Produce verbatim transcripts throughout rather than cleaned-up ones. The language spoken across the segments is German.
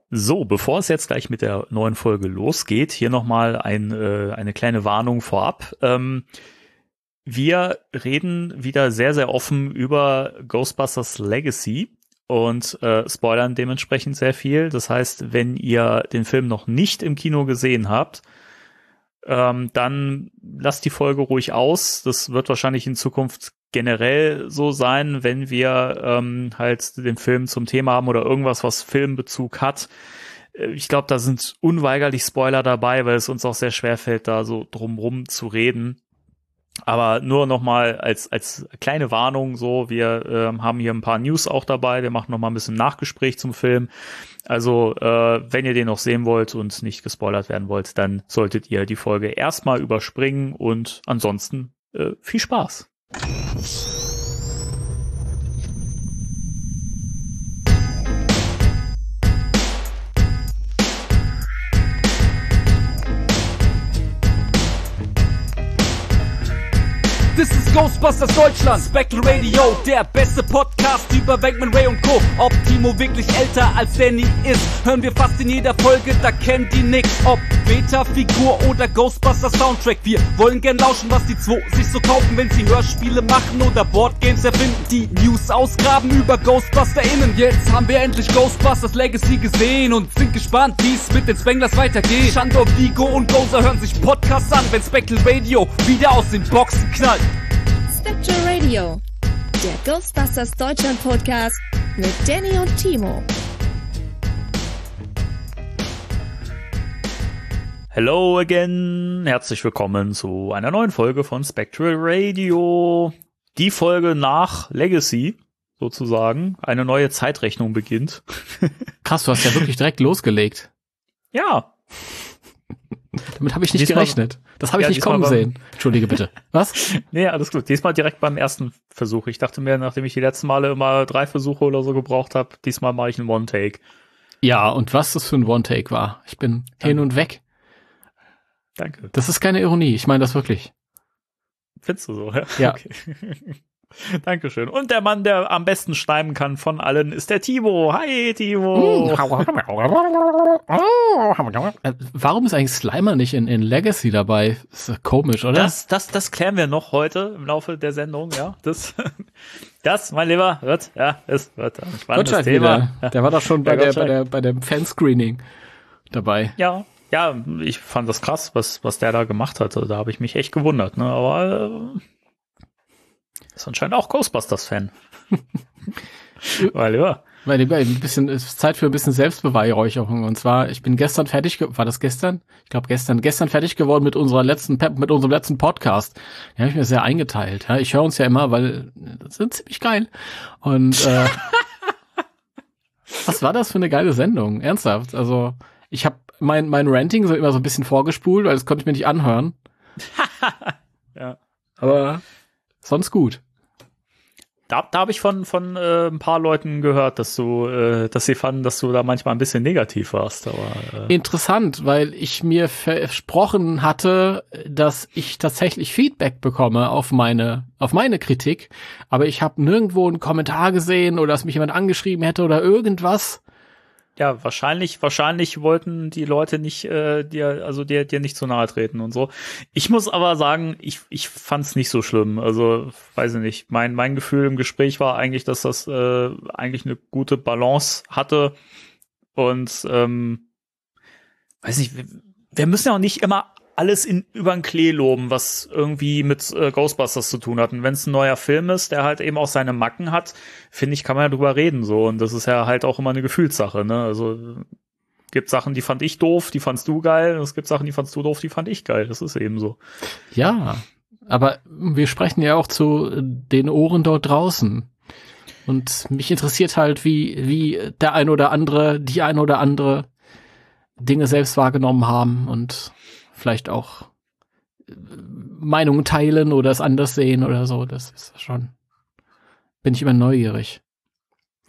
So, bevor es jetzt gleich mit der neuen Folge losgeht, hier nochmal ein, äh, eine kleine Warnung vorab. Ähm, wir reden wieder sehr, sehr offen über Ghostbusters Legacy und äh, spoilern dementsprechend sehr viel. Das heißt, wenn ihr den Film noch nicht im Kino gesehen habt, ähm, dann lasst die Folge ruhig aus. Das wird wahrscheinlich in Zukunft generell so sein, wenn wir ähm, halt den Film zum Thema haben oder irgendwas, was Filmbezug hat. Ich glaube, da sind unweigerlich Spoiler dabei, weil es uns auch sehr schwer fällt, da so drumrum zu reden. Aber nur nochmal als als kleine Warnung, so, wir äh, haben hier ein paar News auch dabei, wir machen nochmal ein bisschen Nachgespräch zum Film. Also, äh, wenn ihr den noch sehen wollt und nicht gespoilert werden wollt, dann solltet ihr die Folge erstmal überspringen und ansonsten äh, viel Spaß. Das ist Ghostbusters Deutschland, Spectral Radio, der beste Podcast über Venkman, Ray und Co. Ob Timo wirklich älter als Danny ist, hören wir fast in jeder Folge, da kennt die nix. Ob Beta-Figur oder Ghostbusters Soundtrack, wir wollen gern lauschen, was die zwei sich so kaufen, wenn sie Hörspiele machen oder Boardgames erfinden. Die News ausgraben über GhostbusterInnen. Jetzt haben wir endlich Ghostbusters Legacy gesehen und sind gespannt, wie es mit den Spanglers weitergeht. Shandor, Vigo und Gozer hören sich Podcasts an, wenn Spectral Radio wieder aus den Boxen knallt. Spectral Radio, der Ghostbusters Deutschland Podcast mit Danny und Timo. Hello again, herzlich willkommen zu einer neuen Folge von Spectral Radio. Die Folge nach Legacy, sozusagen. Eine neue Zeitrechnung beginnt. Krass, du hast ja wirklich direkt losgelegt. Ja. Damit habe ich nicht diesmal, gerechnet. Das habe ich ja, nicht kommen sehen. Entschuldige bitte. Was? Nee, alles gut. Diesmal direkt beim ersten Versuch. Ich dachte mir, nachdem ich die letzten Male immer drei Versuche oder so gebraucht habe, diesmal mache ich einen One-Take. Ja, und was das für ein One-Take war. Ich bin Danke. hin und weg. Danke. Das ist keine Ironie. Ich meine das wirklich. Findest du so? Ja. Ja. Okay. Dankeschön. Und der Mann, der am besten schneiden kann von allen, ist der Timo. Hi, Timo. Äh, Warum ist eigentlich Slimer nicht in, in Legacy dabei? Ist ja komisch, oder? Das, das, das klären wir noch heute im Laufe der Sendung, ja. Das, das, mein Lieber, wird, ja, es wird ein spannendes Gottschalk Thema. Ja. Der war doch schon bei der der, bei der, bei dem Fanscreening dabei. Ja, ja, ich fand das krass, was, was der da gemacht hatte. Da habe ich mich echt gewundert, ne, aber, äh, ist anscheinend auch Ghostbusters-Fan. Weil, ja. Weil ein bisschen, es ist Zeit für ein bisschen Selbstbeweihräucherung. Und zwar, ich bin gestern fertig, ge- war das gestern? Ich glaube gestern, gestern fertig geworden mit unserer letzten, mit unserem letzten Podcast. Den habe ich mir sehr eingeteilt. Ja, ich höre uns ja immer, weil das sind ziemlich geil. Und äh, was war das für eine geile Sendung? Ernsthaft. Also ich habe mein mein Ranting so immer so ein bisschen vorgespult, weil das konnte ich mir nicht anhören. Ja. Aber sonst gut. Da, da habe ich von von äh, ein paar Leuten gehört, dass du, äh, dass sie fanden, dass du da manchmal ein bisschen negativ warst. Aber äh. Interessant, weil ich mir versprochen hatte, dass ich tatsächlich Feedback bekomme auf meine auf meine Kritik, aber ich habe nirgendwo einen Kommentar gesehen oder dass mich jemand angeschrieben hätte oder irgendwas. Ja, wahrscheinlich, wahrscheinlich wollten die Leute nicht äh, dir, also dir, dir nicht zu nahe treten und so. Ich muss aber sagen, ich, ich fand's nicht so schlimm. Also, weiß ich nicht. Mein, mein Gefühl im Gespräch war eigentlich, dass das äh, eigentlich eine gute Balance hatte. Und ähm, weiß nicht, wir, wir müssen ja auch nicht immer alles in übern Klee loben, was irgendwie mit äh, Ghostbusters zu tun hat. Und wenn es ein neuer Film ist, der halt eben auch seine Macken hat, finde ich, kann man ja drüber reden so. Und das ist ja halt auch immer eine Gefühlssache, ne? Also gibt Sachen, die fand ich doof, die fandst du geil. Und es gibt Sachen, die fandst du doof, die fand ich geil. Das ist eben so. Ja, aber wir sprechen ja auch zu den Ohren dort draußen. Und mich interessiert halt, wie wie der ein oder andere, die ein oder andere Dinge selbst wahrgenommen haben und vielleicht auch Meinungen teilen oder es anders sehen oder so. Das ist schon, bin ich immer neugierig.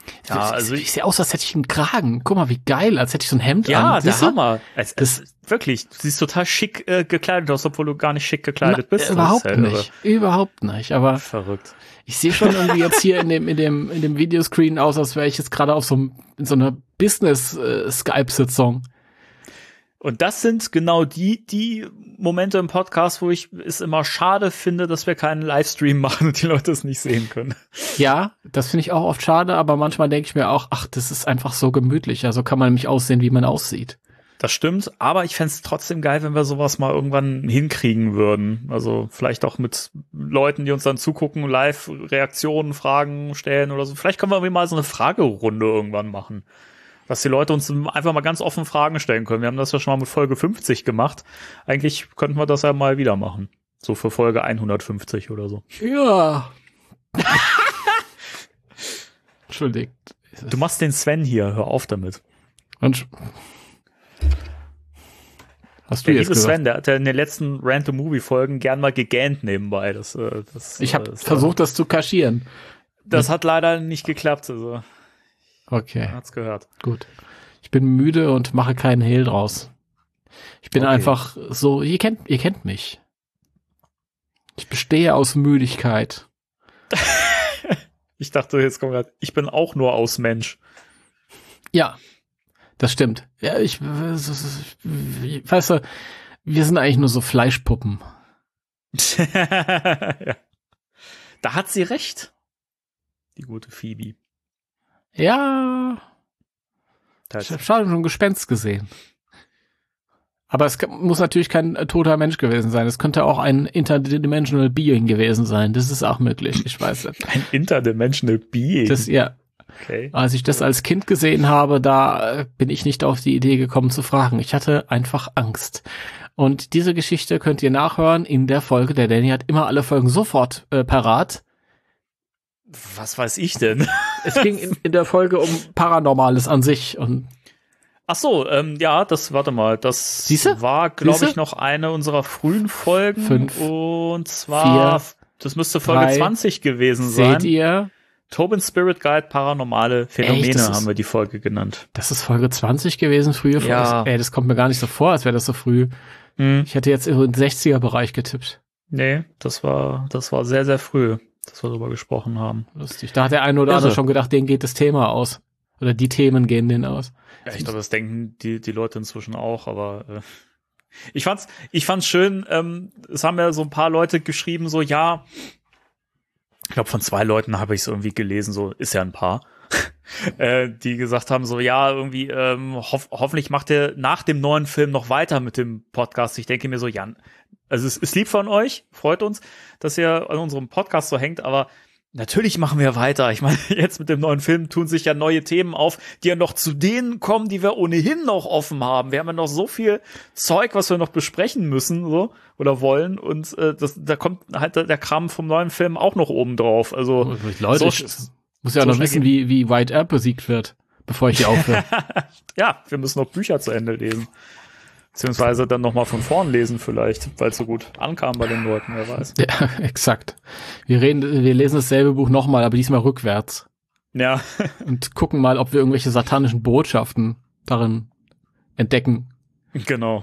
Ja, ich, also ich, ich sehe aus, als hätte ich einen Kragen. Guck mal, wie geil, als hätte ich so ein Hemd ja, an. der Siehst du? Hammer. Es, Das- es, wirklich, du siehst total schick äh, gekleidet aus, obwohl du gar nicht schick gekleidet Na, bist. Das überhaupt ist ja irre. nicht. Überhaupt nicht. Aber Verrückt. ich sehe schon irgendwie jetzt hier in dem, in dem, in dem Videoscreen aus, als wäre ich jetzt gerade auf so, einem, in so einer Business-Skype-Sitzung. Und das sind genau die, die Momente im Podcast, wo ich es immer schade finde, dass wir keinen Livestream machen und die Leute es nicht sehen können. Ja, das finde ich auch oft schade, aber manchmal denke ich mir auch, ach, das ist einfach so gemütlich. Also kann man nämlich aussehen, wie man aussieht. Das stimmt, aber ich fände es trotzdem geil, wenn wir sowas mal irgendwann hinkriegen würden. Also vielleicht auch mit Leuten, die uns dann zugucken, live Reaktionen, Fragen stellen oder so. Vielleicht können wir irgendwie mal so eine Fragerunde irgendwann machen. Dass die Leute uns einfach mal ganz offen Fragen stellen können. Wir haben das ja schon mal mit Folge fünfzig gemacht. Eigentlich könnten wir das ja mal wieder machen. So für Folge hundertfünfzig oder so. Ja. Entschuldigt. Du machst den Sven hier, hör auf damit. Und hast du Der jetzt liebe gesagt? Sven, der hat ja in den letzten Random Movie Folgen gern mal gegähnt nebenbei. Das, äh, das, Ich habe äh, das, versucht, das zu kaschieren. Das hat leider nicht geklappt. Also, Okay, man hat's gehört. gut. Ich bin müde und mache keinen Hehl draus. Ich bin Okay. einfach so, ihr kennt, ihr kennt mich. Ich bestehe aus Müdigkeit. Ich dachte, jetzt kommt grad, ich bin auch nur aus Mensch. Ja, das stimmt. Ja, ich, weißt du, wir sind eigentlich nur so Fleischpuppen. Ja. Da hat sie recht. Die gute Phoebe. Ja, ich habe schon ein Gespenst gesehen. Aber es muss natürlich kein toter Mensch gewesen sein. Es könnte auch ein interdimensional Being gewesen sein. Das ist auch möglich. Ich weiß nicht. Ein interdimensional Being. Das, ja. Okay. Als ich das als Kind gesehen habe, da bin ich nicht auf die Idee gekommen zu fragen. Ich hatte einfach Angst. Und diese Geschichte könnt ihr nachhören in der Folge. Der Danny hat immer alle Folgen sofort äh, parat. Was weiß ich denn? Es ging in, in der Folge um Paranormales an sich. Und Ach so, ähm, ja, das, warte mal, das Siehste? war, glaube Siehste? ich, noch eine unserer frühen Folgen. Fünf, Und zwar, vier, das müsste Folge drei, zwanzig gewesen sein. seht ihr, Tobin Spirit Guide, paranormale Phänomene Echt? Das ist- haben wir die Folge genannt. das ist Folge zwanzig gewesen früher. Ja. Ey, das kommt mir gar nicht so vor, als wäre das so früh. Hm. Ich hätte jetzt in den sechziger-Bereich getippt. Nee, das war, das war sehr, sehr früh, dass wir darüber gesprochen haben. Lustig. Da hat der eine oder Irre. andere schon gedacht, denen geht das Thema aus. Oder die Themen gehen denen aus. Ja, ich glaube, das denken die, die Leute inzwischen auch, aber äh, ich fand's, ich fand's schön, ähm, es haben ja so ein paar Leute geschrieben, so, ja, ich glaube, von zwei Leuten habe ich es irgendwie gelesen, so, ist ja ein paar, äh, die gesagt haben, so, ja, irgendwie, ähm, hoff, hoffentlich macht ihr nach dem neuen Film noch weiter mit dem Podcast. Ich denke mir so, ja, also es ist lieb von euch, freut uns, dass ihr an unserem Podcast so hängt, aber natürlich machen wir weiter. Ich meine, jetzt mit dem neuen Film tun sich ja neue Themen auf, die ja noch zu denen kommen, die wir ohnehin noch offen haben. Wir haben ja noch so viel Zeug, was wir noch besprechen müssen, so, oder wollen. Und äh, das, da kommt halt der Kram vom neuen Film auch noch oben drauf. Also Leute, so ich muss ja so noch schnell wissen, wie, wie White Earp besiegt wird, bevor ich hier aufhöre. ja, wir müssen noch Bücher zu Ende lesen. Beziehungsweise dann noch mal von vorn lesen vielleicht, weil es so gut ankam bei den Leuten, wer weiß. Ja, exakt. Wir reden, wir lesen dasselbe Buch nochmal, aber diesmal rückwärts. Ja. Und gucken mal, ob wir irgendwelche satanischen Botschaften darin entdecken. Genau.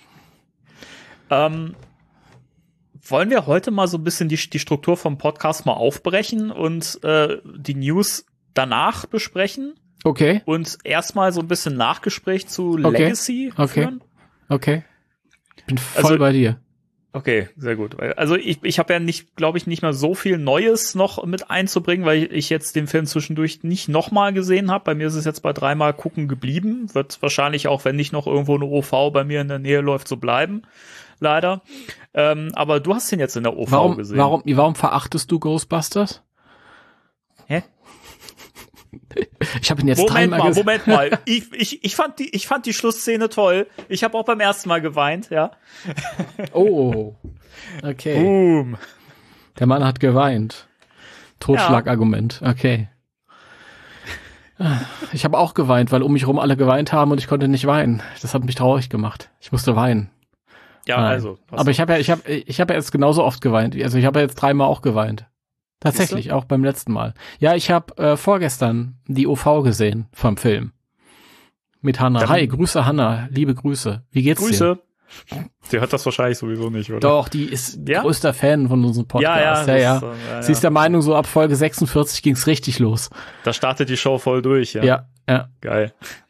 Ähm, wollen wir heute mal so ein bisschen die, die Struktur vom Podcast mal aufbrechen und äh, die News danach besprechen? Okay, Und erstmal so ein bisschen Nachgespräch zu Okay. Legacy Okay. führen? okay. Ich bin voll Also- bei dir. Okay, sehr gut. Also ich, ich habe ja nicht, glaube ich, nicht mehr so viel Neues noch mit einzubringen, weil ich jetzt den Film zwischendurch nicht nochmal gesehen habe. Bei mir ist es jetzt bei dreimal gucken geblieben. Wird wahrscheinlich auch, wenn nicht noch irgendwo eine O V bei mir in der Nähe läuft, so bleiben. Leider. Ähm, aber du hast den jetzt in der O V Warum, gesehen. warum, warum verachtest du Ghostbusters? Hä? Ich habe ihn jetzt Moment dreimal mal, gesehen. Moment mal. Ich, ich, ich, fand die, ich fand die Schlussszene toll. Ich habe auch beim ersten Mal geweint, ja. Oh, okay. Boom. Der Mann hat geweint. Totschlagargument, okay. Ich habe auch geweint, weil um mich rum alle geweint haben und ich konnte nicht weinen. Das hat mich traurig gemacht. Ich musste weinen. Ja, Nein. also. was- Aber ich habe ja, ich habe, ich habe ja jetzt genauso oft geweint. Also ich habe ja jetzt dreimal auch geweint. Tatsächlich, auch beim letzten Mal. Ja, ich habe äh, vorgestern die O V gesehen vom Film. Mit Hanna. Dann Hi, Grüße Hanna, liebe Grüße. Wie geht's Grüße. dir? Sie hört das wahrscheinlich sowieso nicht, oder? Doch, die ist ja? größter Fan von unserem Podcast. Ja, ja. ja, ja. Ist, ja, ja. Sie ist der Meinung, so ab Folge sechsundvierzig ging's richtig los. Da startet die Show voll durch, ja. Ja, ja. Geil.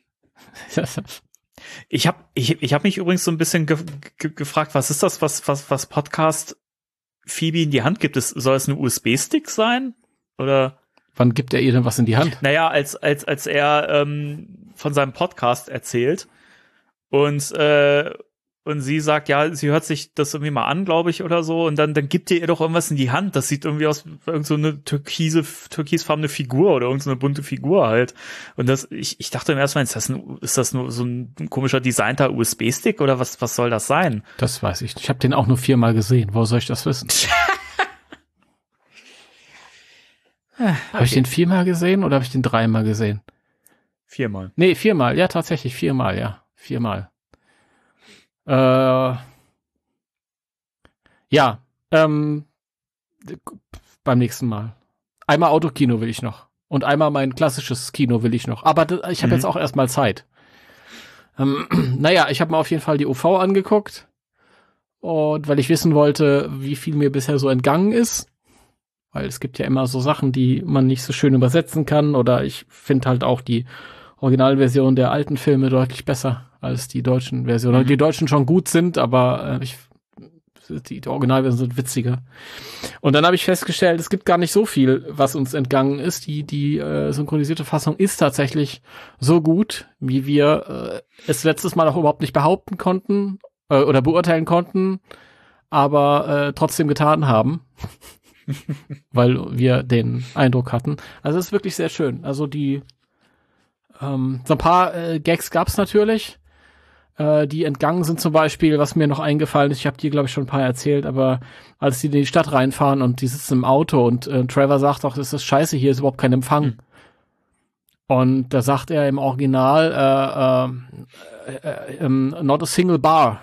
Ich habe ich, ich hab mich übrigens so ein bisschen ge ge gefragt, was ist das, was, was, was Podcast Phoebe in die Hand gibt? Es, soll es ein U S B-Stick sein? Oder? Wann gibt er ihr denn was in die Hand? Naja, als, als, als er ähm, von seinem Podcast erzählt und, äh, und sie sagt, ja, sie hört sich das irgendwie mal an, glaube ich, oder so, und dann, dann gibt ihr ihr doch irgendwas in die Hand. Das sieht irgendwie aus, irgend so eine türkise, türkisfarbene Figur oder irgend so eine bunte Figur halt. Und das, ich, ich dachte im ersten Mal, ist das, ein, ist das nur so ein komischer designter U S B-Stick oder was, was soll das sein? Das weiß ich nicht. Ich habe den auch nur viermal gesehen. Wo soll ich das wissen? Okay. Habe ich den viermal gesehen oder habe ich den dreimal gesehen? Viermal. Nee, viermal. Ja, tatsächlich viermal, ja. Viermal. Äh, ja, ähm, beim nächsten Mal. Einmal Autokino will ich noch. Und einmal mein klassisches Kino will ich noch. Aber das, ich habe mhm. jetzt auch erstmal Zeit. Ähm, naja, ich habe mir auf jeden Fall die O V angeguckt. Und weil ich wissen wollte, wie viel mir bisher so entgangen ist. Weil es gibt ja immer so Sachen, die man nicht so schön übersetzen kann. Oder ich finde halt auch die Originalversion der alten Filme deutlich besser als die deutschen Versionen. Mhm. Die deutschen schon gut sind, aber äh, ich, die, die Originalversionen sind witziger. Und dann habe ich festgestellt, es gibt gar nicht so viel, was uns entgangen ist. Die, die äh, synchronisierte Fassung ist tatsächlich so gut, wie wir äh, es letztes Mal auch überhaupt nicht behaupten konnten äh, oder beurteilen konnten, aber äh, trotzdem getan haben. Weil wir den Eindruck hatten. Also es ist wirklich sehr schön. Also die ähm, so ein paar äh, Gags gab's natürlich, äh, die entgangen sind zum Beispiel, was mir noch eingefallen ist, ich habe dir glaube ich schon ein paar erzählt, aber als die in die Stadt reinfahren und die sitzen im Auto und äh, Trevor sagt auch, das ist scheiße, hier ist überhaupt kein Empfang. Mhm. Und da sagt er im Original äh, äh, äh, äh, not a single bar.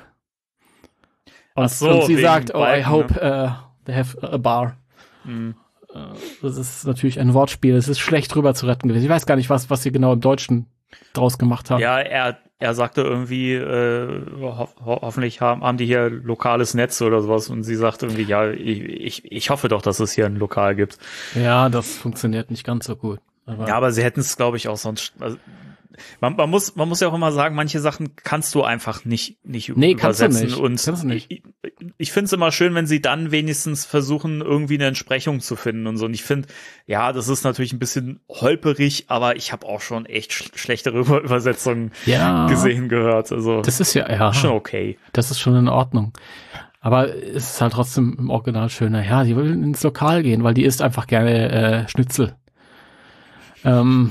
Und, so, und sie sagt, oh, Balken, I hope ne? uh, they have a bar. Mhm. Das ist natürlich ein Wortspiel. Es ist schlecht drüber zu retten gewesen. Ich weiß gar nicht, was, was sie genau im Deutschen draus gemacht haben. Ja, er, er sagte irgendwie, äh, ho ho hoffentlich haben, haben die hier lokales Netz oder sowas. Und sie sagt irgendwie, ja, ich, ich, ich hoffe doch, dass es hier ein Lokal gibt. Ja, das funktioniert nicht ganz so gut. Aber ja, aber sie hätten es, glaube ich, auch sonst. Also, man, man muss, man muss ja auch immer sagen, manche Sachen kannst du einfach nicht, nicht nee, übersetzen. Kannst du nicht. Und kannst du nicht. ich, ich finde es immer schön, wenn sie dann wenigstens versuchen, irgendwie eine Entsprechung zu finden und so. Und ich finde, ja, das ist natürlich ein bisschen holperig, aber ich habe auch schon echt sch schlechtere Übersetzungen ja, gesehen, gehört. Also das ist ja, ja schon okay. Das ist schon in Ordnung. Aber es ist halt trotzdem im Original schöner. Ja, die will ins Lokal gehen, weil die isst einfach gerne äh, Schnitzel. Ähm.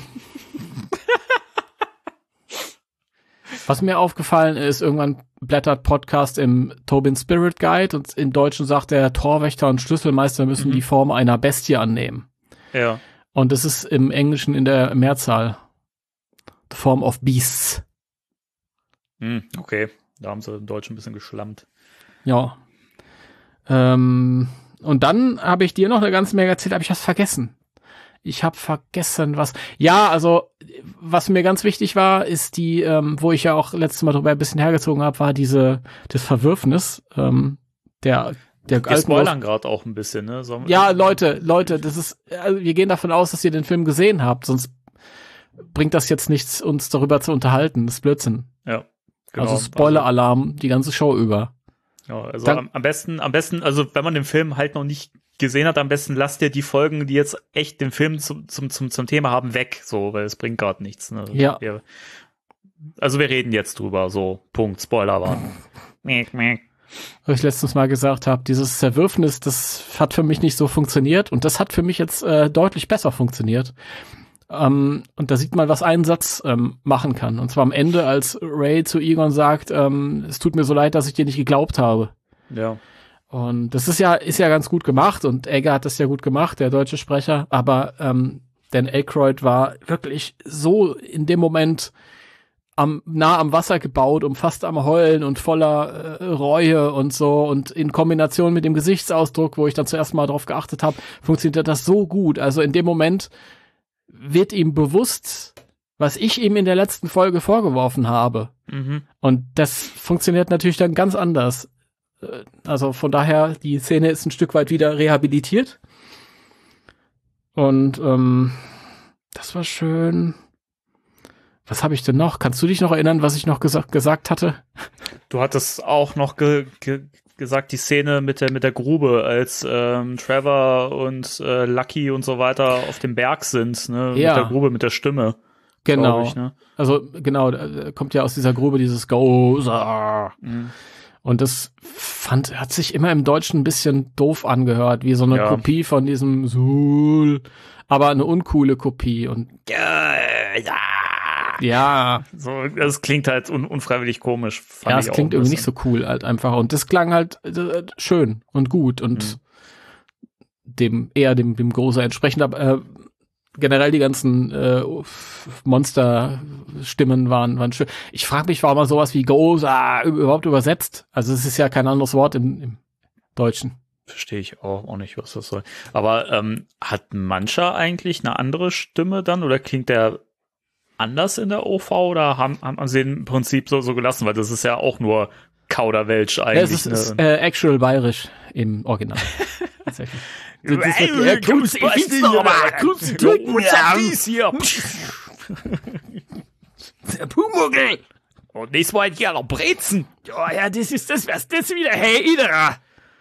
Was mir aufgefallen ist, irgendwann blättert Podcast im Tobin Spirit Guide und im Deutschen sagt der Torwächter und Schlüsselmeister müssen mhm. die Form einer Bestie annehmen. Ja. Und das ist im Englischen in der Mehrzahl. The form of beasts. Mhm, okay, da haben sie im Deutschen ein bisschen geschlammt. Ja. Ähm, und dann habe ich dir noch eine ganze Menge erzählt, aber ich hab's vergessen. Ich habe vergessen, was. Ja, also was mir ganz wichtig war, ist die, ähm, wo ich ja auch letztes Mal drüber ein bisschen hergezogen habe, war diese das Verwürfnis ähm, der der Wir spoilern gerade auch ein bisschen, ne? So, ja, Leute, Leute, das ist. Also wir gehen davon aus, dass ihr den Film gesehen habt, sonst bringt das jetzt nichts, uns darüber zu unterhalten. Das ist Blödsinn. Ja. Genau. Also Spoiler-Alarm die ganze Show über. Ja, also Dann, am, am besten, am besten, also wenn man den Film halt noch nicht gesehen hat, am besten lasst ihr die Folgen, die jetzt echt den Film zum, zum, zum, zum Thema haben, weg, so, weil es bringt gerade nichts. Ne? Ja. Wir, also wir reden jetzt drüber, so, Punkt, Spoiler war. Was ich letztens mal gesagt habe, dieses Zerwürfnis, das hat für mich nicht so funktioniert und das hat für mich jetzt äh, deutlich besser funktioniert. Ähm, und da sieht man, was ein Satz ähm, machen kann. Und zwar am Ende, als Ray zu Egon sagt, ähm, es tut mir so leid, dass ich dir nicht geglaubt habe. Ja. Und das ist ja, ist ja ganz gut gemacht und Egger hat das ja gut gemacht, der deutsche Sprecher, aber ähm, Dan Aykroyd war wirklich so in dem Moment am nah am Wasser gebaut, um fast am Heulen und voller äh, Reue und so. Und in Kombination mit dem Gesichtsausdruck, wo ich dann zuerst mal drauf geachtet habe, funktioniert das so gut. Also in dem Moment wird ihm bewusst, was ich ihm in der letzten Folge vorgeworfen habe. Mhm. Und das funktioniert natürlich dann ganz anders. Also von daher, die Szene ist ein Stück weit wieder rehabilitiert. Und ähm, das war schön. Was habe ich denn noch? Kannst du dich noch erinnern, was ich noch gesagt, gesagt hatte? Du hattest auch noch ge- ge- gesagt, die Szene mit der mit der Grube, als ähm, Trevor und äh, Lucky und so weiter auf dem Berg sind, ne? Ja. Mit der Grube, mit der Stimme. Genau. Ich, ne? Also genau, da kommt ja aus dieser Grube dieses Gozer. Mhm. Und das fand, hat sich immer im Deutschen ein bisschen doof angehört, wie so eine ja. Kopie von diesem Sul, aber eine uncoole Kopie. Und ja, ja. ja. So, das klingt halt un- unfreiwillig komisch. Ja, es klingt irgendwie nicht so cool halt einfach. Und das klang halt äh, schön und gut und mhm. dem eher dem dem Gozer entsprechend. Aber äh, generell die ganzen äh, Monster-Stimmen waren, waren schön. Ich frage mich, warum man sowas wie Gozer überhaupt übersetzt. Also es ist ja kein anderes Wort im, im Deutschen. Verstehe ich auch, auch nicht, was das soll. Aber ähm, hat Mancha eigentlich eine andere Stimme dann oder klingt der anders in der O V oder haben, haben sie den im Prinzip so, so gelassen? Weil das ist ja auch nur Kauderwelsch eigentlich. Ja, es ist, ne? ist äh, actual bayerisch im Original. Tatsächlich. Das ist wirklich, äh, Kunst, ich find's noch mal, Kunst, trinken, ja. Hier. Der Pumuckl. Und das war ja noch Brezen. Ja, ja, das ist das, was das wieder, hey, Idera.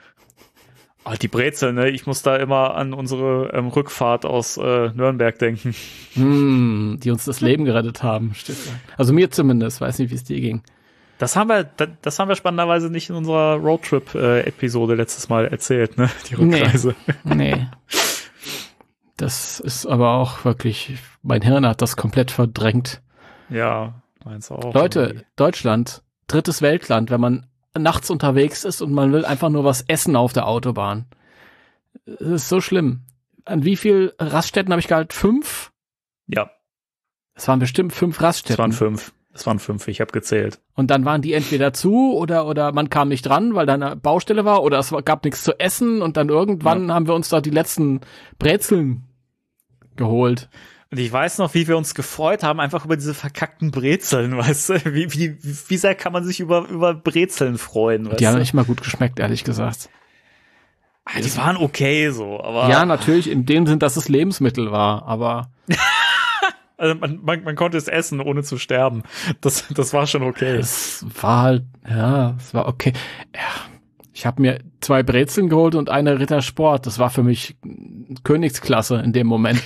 Oh, die Brezel, ne? Ich muss da immer an unsere ähm, Rückfahrt aus äh, Nürnberg denken. Mm, die uns das Leben gerettet haben. Also mir zumindest, weiß nicht, wie es dir ging. Das haben wir, das haben wir spannenderweise nicht in unserer Roadtrip-Episode letztes Mal erzählt, ne? Die Rückreise. Nee, nee. Das ist aber auch wirklich, mein Hirn hat das komplett verdrängt. Ja, meins auch. Leute, irgendwie. Deutschland, drittes Weltland, wenn man nachts unterwegs ist und man will einfach nur was essen auf der Autobahn. Das ist so schlimm. An wie viel Raststätten habe ich gehalten? Fünf? Ja. Es waren bestimmt fünf Raststätten. Es waren fünf. Es waren fünf, ich habe gezählt. Und dann waren die entweder zu oder oder man kam nicht dran, weil da eine Baustelle war oder es gab nichts zu essen und dann irgendwann ja. haben wir uns da die letzten Brezeln geholt. Und ich weiß noch, wie wir uns gefreut haben, einfach über diese verkackten Brezeln, weißt du? Wie, wie, wie sehr kann man sich über, über Brezeln freuen, weißt Die haben du? nicht mal gut geschmeckt, ehrlich gesagt. Ah, die waren okay so, aber. Ja, natürlich, in dem Sinn, dass es Lebensmittel war, aber. Also man, man, man konnte es essen, ohne zu sterben. Das, das war schon okay. Es war halt, ja, es war okay. Ja, ich habe mir zwei Brezeln geholt und eine Rittersport. Das war für mich Königsklasse in dem Moment.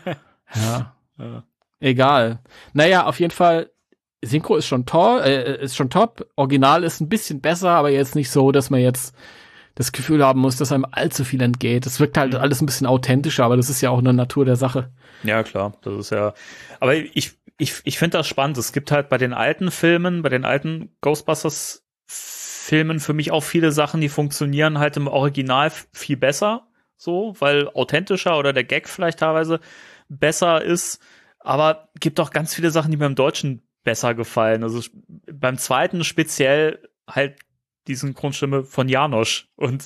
Ja. ja. Egal. Naja, auf jeden Fall, Synchro ist schon toll, äh, ist schon top. Original ist ein bisschen besser, aber jetzt nicht so, dass man jetzt das Gefühl haben muss, dass einem allzu viel entgeht. Es wirkt halt alles ein bisschen authentischer, aber das ist ja auch eine Natur der Sache. Ja, klar, das ist ja, aber ich, ich, ich finde das spannend. Es gibt halt bei den alten Filmen, bei den alten Ghostbusters-Filmen für mich auch viele Sachen, die funktionieren halt im Original viel besser, so, weil authentischer oder der Gag vielleicht teilweise besser ist, aber gibt auch ganz viele Sachen, die mir im Deutschen besser gefallen. Also beim zweiten speziell halt die Synchronstimme von Janosch und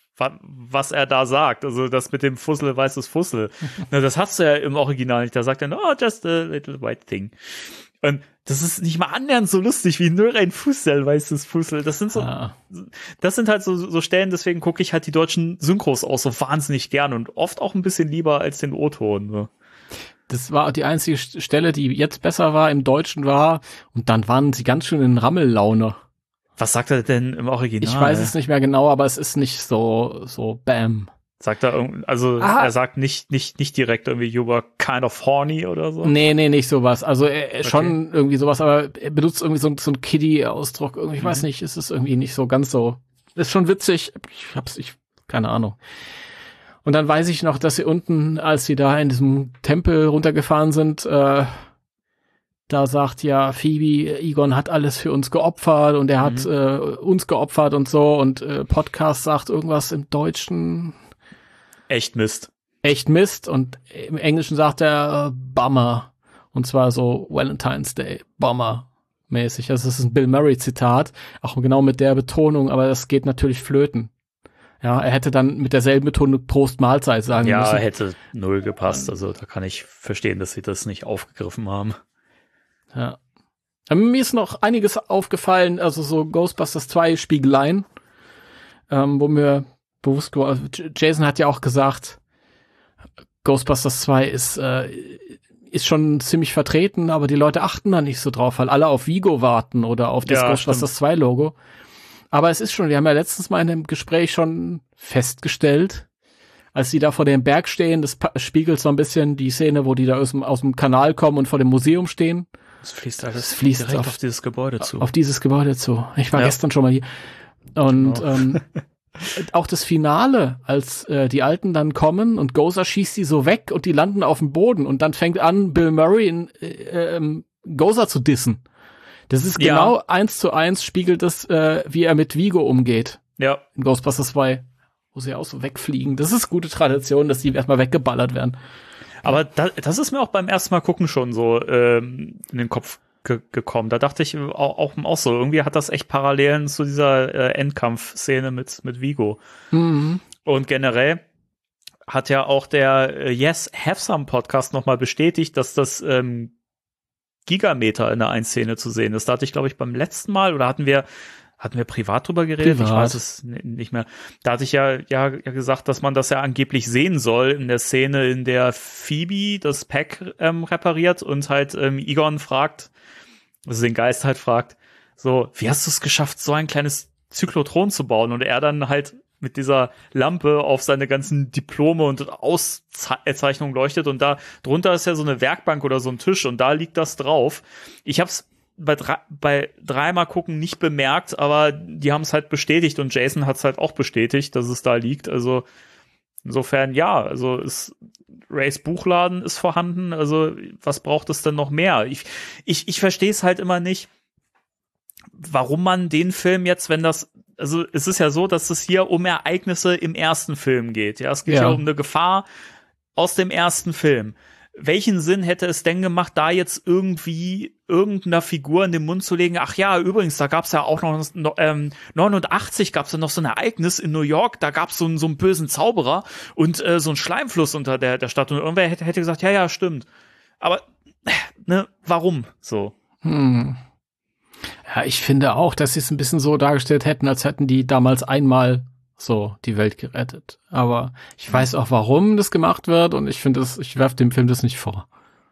was er da sagt, also das mit dem Fussel, weißes Fussel, na, das hast du ja im Original nicht, da sagt er, oh, just a little white thing. Und das ist nicht mal annähernd so lustig wie nur ein Fussel, weißes Fussel. Das sind so, ah. das sind halt so, so Stellen, deswegen gucke ich halt die deutschen Synchros auch so wahnsinnig gern und oft auch ein bisschen lieber als den O-Ton. So. Das war die einzige Stelle, die jetzt besser war, im Deutschen war, und dann waren sie ganz schön in Rammellaune. Was sagt er denn im Original? Ich weiß es nicht mehr genau, aber es ist nicht so, so bam. Sagt er, also ah. er sagt nicht, nicht, nicht direkt irgendwie, you were kind of horny oder so? Nee, nee, nicht sowas. Also er, okay. schon irgendwie sowas, aber er benutzt irgendwie so, so einen Kiddie-Ausdruck. Irgendwie, ich mhm. weiß nicht, ist es irgendwie nicht so ganz so. Ist schon witzig. Ich hab's, ich, keine Ahnung. Und dann weiß ich noch, dass sie unten, als sie da in diesem Tempel runtergefahren sind, äh, da sagt ja Phoebe, Egon hat alles für uns geopfert und er mhm. hat äh, uns geopfert und so, und äh, Podcast sagt irgendwas im Deutschen. Echt Mist. Echt Mist, und im Englischen sagt er äh, Bummer, und zwar so Valentine's Day, Bummer. mäßig. Also es ist ein Bill Murray-Zitat, auch genau mit der Betonung, aber das geht natürlich flöten. Ja, er hätte dann mit derselben Betonung Prost Mahlzeit sagen ja, müssen. Ja, hätte null gepasst. Also da kann ich verstehen, dass sie das nicht aufgegriffen haben. Ja. Aber mir ist noch einiges aufgefallen, also so Ghostbusters zwei Spiegeleien, ähm, wo mir bewusst geworden, Jason hat ja auch gesagt, Ghostbusters zwei ist, äh, ist schon ziemlich vertreten, aber die Leute achten da nicht so drauf, weil alle auf Vigo warten oder auf das ja, Ghostbusters zwei Logo. Aber es ist schon, wir haben ja letztens mal in einem Gespräch schon festgestellt, als die da vor dem Berg stehen, das spiegelt so ein bisschen die Szene, wo die da aus dem, aus dem Kanal kommen und vor dem Museum stehen. Das fließt alles das fließt direkt auf, auf dieses Gebäude zu. Auf dieses Gebäude zu. Ich war ja. gestern schon mal hier. Und genau. ähm, auch das Finale, als äh, die Alten dann kommen und Gozer schießt die so weg und die landen auf dem Boden und dann fängt an, Bill Murray in, äh, ähm, Gozer zu dissen. Das ist genau ja. eins zu eins spiegelt es, äh, wie er mit Vigo umgeht. Ja. In Ghostbusters zwei, wo sie auch so wegfliegen. Das ist gute Tradition, dass die erstmal weggeballert werden. Aber da, das ist mir auch beim ersten Mal gucken schon so ähm, in den Kopf ge- gekommen. Da dachte ich auch, auch, auch so, irgendwie hat das echt Parallelen zu dieser äh, Endkampfszene mit, mit Vigo. Mhm. Und generell hat ja auch der äh, Yes Have Some Podcast nochmal bestätigt, dass das ähm, Gigameter in der einen Szene zu sehen ist. Da hatte ich, glaube ich, beim letzten Mal, oder hatten wir hatten wir privat drüber geredet? Privat. Ich weiß es nicht mehr. Da hatte ich ja, ja, ja gesagt, dass man das ja angeblich sehen soll in der Szene, in der Phoebe das Pack ähm, repariert und halt ähm, Egon fragt, also den Geist halt fragt, so, wie hast du es geschafft, so ein kleines Zyklotron zu bauen? Und er dann halt mit dieser Lampe auf seine ganzen Diplome und Auszeichnungen leuchtet und da drunter ist ja so eine Werkbank oder so ein Tisch und da liegt das drauf. Ich hab's bei, drei, bei dreimal gucken nicht bemerkt, aber die haben es halt bestätigt und Jason hat es halt auch bestätigt, dass es da liegt. Also insofern ja, also ist Rays Buchladen ist vorhanden, also was braucht es denn noch mehr? Ich, ich, ich verstehe es halt immer nicht, warum man den Film jetzt, wenn das also es ist ja so, dass es hier um Ereignisse im ersten Film geht. Ja, es geht ja, ja um eine Gefahr aus dem ersten Film. Welchen Sinn hätte es denn gemacht, da jetzt irgendwie irgendeiner Figur in den Mund zu legen? Ach ja, übrigens, da gab's ja auch noch ähm, neunundachtzig gab's ja noch so ein Ereignis in New York. Da gab's so einen so einen bösen Zauberer und äh, so einen Schleimfluss unter der der Stadt. Und irgendwer hätte, hätte gesagt, ja, ja, stimmt. Aber ne, warum so? Hm. Ja, ich finde auch, dass sie es ein bisschen so dargestellt hätten, als hätten die damals einmal so die Welt gerettet. Aber ich weiß auch, warum das gemacht wird und ich finde das, ich werfe dem Film das nicht vor.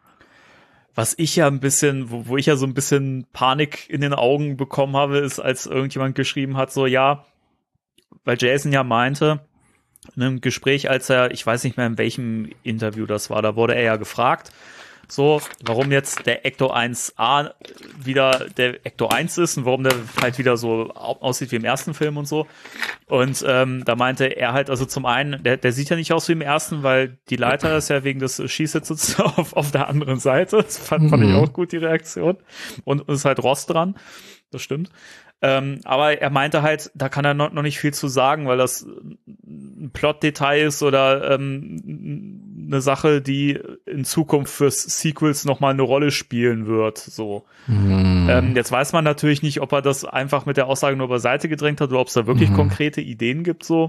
Was ich ja ein bisschen, wo, wo ich ja so ein bisschen Panik in den Augen bekommen habe, ist, als irgendjemand geschrieben hat, so ja, weil Jason ja meinte, in einem Gespräch, als er, ich weiß nicht mehr in welchem Interview das war, da wurde er ja gefragt, so, warum jetzt der Ecto eins A wieder der Ecto eins ist und warum der halt wieder so aussieht wie im ersten Film und so. Und ähm, da meinte er halt, also zum einen, der, der sieht ja nicht aus wie im ersten, weil die Leiter ist ja wegen des Schießsitzes auf, auf der anderen Seite. Das fand, fand ich auch gut, die Reaktion. Und es ist halt Rost dran. Das stimmt. Ähm, aber er meinte halt, da kann er noch, noch nicht viel zu sagen, weil das ein Plot-Detail ist oder ähm, eine Sache, die in Zukunft fürs Sequels noch mal eine Rolle spielen wird. So. Mhm. Ähm, jetzt weiß man natürlich nicht, ob er das einfach mit der Aussage nur beiseite gedrängt hat oder ob es da wirklich mhm. konkrete Ideen gibt. So.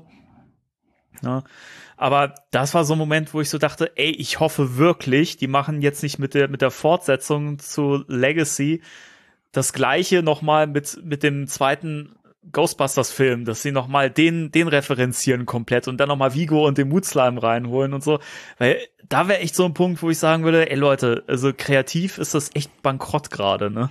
Ja. Aber das war so ein Moment, wo ich so dachte, ey, ich hoffe wirklich, die machen jetzt nicht mit der mit der Fortsetzung zu Legacy das Gleiche nochmal mit, mit dem zweiten Ghostbusters-Film, dass sie nochmal den, den referenzieren komplett und dann nochmal Vigo und den Moodslime reinholen und so. Weil da wäre echt so ein Punkt, wo ich sagen würde, ey Leute, also kreativ ist das echt bankrott gerade, ne?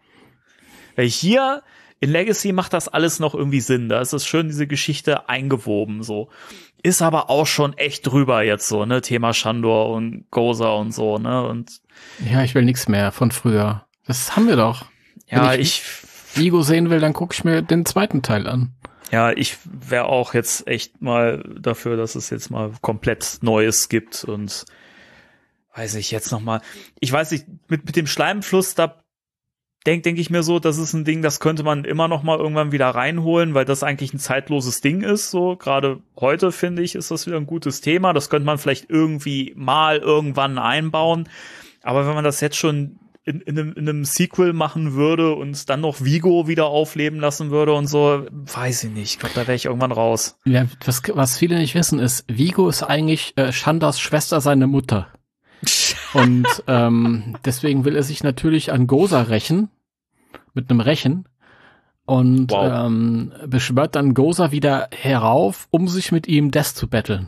Weil hier in Legacy macht das alles noch irgendwie Sinn. Da ist es schön, diese Geschichte eingewoben, so. Ist aber auch schon echt drüber jetzt so, ne? Thema Shandor und Gozer und so, ne? Und ja, ich will nichts mehr von früher. Das haben wir doch. Ja, Wenn ich, ich Vigo sehen will, dann gucke ich mir den zweiten Teil an. Ja, ich wäre auch jetzt echt mal dafür, dass es jetzt mal komplett Neues gibt und weiß ich jetzt noch mal. Ich weiß nicht, mit mit dem Schleimfluss, da denke denk ich mir so, das ist ein Ding, das könnte man immer noch mal irgendwann wieder reinholen, weil das eigentlich ein zeitloses Ding ist. So gerade heute, finde ich, ist das wieder ein gutes Thema. Das könnte man vielleicht irgendwie mal irgendwann einbauen. Aber wenn man das jetzt schon in, in, einem, in einem Sequel machen würde und dann noch Vigo wieder aufleben lassen würde und so, weiß ich nicht. Ich glaube, da wäre ich irgendwann raus. Ja, was, was viele nicht wissen ist, Vigo ist eigentlich äh, Shandors Schwester, seine Mutter. Und ähm, deswegen will er sich natürlich an Goza rächen, mit einem Rechen. Und wow. ähm, beschwört dann Goza wieder herauf, um sich mit ihm Death zu betteln.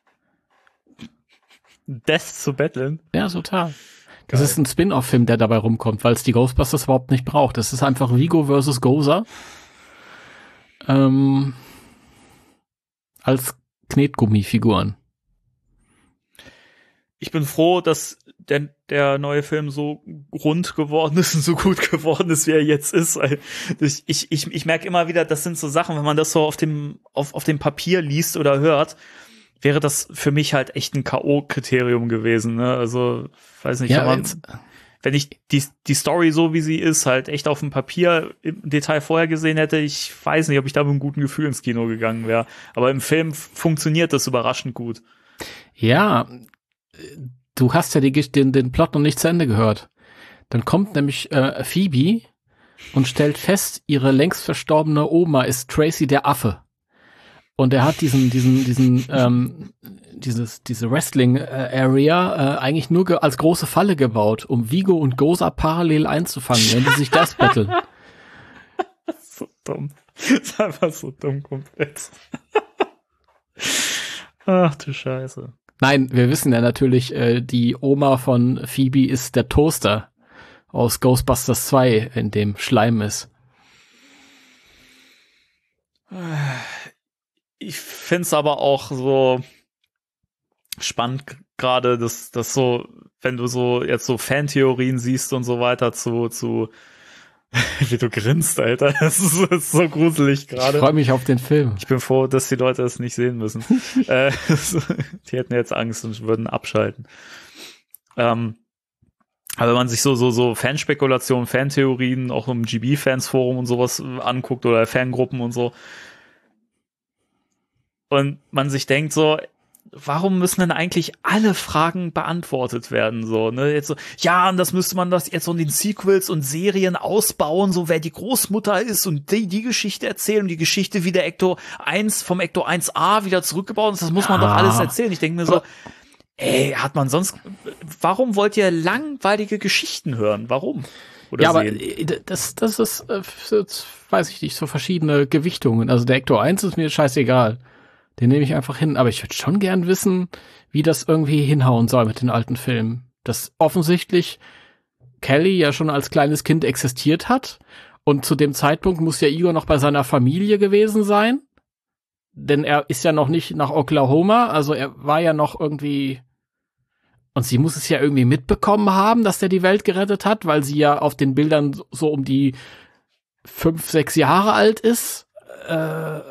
Death zu betteln? Ja, total. Das ist ein Spin-off-Film, der dabei rumkommt, weil es die Ghostbusters überhaupt nicht braucht. Das ist einfach Vigo versus Goza. Ähm, als Knetgummifiguren. Ich bin froh, dass der, der neue Film so rund geworden ist und so gut geworden ist, wie er jetzt ist. Ich, ich, ich, ich merke immer wieder, das sind so Sachen, wenn man das so auf dem, auf, auf dem Papier liest oder hört, wäre das für mich halt echt ein K O-Kriterium gewesen, ne? Also, weiß nicht, ja, wenn, man, wenn ich die, die Story so wie sie ist, halt echt auf dem Papier im Detail vorher gesehen hätte, ich weiß nicht, ob ich da mit einem guten Gefühl ins Kino gegangen wäre. Aber im Film funktioniert das überraschend gut. Ja, du hast ja die, den, den Plot noch nicht zu Ende gehört. Dann kommt nämlich äh, Phoebe und stellt fest, ihre längst verstorbene Oma ist Tracy der Affe. Und er hat diesen, diesen, diesen, ähm, dieses, diese Wrestling-Area äh, eigentlich nur ge- als große Falle gebaut, um Vigo und Goza parallel einzufangen, wenn die sich das betteln. So dumm. Das ist einfach so dumm komplett. Ach du Scheiße. Nein, wir wissen ja natürlich, äh, die Oma von Phoebe ist der Toaster aus Ghostbusters zwei, in dem Schleim ist. Ich find's aber auch so spannend gerade, dass das so, wenn du so jetzt so Fantheorien siehst und so weiter zu, zu wie du grinst, Alter. Das ist, das ist so gruselig gerade. Ich freue mich auf den Film. Ich bin froh, dass die Leute das nicht sehen müssen. äh, die hätten jetzt Angst und würden abschalten. Ähm, aber wenn man sich so so so Fanspekulationen, Fantheorien, auch im G B-Fans-Forum und sowas anguckt oder Fangruppen und so, und man sich denkt so, warum müssen denn eigentlich alle Fragen beantwortet werden, so, ne, jetzt so, ja, und das müsste man das jetzt so in den Sequels und Serien ausbauen, so, wer die Großmutter ist und die, die Geschichte erzählen und die Geschichte, wie der Ecto eins vom Ecto eins a wieder zurückgebaut ist, das muss man ah. doch alles erzählen. Ich denke mir so, ey, hat man sonst, warum wollt ihr langweilige Geschichten hören? Warum? Oder ja, sehen? aber das, das ist, äh, weiß ich nicht, so verschiedene Gewichtungen. Also der Ecto eins ist mir scheißegal. Den nehme ich einfach hin. Aber ich würde schon gern wissen, wie das irgendwie hinhauen soll mit den alten Filmen. Dass offensichtlich Kelly ja schon als kleines Kind existiert hat. Und zu dem Zeitpunkt muss ja Igor noch bei seiner Familie gewesen sein. Denn er ist ja noch nicht nach Oklahoma. Also er war ja noch irgendwie... Und sie muss es ja irgendwie mitbekommen haben, dass der die Welt gerettet hat, weil sie ja auf den Bildern so um die fünf, sechs Jahre alt ist. Äh...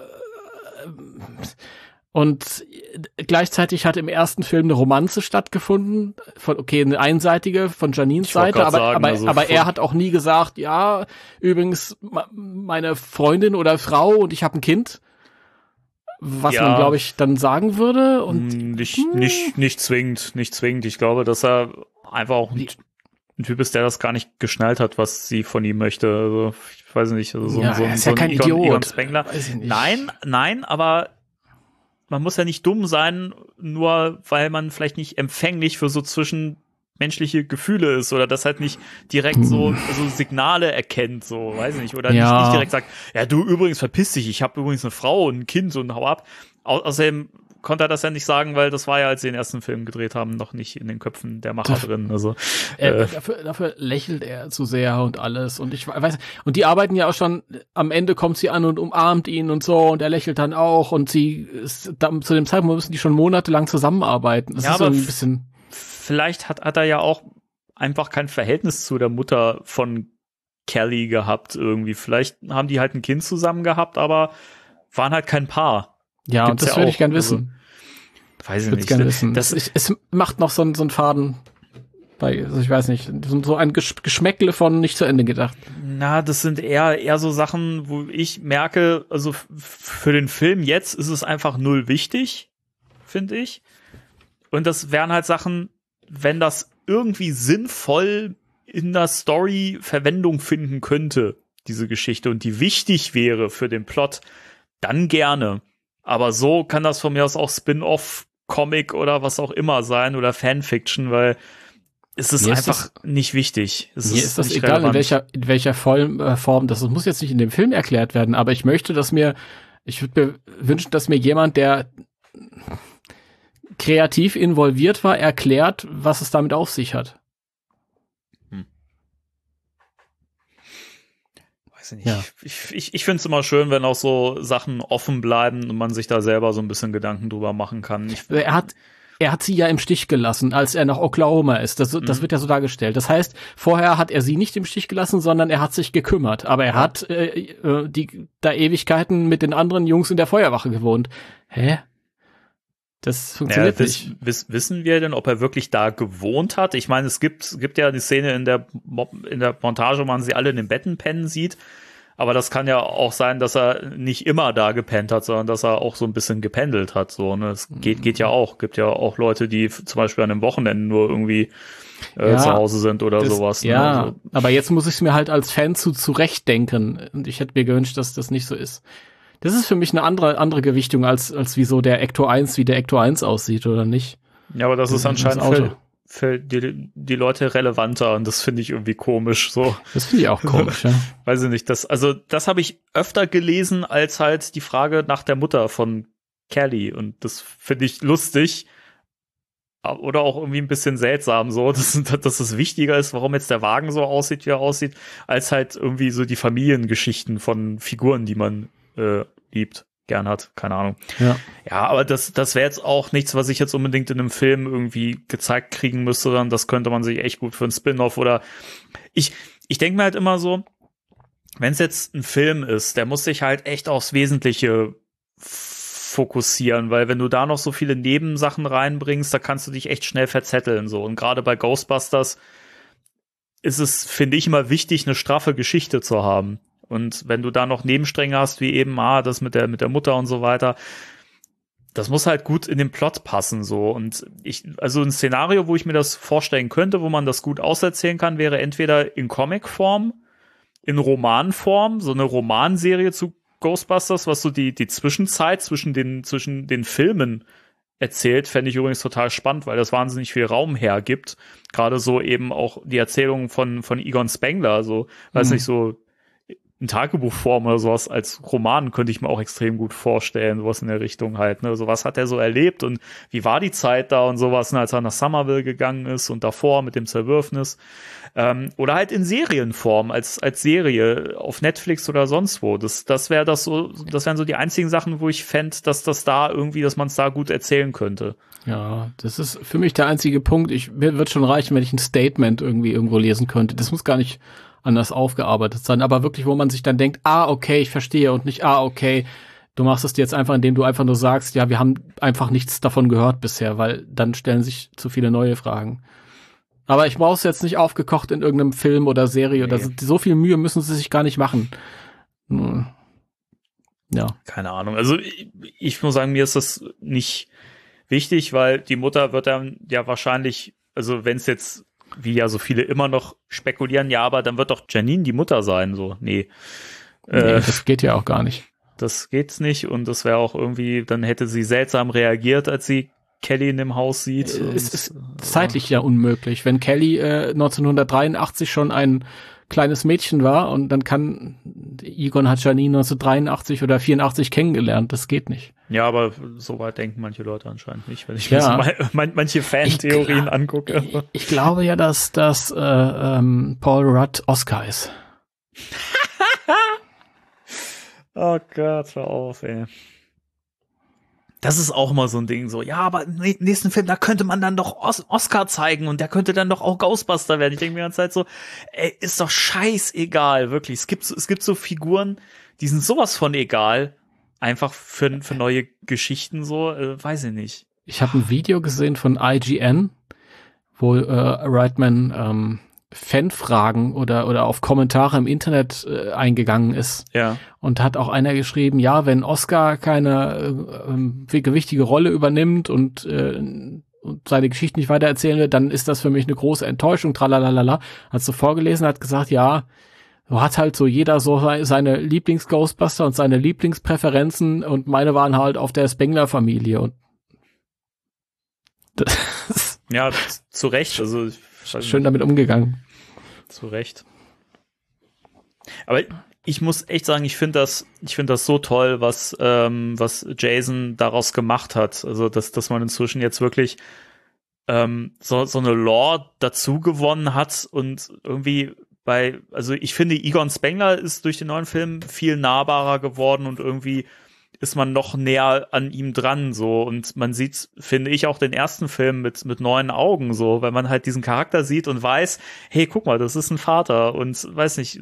Und gleichzeitig hat im ersten Film eine Romanze stattgefunden, von, okay, eine einseitige von Janines Seite, aber, sagen, aber, also aber er hat auch nie gesagt, ja, übrigens meine Freundin oder Frau und ich habe ein Kind, was ja, man, glaube ich, dann sagen würde. Und nicht, hm. nicht, nicht zwingend, nicht zwingend. Ich glaube, dass er einfach auch ein, ein Typ ist, der das gar nicht geschnallt hat, was sie von ihm möchte. Also ich weiß nicht, also so, ja, so, er ist so ja kein Egon, Idiot. Egon Spengler. Nein, nein, aber man muss ja nicht dumm sein, nur weil man vielleicht nicht empfänglich für so zwischenmenschliche Gefühle ist oder das halt nicht direkt so, so Signale erkennt, so, weiß ich nicht, oder ja. nicht, nicht direkt sagt, ja, du übrigens verpiss dich, ich habe übrigens eine Frau und ein Kind und hau ab. Au- außerdem konnte er das ja nicht sagen, weil das war ja, als sie den ersten Film gedreht haben, noch nicht in den Köpfen der Macher drin. Also äh, äh, dafür, dafür lächelt er zu sehr und alles. Und ich weiß, und die arbeiten ja auch schon, am Ende kommt sie an und umarmt ihn und so und er lächelt dann auch und sie ist, da, zu dem Zeitpunkt müssen die schon monatelang zusammenarbeiten. Das ja, ist so aber ein bisschen. Vielleicht hat, hat er ja auch einfach kein Verhältnis zu der Mutter von Kelly gehabt irgendwie. Vielleicht haben die halt ein Kind zusammen gehabt, aber waren halt kein Paar. Ja, Gibt's und das ja würde auch, ich gern also, wissen. Weiß ich ich nicht. Gerne wissen. Das, ich, es macht noch so, so einen Faden bei, also ich weiß nicht, so ein Gesch- Geschmäckle von nicht zu Ende gedacht. Na, das sind eher eher so Sachen, wo ich merke, also f- für den Film jetzt ist es einfach null wichtig, finde ich. Und das wären halt Sachen, wenn das irgendwie sinnvoll in der Story Verwendung finden könnte, diese Geschichte, und die wichtig wäre für den Plot, dann gerne. Aber so kann das von mir aus auch Spin-off, Comic oder was auch immer sein oder Fanfiction, weil es ist mir einfach ist das, nicht wichtig. Es mir ist, ist das nicht egal, relevant. in welcher, in welcher Form, äh, Form das, das muss jetzt nicht in dem Film erklärt werden, aber ich möchte, dass mir, ich würde mir wünschen, dass mir jemand, der kreativ involviert war, erklärt, was es damit auf sich hat. Hm. Weiß ich nicht. Ja. Ich, ich, ich finde es immer schön, wenn auch so Sachen offen bleiben und man sich da selber so ein bisschen Gedanken drüber machen kann. Ich, Er hat, er hat sie ja im Stich gelassen, als er nach Oklahoma ist. Das, das Mhm. wird ja so dargestellt. Das heißt, vorher hat er sie nicht im Stich gelassen, sondern er hat sich gekümmert. Aber er Ja. hat äh, äh, die da Ewigkeiten mit den anderen Jungs in der Feuerwache gewohnt. Hä? Das Ja, funktioniert wiss, nicht. wiss, wissen wir denn, ob er wirklich da gewohnt hat? Ich meine, es gibt, es gibt ja die Szene in der, Mo- in der Montage, wo man sie alle in den Betten pennen sieht. Aber das kann ja auch sein, dass er nicht immer da gepennt hat, sondern dass er auch so ein bisschen gependelt hat. So, ne? Es geht, geht ja auch. Gibt ja auch Leute, die f- zum Beispiel an einem Wochenende nur irgendwie äh, Ja, zu Hause sind oder Das, sowas. Ne? ja, Also, aber jetzt muss ich es mir halt als Fan zu zurechtdenken. Und ich hätte mir gewünscht, dass das nicht so ist. Das ist für mich eine andere andere Gewichtung, als als wie so der Ecto eins, wie der Ecto eins aussieht, oder nicht? ja, aber das ist Das anscheinend Auto. für, für die, die Leute relevanter und das finde ich irgendwie komisch. So. Das finde ich auch komisch, ja. Weiß ich nicht, das, also das habe ich öfter gelesen als halt die Frage nach der Mutter von Kelly, und das finde ich lustig oder auch irgendwie ein bisschen seltsam so, dass, dass es wichtiger ist, warum jetzt der Wagen so aussieht, wie er aussieht, als halt irgendwie so die Familiengeschichten von Figuren, die man äh, liebt, gern hat, keine Ahnung. Ja. Ja, aber das, das wäre jetzt auch nichts, was ich jetzt unbedingt in einem Film irgendwie gezeigt kriegen müsste, sondern das könnte man sich echt gut für einen Spin-off oder ich, ich denke mir halt immer so, wenn es jetzt ein Film ist, der muss sich halt echt aufs Wesentliche fokussieren, weil wenn du da noch so viele Nebensachen reinbringst, da kannst du dich echt schnell verzetteln, so. Und gerade bei Ghostbusters ist es, finde ich, immer wichtig, eine straffe Geschichte zu haben. Und wenn du da noch Nebenstränge hast, wie eben, ah, das mit der, mit der Mutter und so weiter, das muss halt gut in den Plot passen, so. Und ich, also ein Szenario, wo ich mir das vorstellen könnte, wo man das gut auserzählen kann, wäre entweder in Comicform, in Romanform, so eine Romanserie zu Ghostbusters, was so die, die Zwischenzeit zwischen den, zwischen den Filmen erzählt, fände ich übrigens total spannend, weil das wahnsinnig viel Raum hergibt. Gerade so eben auch die Erzählung von, von Egon Spengler, so, weiß Mhm. nicht, so in Tagebuchform oder sowas als Roman könnte ich mir auch extrem gut vorstellen, sowas in der Richtung halt, ne, so was hat er so erlebt und wie war die Zeit da und sowas, ne, als er nach Somerville gegangen ist und davor mit dem Zerwürfnis, ähm, oder halt in Serienform, als, als Serie auf Netflix oder sonst wo, das, das wäre das so, das wären so die einzigen Sachen, wo ich fände, dass das da irgendwie, dass man es da gut erzählen könnte. Ja, das ist für mich der einzige Punkt. Ich, mir wird schon reichen, wenn ich ein Statement irgendwie irgendwo lesen könnte. Das muss gar nicht anders aufgearbeitet sein, aber wirklich, wo man sich dann denkt, ah, okay, ich verstehe und nicht, ah, okay, du machst es dir jetzt einfach, indem du einfach nur sagst, ja, wir haben einfach nichts davon gehört bisher, weil dann stellen sich zu viele neue Fragen. Aber ich brauche es jetzt nicht aufgekocht in irgendeinem Film oder Serie Nee. oder so, so viel Mühe müssen sie sich gar nicht machen. Hm. Ja. Keine Ahnung. Also ich, ich muss sagen, mir ist das nicht wichtig, weil die Mutter wird dann ja wahrscheinlich, also wenn es jetzt, wie ja so viele immer noch spekulieren, ja, aber dann wird doch Janine die Mutter sein, so. Nee. Nee, Äh, das geht ja auch gar nicht. das geht's nicht und das wäre auch irgendwie, dann hätte sie seltsam reagiert, als sie Kelly in dem Haus sieht. Es und, ist zeitlich ja unmöglich. Wenn Kelly äh, neunzehnhundertdreiundachtzig schon ein kleines Mädchen war und dann kann Egon hat Janine neunzehnhundertdreiundachtzig oder vierundachtzig kennengelernt, das geht nicht. Ja, aber so weit denken manche Leute anscheinend nicht, wenn ich Ja. mir so mal, man, manche Fan-Theorien Ich gla- angucke. Ich, ich glaube ja, dass, dass äh, ähm, Paul Rudd Oscar ist. Oh Gott, hör auf, ey. Das ist auch mal so ein Ding, so, ja, aber im nächsten Film, da könnte man dann doch Os- Oscar zeigen und der könnte dann doch auch Ghostbuster werden. Ich denke mir die ganze Zeit so, ey, ist doch scheißegal, wirklich. Es gibt, so- es gibt so Figuren, die sind sowas von egal, einfach für, für neue Geschichten so, äh, weiß ich nicht. Ich habe ein Video gesehen von I G N, wo äh, Reitman ähm, Fanfragen oder oder auf Kommentare im Internet äh, eingegangen ist. Ja. Und hat auch einer geschrieben, ja, wenn Oscar keine äh, ähm, gewichtige Rolle übernimmt und äh, und seine Geschichte nicht weitererzählen will, dann ist das für mich eine große Enttäuschung, tralalala. Hat so vorgelesen, hat gesagt, ja, so hat halt so jeder so seine Lieblings-Ghostbuster und seine Lieblingspräferenzen und meine waren halt auf der Spengler-Familie und das ja, zu Recht, also ich weiß schön nicht. damit umgegangen. Zu Recht. Aber ich muss echt sagen, ich finde das, ich finde das so toll, was, ähm, was Jason daraus gemacht hat. Also, dass, dass man inzwischen jetzt wirklich ähm, so, so eine Lore dazu gewonnen hat und irgendwie bei, also ich finde, Egon Spengler ist durch den neuen Film viel nahbarer geworden und irgendwie ist man noch näher an ihm dran, so, und man sieht, finde ich, auch den ersten Film mit, mit neuen Augen, so, weil man halt diesen Charakter sieht und weiß, hey, guck mal, das ist ein Vater und weiß nicht,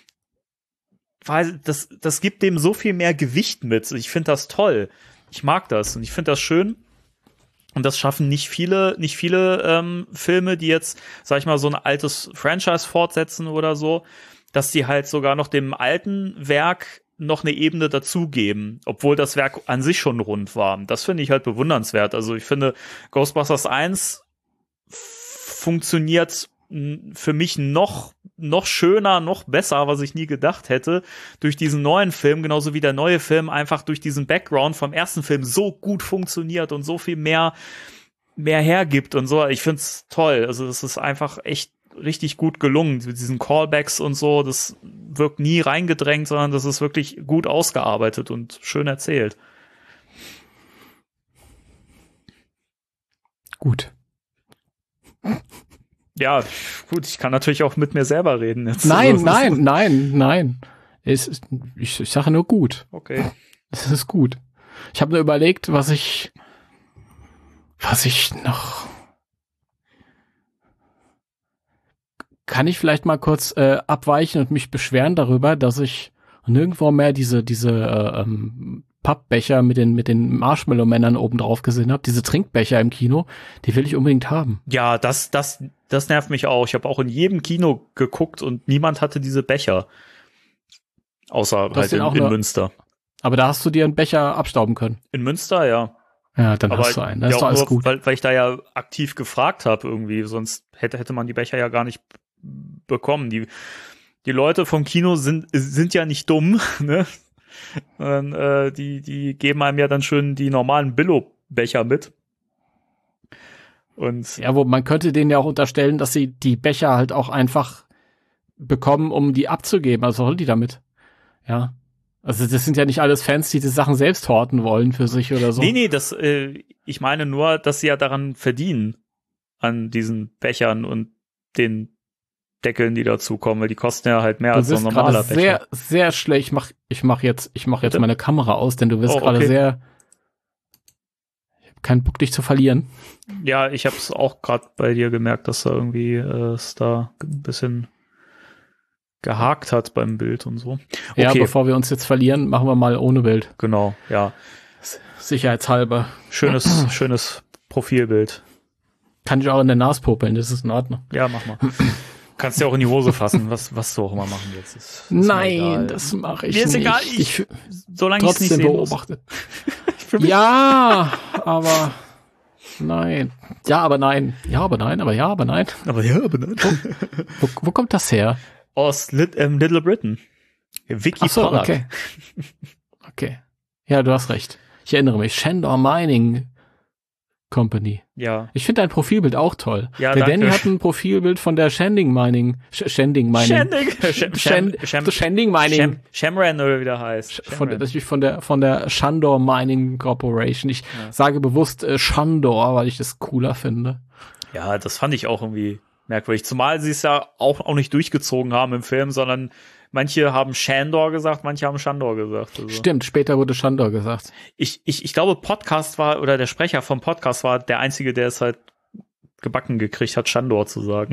weil das, das gibt dem so viel mehr Gewicht mit. Ich finde das toll. Ich mag das und ich finde das schön. Und das schaffen nicht viele, nicht viele ähm, Filme, die jetzt, sag ich mal, so ein altes Franchise fortsetzen oder so, dass die halt sogar noch dem alten Werk noch eine Ebene dazugeben, obwohl das Werk an sich schon rund war. Das finde ich halt bewundernswert. Also ich finde, Ghostbusters eins funktioniert für mich noch noch schöner, noch besser, was ich nie gedacht hätte, durch diesen neuen Film, genauso wie der neue Film einfach durch diesen Background vom ersten Film so gut funktioniert und so viel mehr mehr hergibt und so. Ich find's toll. Also es ist einfach echt richtig gut gelungen, mit diesen Callbacks und so. Das wirkt nie reingedrängt, sondern das ist wirklich gut ausgearbeitet und schön erzählt. Gut. Ja, gut, ich kann natürlich auch mit mir selber reden jetzt. Nein, also, nein, nein, nein. Es ist, ich, ich sage nur gut. Okay. Es ist gut. Ich habe nur überlegt, was ich, was ich noch. Kann ich vielleicht mal kurz äh, abweichen und mich beschweren darüber, dass ich nirgendwo mehr diese diese äh, ähm, Pappbecher mit den mit den Marshmallow-Männern oben drauf gesehen habe. Diese Trinkbecher im Kino, die will ich unbedingt haben. Ja, das das das nervt mich auch. Ich habe auch in jedem Kino geguckt und niemand hatte diese Becher. Außer halt in, in Münster. Aber da hast du dir einen Becher abstauben können. In Münster, ja. Ja, dann aber hast du einen. Das ja, ist doch alles nur, gut. Weil, weil ich da ja aktiv gefragt habe irgendwie. Sonst hätte, hätte man die Becher ja gar nicht bekommen. Die, die Leute vom Kino sind, sind ja nicht dumm, ne? Und, äh, die, die geben einem ja dann schön die normalen Billo-Becher mit. Und ja, wo man könnte denen ja auch unterstellen, dass sie die Becher halt auch einfach bekommen, um die abzugeben. Also was sollen die damit? Ja. Also das sind ja nicht alles Fans, die die Sachen selbst horten wollen für sich oder so. Nee, nee, das, äh, ich meine nur, dass sie ja daran verdienen, an diesen Bechern und den Deckeln, die dazukommen, weil die kosten ja halt mehr du als so ein normaler Becher. Sehr, sehr schlecht. Ich mach, ich mach jetzt, ich mach jetzt Bitte? meine Kamera aus, denn du wirst oh, gerade okay. sehr. Ich habe keinen Bock, dich zu verlieren. Ja, ich habe es auch gerade bei dir gemerkt, dass da irgendwie äh, es da ein bisschen gehakt hat beim Bild und so. Okay. Ja, bevor wir uns jetzt verlieren, machen wir mal ohne Bild. Genau, ja. Sicherheitshalber. Schönes, schönes Profilbild. Kann ich auch in der Nase popeln, das ist in Ordnung. Ja, mach mal. Kannst ja auch in die Hose fassen, was, was du auch immer machen willst. Ist, ist Nein, das mache ich Mir ist nicht. egal, ich, ich solange ich es nicht beobachtet. Ja, aber nein. Ja, aber nein. Ja, aber nein, aber ja, aber nein. Aber ja, aber nein. Wo, wo kommt das her? Aus Lit, ähm, Little Britain. Vicky Ach so, Pollack. okay. Okay. Ja, du hast recht. Ich erinnere mich. Shandor Mining Company. Ja. Ich finde dein Profilbild auch toll. Ja, der danke. Danny hat ein Profilbild von der Shanding Mining. Sh Shanding Mining. Shanding. Sham, Sham, Sham, Shanding Mining. Sham, Shamran oder wie der heißt. Von, das ist von der, von der Shandor Mining Corporation. Ich ja. sage bewusst äh, Shandor, weil ich das cooler finde. Ja, das fand ich auch irgendwie merkwürdig. Zumal sie es ja auch, auch nicht durchgezogen haben im Film, sondern manche haben Shandor gesagt, manche haben Shandor gesagt. Also. Stimmt, später wurde Shandor gesagt. Ich, ich, ich glaube, Podcast war, oder der Sprecher vom Podcast war der Einzige, der es halt gebacken gekriegt hat, Shandor zu sagen.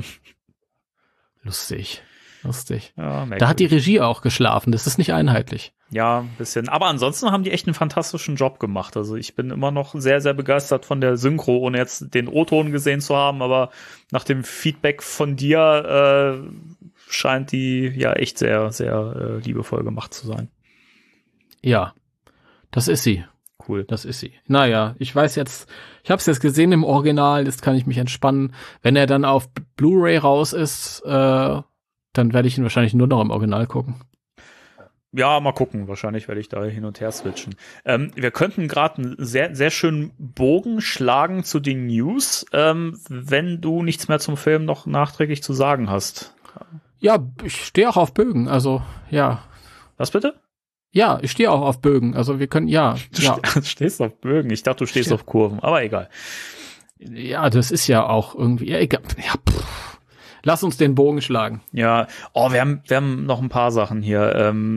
Lustig. Lustig. Ja, da hat die Regie auch geschlafen, das ist nicht einheitlich. Ja, ein bisschen. Aber ansonsten haben die echt einen fantastischen Job gemacht. Also ich bin immer noch sehr, sehr begeistert von der Synchro, ohne jetzt den O-Ton gesehen zu haben. Aber nach dem Feedback von dir äh, scheint die ja echt sehr, sehr äh, liebevoll gemacht zu sein. Ja, das ist sie. Cool. Das ist sie. Naja, ich weiß jetzt, ich habe es jetzt gesehen im Original, jetzt kann ich mich entspannen. Wenn er dann auf Blu-ray raus ist, äh, dann werde ich ihn wahrscheinlich nur noch im Original gucken. Ja, mal gucken. Wahrscheinlich werde ich da hin und her switchen. Ähm, wir könnten gerade einen sehr, sehr schönen Bogen schlagen zu den News, ähm, wenn du nichts mehr zum Film noch nachträglich zu sagen hast. Ja, ich stehe auch auf Bögen, also ja. Was bitte? Ja, ich stehe auch auf Bögen, also wir können, ja. Du ja. stehst auf Bögen. Ich dachte, du stehst Ste- auf Kurven, aber egal. Ja, das ist ja auch irgendwie, ja, egal. Ja, pff. Lass uns den Bogen schlagen. Ja, oh, wir haben, wir haben noch ein paar Sachen hier.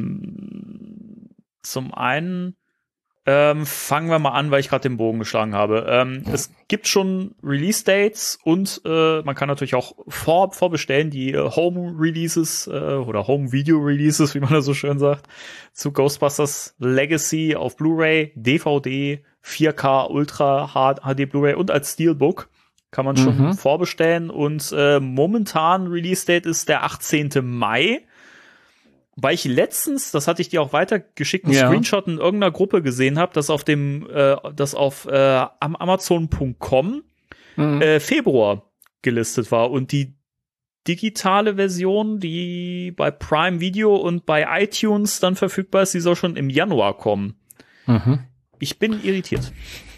Ähm, zum einen ähm, fangen wir mal an, weil ich gerade den Bogen geschlagen habe. Ähm, ja. Es gibt schon Release-Dates und äh, man kann natürlich auch vor, vorbestellen, die äh, Home-Releases äh, oder Home-Video-Releases, wie man da so schön sagt, zu Ghostbusters Legacy auf Blu-ray, D V D, vier K Ultra H D Blu-ray und als Steelbook. Kann man schon mhm. vorbestellen und äh, momentan Release-Date ist der achtzehnten Mai. Weil ich letztens, das hatte ich dir auch weitergeschickt, einen ja. Screenshot in irgendeiner Gruppe gesehen habe, dass auf dem, äh, das auf äh, Amazon Punkt com mhm. äh, Februar gelistet war und die digitale Version, die bei Prime Video und bei iTunes dann verfügbar ist, die soll schon im Januar kommen. Mhm. Ich bin irritiert.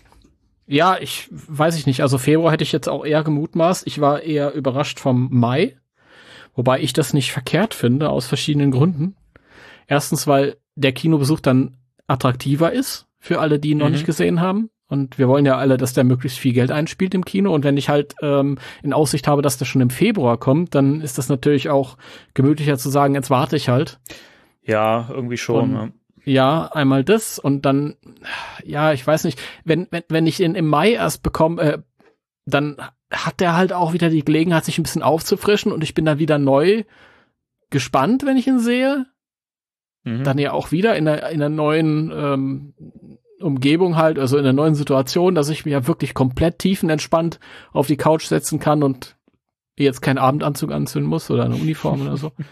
Ja, ich weiß ich nicht. Also Februar hätte ich jetzt auch eher gemutmaßt. Ich war eher überrascht vom Mai, wobei ich das nicht verkehrt finde, aus verschiedenen Gründen. Erstens, weil der Kinobesuch dann attraktiver ist für alle, die ihn noch mhm. nicht gesehen haben. Und wir wollen ja alle, dass der möglichst viel Geld einspielt im Kino. Und wenn ich halt ähm, in Aussicht habe, dass der schon im Februar kommt, dann ist das natürlich auch gemütlicher zu sagen, jetzt warte ich halt. Ja, irgendwie schon. Und, ne? Ja, einmal das und dann, ja, ich weiß nicht, wenn wenn wenn ich ihn im Mai erst bekomme, äh, dann hat der halt auch wieder die Gelegenheit, sich ein bisschen aufzufrischen und ich bin dann wieder neu gespannt, wenn ich ihn sehe. Mhm. Dann ja auch wieder in einer in einer neuen ähm, Umgebung halt, also in einer neuen Situation, dass ich mir ja wirklich komplett tiefenentspannt auf die Couch setzen kann und jetzt keinen Abendanzug anziehen muss oder eine Uniform oder so.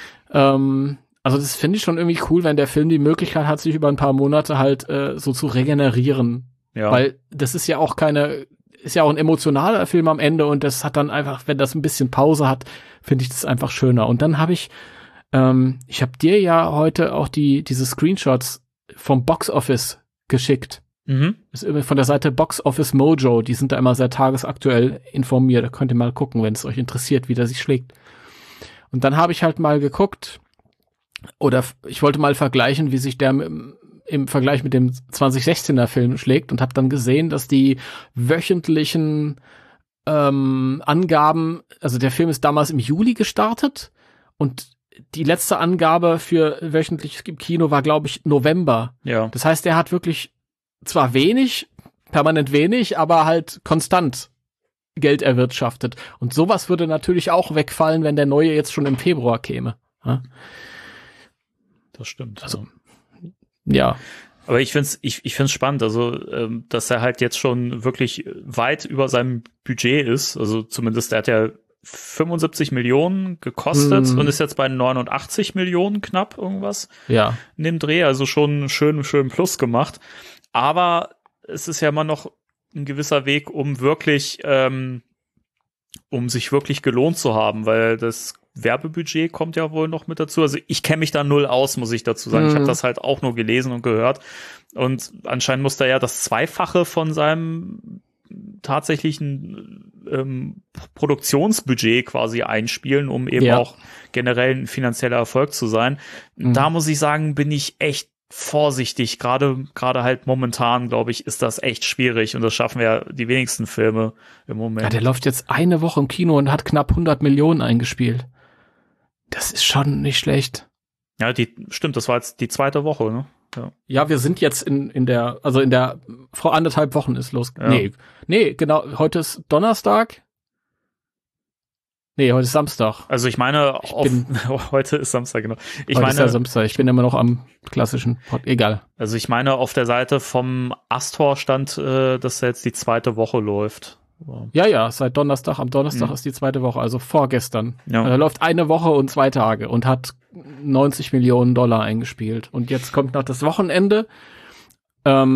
ähm, Also das finde ich schon irgendwie cool, wenn der Film die Möglichkeit hat, sich über ein paar Monate halt äh, so zu regenerieren. Ja. Weil das ist ja auch keine, ist ja auch ein emotionaler Film am Ende und das hat dann einfach, wenn das ein bisschen Pause hat, finde ich das einfach schöner. Und dann habe ich, ähm, ich habe dir ja heute auch die diese Screenshots vom Box Office geschickt. Mhm. Das ist von der Seite Box Office Mojo, die sind da immer sehr tagesaktuell informiert. Da könnt ihr mal gucken, wenn es euch interessiert, wie der sich schlägt. Und dann habe ich halt mal geguckt, oder ich wollte mal vergleichen, wie sich der im, im Vergleich mit dem zwanzig sechzehner Film schlägt und habe dann gesehen, dass die wöchentlichen ähm, Angaben, also der Film ist damals im Juli gestartet und die letzte Angabe für wöchentliches Kino war, glaube ich, November. Ja. Das heißt, er hat wirklich zwar wenig, permanent wenig, aber halt konstant Geld erwirtschaftet. Und sowas würde natürlich auch wegfallen, wenn der neue jetzt schon im Februar käme. Ja? Das stimmt. Also, ja. Aber ich find's, ich, ich find's spannend, also, ähm, dass er halt jetzt schon wirklich weit über seinem Budget ist. Also zumindest, der hat ja fünfundsiebzig Millionen gekostet mm. und ist jetzt bei neunundachtzig Millionen knapp irgendwas. Ja. In dem Dreh, also schon schön, schön Plus gemacht. Aber es ist ja immer noch ein gewisser Weg, um wirklich, ähm, um sich wirklich gelohnt zu haben, weil das Werbebudget kommt ja wohl noch mit dazu. Also ich kenne mich da null aus, muss ich dazu sagen. Mhm. Ich habe das halt auch nur gelesen und gehört. Und anscheinend muss da ja das Zweifache von seinem tatsächlichen ähm, Produktionsbudget quasi einspielen, um eben ja. auch generell ein finanzieller Erfolg zu sein. Mhm. Da muss ich sagen, bin ich echt vorsichtig. Gerade gerade halt momentan, glaube ich, ist das echt schwierig. Und das schaffen ja die wenigsten Filme im Moment. Ja, der läuft jetzt eine Woche im Kino und hat knapp hundert Millionen eingespielt. Das ist schon nicht schlecht. Ja, die stimmt, das war jetzt die zweite Woche, ne? Ja, ja wir sind jetzt in in der, also in der, vor anderthalb Wochen ist los. Ja. Nee, nee, genau, heute ist Donnerstag. Nee, heute ist Samstag. Also ich meine, ich auf, bin, heute ist Samstag, genau. Ich heute meine, ist ja Samstag, ich bin immer noch am klassischen Pod, egal. Also ich meine, auf der Seite vom Astor stand, äh, dass jetzt die zweite Woche läuft. Wow. Ja, ja, seit Donnerstag, am Donnerstag mhm. ist die zweite Woche, also vorgestern. Ja. Er läuft eine Woche und zwei Tage und hat neunzig Millionen Dollar eingespielt. Und jetzt kommt noch das Wochenende. Ähm,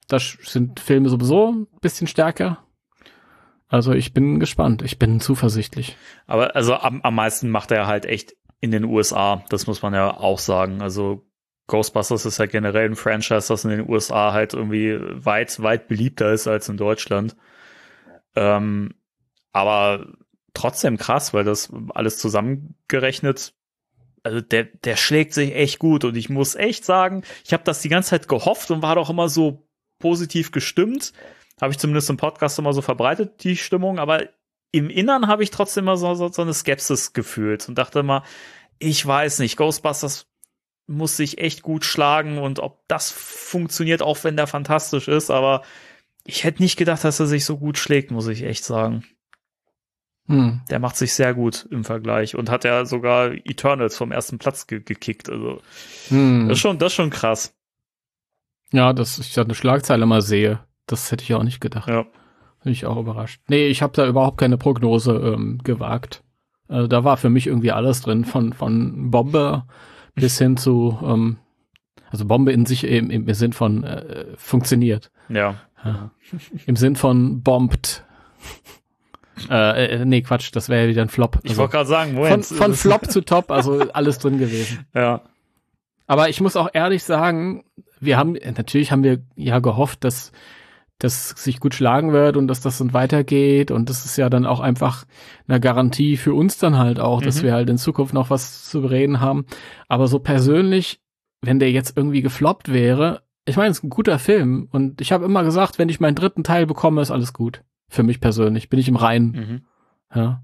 da sind Filme sowieso ein bisschen stärker. Also ich bin gespannt, ich bin zuversichtlich. Aber also am, am meisten macht er halt echt in den U S A, das muss man ja auch sagen. Also Ghostbusters ist ja generell ein Franchise, das in den U S A halt irgendwie weit, weit beliebter ist als in Deutschland. Ähm, aber trotzdem krass, weil das alles zusammengerechnet, also der, der schlägt sich echt gut und ich muss echt sagen, ich habe das die ganze Zeit gehofft und war doch immer so positiv gestimmt. Habe ich zumindest im Podcast immer so verbreitet, die Stimmung, aber im Innern habe ich trotzdem immer so, so, so eine Skepsis gefühlt und dachte immer, ich weiß nicht, Ghostbusters muss sich echt gut schlagen und ob das funktioniert, auch wenn der fantastisch ist, aber ich hätte nicht gedacht, dass er sich so gut schlägt, muss ich echt sagen. Hm. Der macht sich sehr gut im Vergleich und hat ja sogar Eternals vom ersten Platz ge- gekickt, also hm. das ist schon, das ist schon krass. Ja, dass ich da eine Schlagzeile mal sehe. Das hätte ich auch nicht gedacht. Ja. Bin ich auch überrascht. Nee, ich habe da überhaupt keine Prognose ähm, gewagt. Also da war für mich irgendwie alles drin, von von Bombe bis hin zu, ähm, also Bombe in sich im, im Sinn von äh, funktioniert. Ja. ja. Im Sinn von bombt. äh, äh, nee, Quatsch, das wäre ja wieder ein Flop. Ich also, wollte gerade sagen, Moment. Von, von Flop zu Top, also alles drin gewesen. Ja. Aber ich muss auch ehrlich sagen, wir haben, natürlich haben wir ja gehofft, dass das sich gut schlagen wird und dass das dann weitergeht und das ist ja dann auch einfach eine Garantie für uns dann halt auch, mhm. dass wir halt in Zukunft noch was zu bereden haben. Aber so persönlich, wenn der jetzt irgendwie gefloppt wäre, ich meine, es ist ein guter Film und ich habe immer gesagt, wenn ich meinen dritten Teil bekomme, ist alles gut. Für mich persönlich, bin ich im Reinen. Mhm. Ja.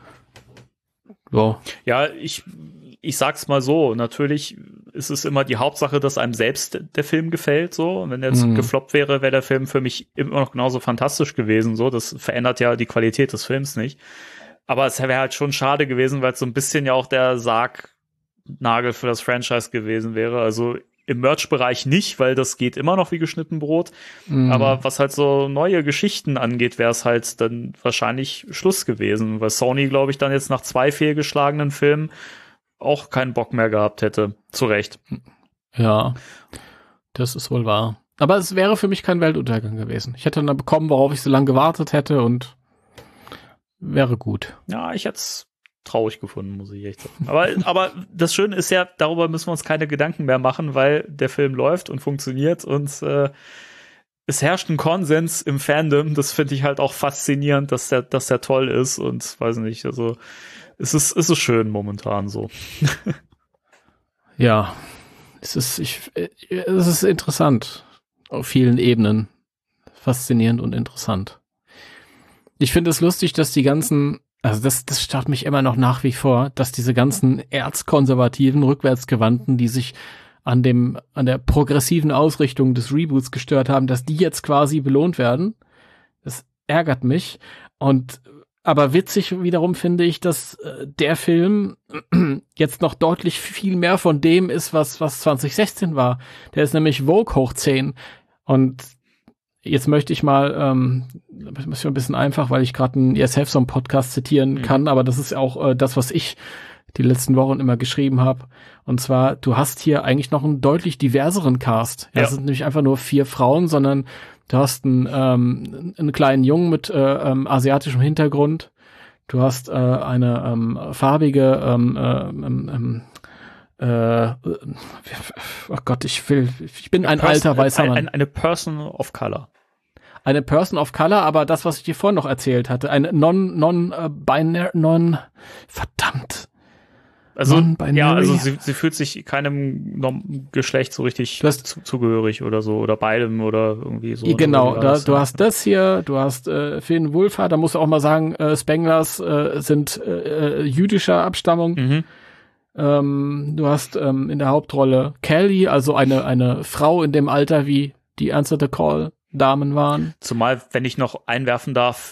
So. Ja, ich ich sag's mal so, natürlich ist es immer die Hauptsache, dass einem selbst der Film gefällt, so. Und wenn der jetzt mhm. gefloppt wäre, wäre der Film für mich immer noch genauso fantastisch gewesen, so. Das verändert ja die Qualität des Films nicht. Aber es wäre halt schon schade gewesen, weil es so ein bisschen ja auch der Sargnagel für das Franchise gewesen wäre. Also im Merch-Bereich nicht, weil das geht immer noch wie geschnitten Brot. Mhm. Aber was halt so neue Geschichten angeht, wäre es halt dann wahrscheinlich Schluss gewesen, weil Sony, glaube ich, dann jetzt nach zwei fehlgeschlagenen Filmen auch keinen Bock mehr gehabt hätte. Zu Recht. Ja, das ist wohl wahr. Aber es wäre für mich kein Weltuntergang gewesen. Ich hätte dann bekommen, worauf ich so lange gewartet hätte und wäre gut. Ja, ich hätte es traurig gefunden, muss ich echt sagen. Aber, aber das Schöne ist ja, darüber müssen wir uns keine Gedanken mehr machen, weil der Film läuft und funktioniert und äh, es herrscht ein Konsens im Fandom. Das finde ich halt auch faszinierend, dass der, dass der toll ist und weiß nicht, also es ist, es ist schön momentan so. Ja, es ist, ich, es ist interessant auf vielen Ebenen. Faszinierend und interessant. Ich finde es lustig, dass die ganzen, also das, das stört mich immer noch nach wie vor, dass diese ganzen erzkonservativen, rückwärtsgewandten, die sich an dem, an der progressiven Ausrichtung des Reboots gestört haben, dass die jetzt quasi belohnt werden. Das ärgert mich. Und aber witzig wiederum finde ich, dass äh, der Film jetzt noch deutlich viel mehr von dem ist, was was zwanzig sechzehn war. Der ist nämlich Vogue hoch zehn. Und jetzt möchte ich mal, ähm, das ist ein bisschen einfach, weil ich gerade einen Yes Have Some Podcast zitieren mhm. kann, aber das ist auch äh, das, was ich die letzten Wochen immer geschrieben habe. Und zwar, du hast hier eigentlich noch einen deutlich diverseren Cast. Ja, ja. Es sind nämlich einfach nur vier Frauen, sondern du hast einen, ähm, einen kleinen Jungen mit äh, ähm, asiatischem Hintergrund. Du hast äh, eine ähm, farbige, ähm, ähm, ähm, äh, oh Gott, ich will, ich bin ein, ein alter Person, weißer Mann. Ein, eine Person of Color. Eine Person of Color, aber das, was ich dir vorhin noch erzählt hatte, eine non, non, äh, binary, non, verdammt. Also, ja, also sie, sie fühlt sich keinem Geschlecht so richtig zu, zugehörig oder so, oder beidem oder irgendwie so. Genau, da, das, du ja. hast das hier, du hast äh, Finn Wolfhard, da musst du auch mal sagen, äh, Spanglers äh, sind äh, jüdischer Abstammung. Mhm. Ähm, du hast ähm, in der Hauptrolle Kelly, also eine eine Frau in dem Alter, wie die Answer the Call Damen waren. Zumal, wenn ich noch einwerfen darf,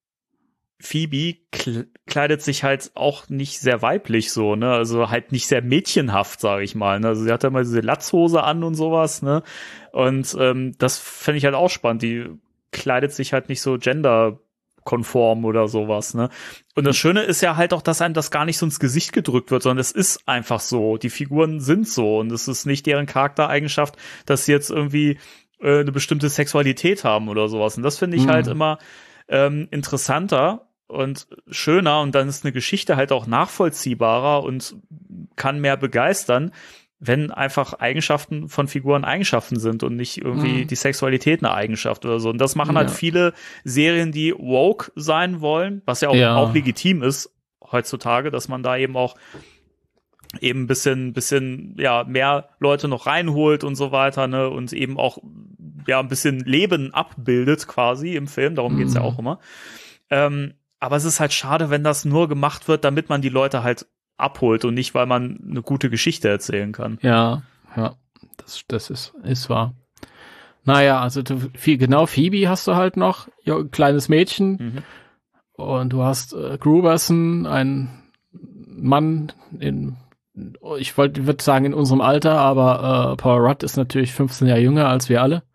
Phoebe kleidet sich halt auch nicht sehr weiblich so, ne, also halt nicht sehr mädchenhaft, sage ich mal, ne, also sie hat ja mal diese Latzhose an und sowas, ne, und ähm, das fände ich halt auch spannend, die kleidet sich halt nicht so genderkonform oder sowas, ne, und das Schöne ist ja halt auch, dass einem das gar nicht so ins Gesicht gedrückt wird, sondern es ist einfach so, die Figuren sind so und es ist nicht deren Charaktereigenschaft, dass sie jetzt irgendwie äh, eine bestimmte Sexualität haben oder sowas. Und das finde ich Mhm. halt immer ähm, interessanter und schöner und dann ist eine Geschichte halt auch nachvollziehbarer und kann mehr begeistern, wenn einfach Eigenschaften von Figuren Eigenschaften sind und nicht irgendwie Mhm. die Sexualität eine Eigenschaft oder so. Und das machen halt Ja. viele Serien, die woke sein wollen, was ja auch, Ja. auch legitim ist heutzutage, dass man da eben auch eben ein bisschen, bisschen, ja, mehr Leute noch reinholt und so weiter, ne, und eben auch, ja, ein bisschen Leben abbildet quasi im Film, darum geht's ja Mhm. auch immer. Ähm, aber es ist halt schade, wenn das nur gemacht wird, damit man die Leute halt abholt und nicht, weil man eine gute Geschichte erzählen kann. Ja, ja, das, das ist, ist wahr. Naja, also du, viel, genau, Phoebe hast du halt noch, ja, ein kleines Mädchen, Mhm. und du hast äh, Gruberson, ein Mann in, ich wollte, würde sagen in unserem Alter, aber äh, Paul Rudd ist natürlich fünfzehn Jahre jünger als wir alle.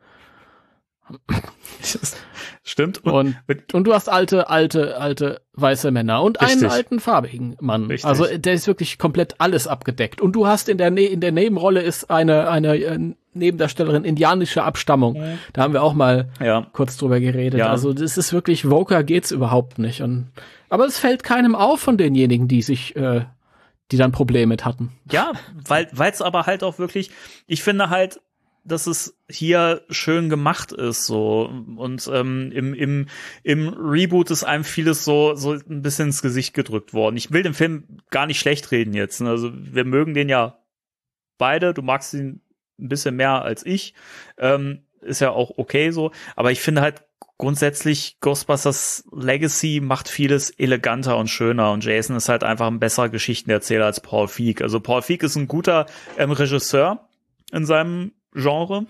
Stimmt. Und, und du hast alte, alte, alte weiße Männer und einen Richtig. alten farbigen Mann. Richtig. Also der ist wirklich komplett alles abgedeckt. Und du hast in der, ne in der Nebenrolle ist eine, eine äh, Nebendarstellerin indianischer Abstammung. Mhm. Da haben wir auch mal Ja. kurz drüber geredet. Ja. Also das ist wirklich, Voker geht's überhaupt nicht. Und, aber es fällt keinem auf von denjenigen, die sich, äh, die dann Probleme mit hatten. Ja, weil es aber halt auch wirklich, ich finde halt, dass es hier schön gemacht ist, so. Und ähm, im, im, im Reboot ist einem vieles so, so ein bisschen ins Gesicht gedrückt worden. Ich will den Film gar nicht schlecht reden jetzt. Ne? Also wir mögen den ja beide. Du magst ihn ein bisschen mehr als ich. Ähm, ist ja auch okay so. Aber ich finde halt grundsätzlich Ghostbusters Legacy macht vieles eleganter und schöner. Und Jason ist halt einfach ein besserer Geschichtenerzähler als Paul Feig. Also Paul Feig ist ein guter ähm, Regisseur in seinem Genre.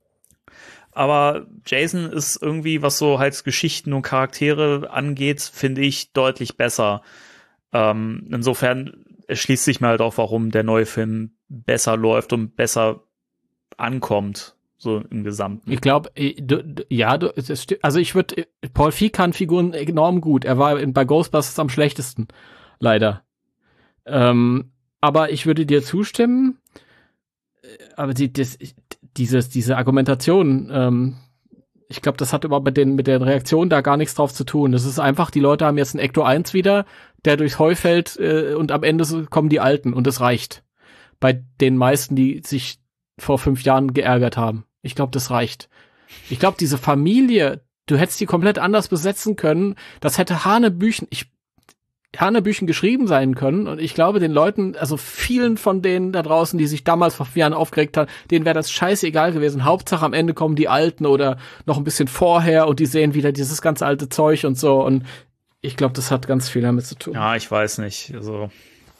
Aber Jason ist irgendwie, was so halt Geschichten und Charaktere angeht, finde ich deutlich besser. Ähm, insofern erschließt sich mir halt auch, warum der neue Film besser läuft und besser ankommt, so im Gesamten. Ich glaube, ja, du, es sti- also ich würde, Paul Feig kann Figuren enorm gut. Er war in, bei Ghostbusters am schlechtesten, leider. Ähm, aber ich würde dir zustimmen. Aber die, das, dieses, diese Argumentation, ähm, ich glaube, das hat überhaupt mit den, mit den Reaktionen da gar nichts drauf zu tun. Das ist einfach, die Leute haben jetzt einen Ecto eins wieder, der durchs Heu fällt, äh, und am Ende so kommen die Alten und es reicht. Bei den meisten, die sich vor fünf Jahren geärgert haben. Ich glaube, das reicht. Ich glaube, diese Familie, du hättest die komplett anders besetzen können. Das hätte Hanebüchen, ich Hanebüchen geschrieben sein können. Und ich glaube, den Leuten, also vielen von denen da draußen, die sich damals vor vier Jahren aufgeregt haben, denen wäre das scheißegal gewesen. Hauptsache am Ende kommen die Alten oder noch ein bisschen vorher und die sehen wieder dieses ganz alte Zeug und so. Und ich glaube, das hat ganz viel damit zu tun. Ja, ich weiß nicht. Also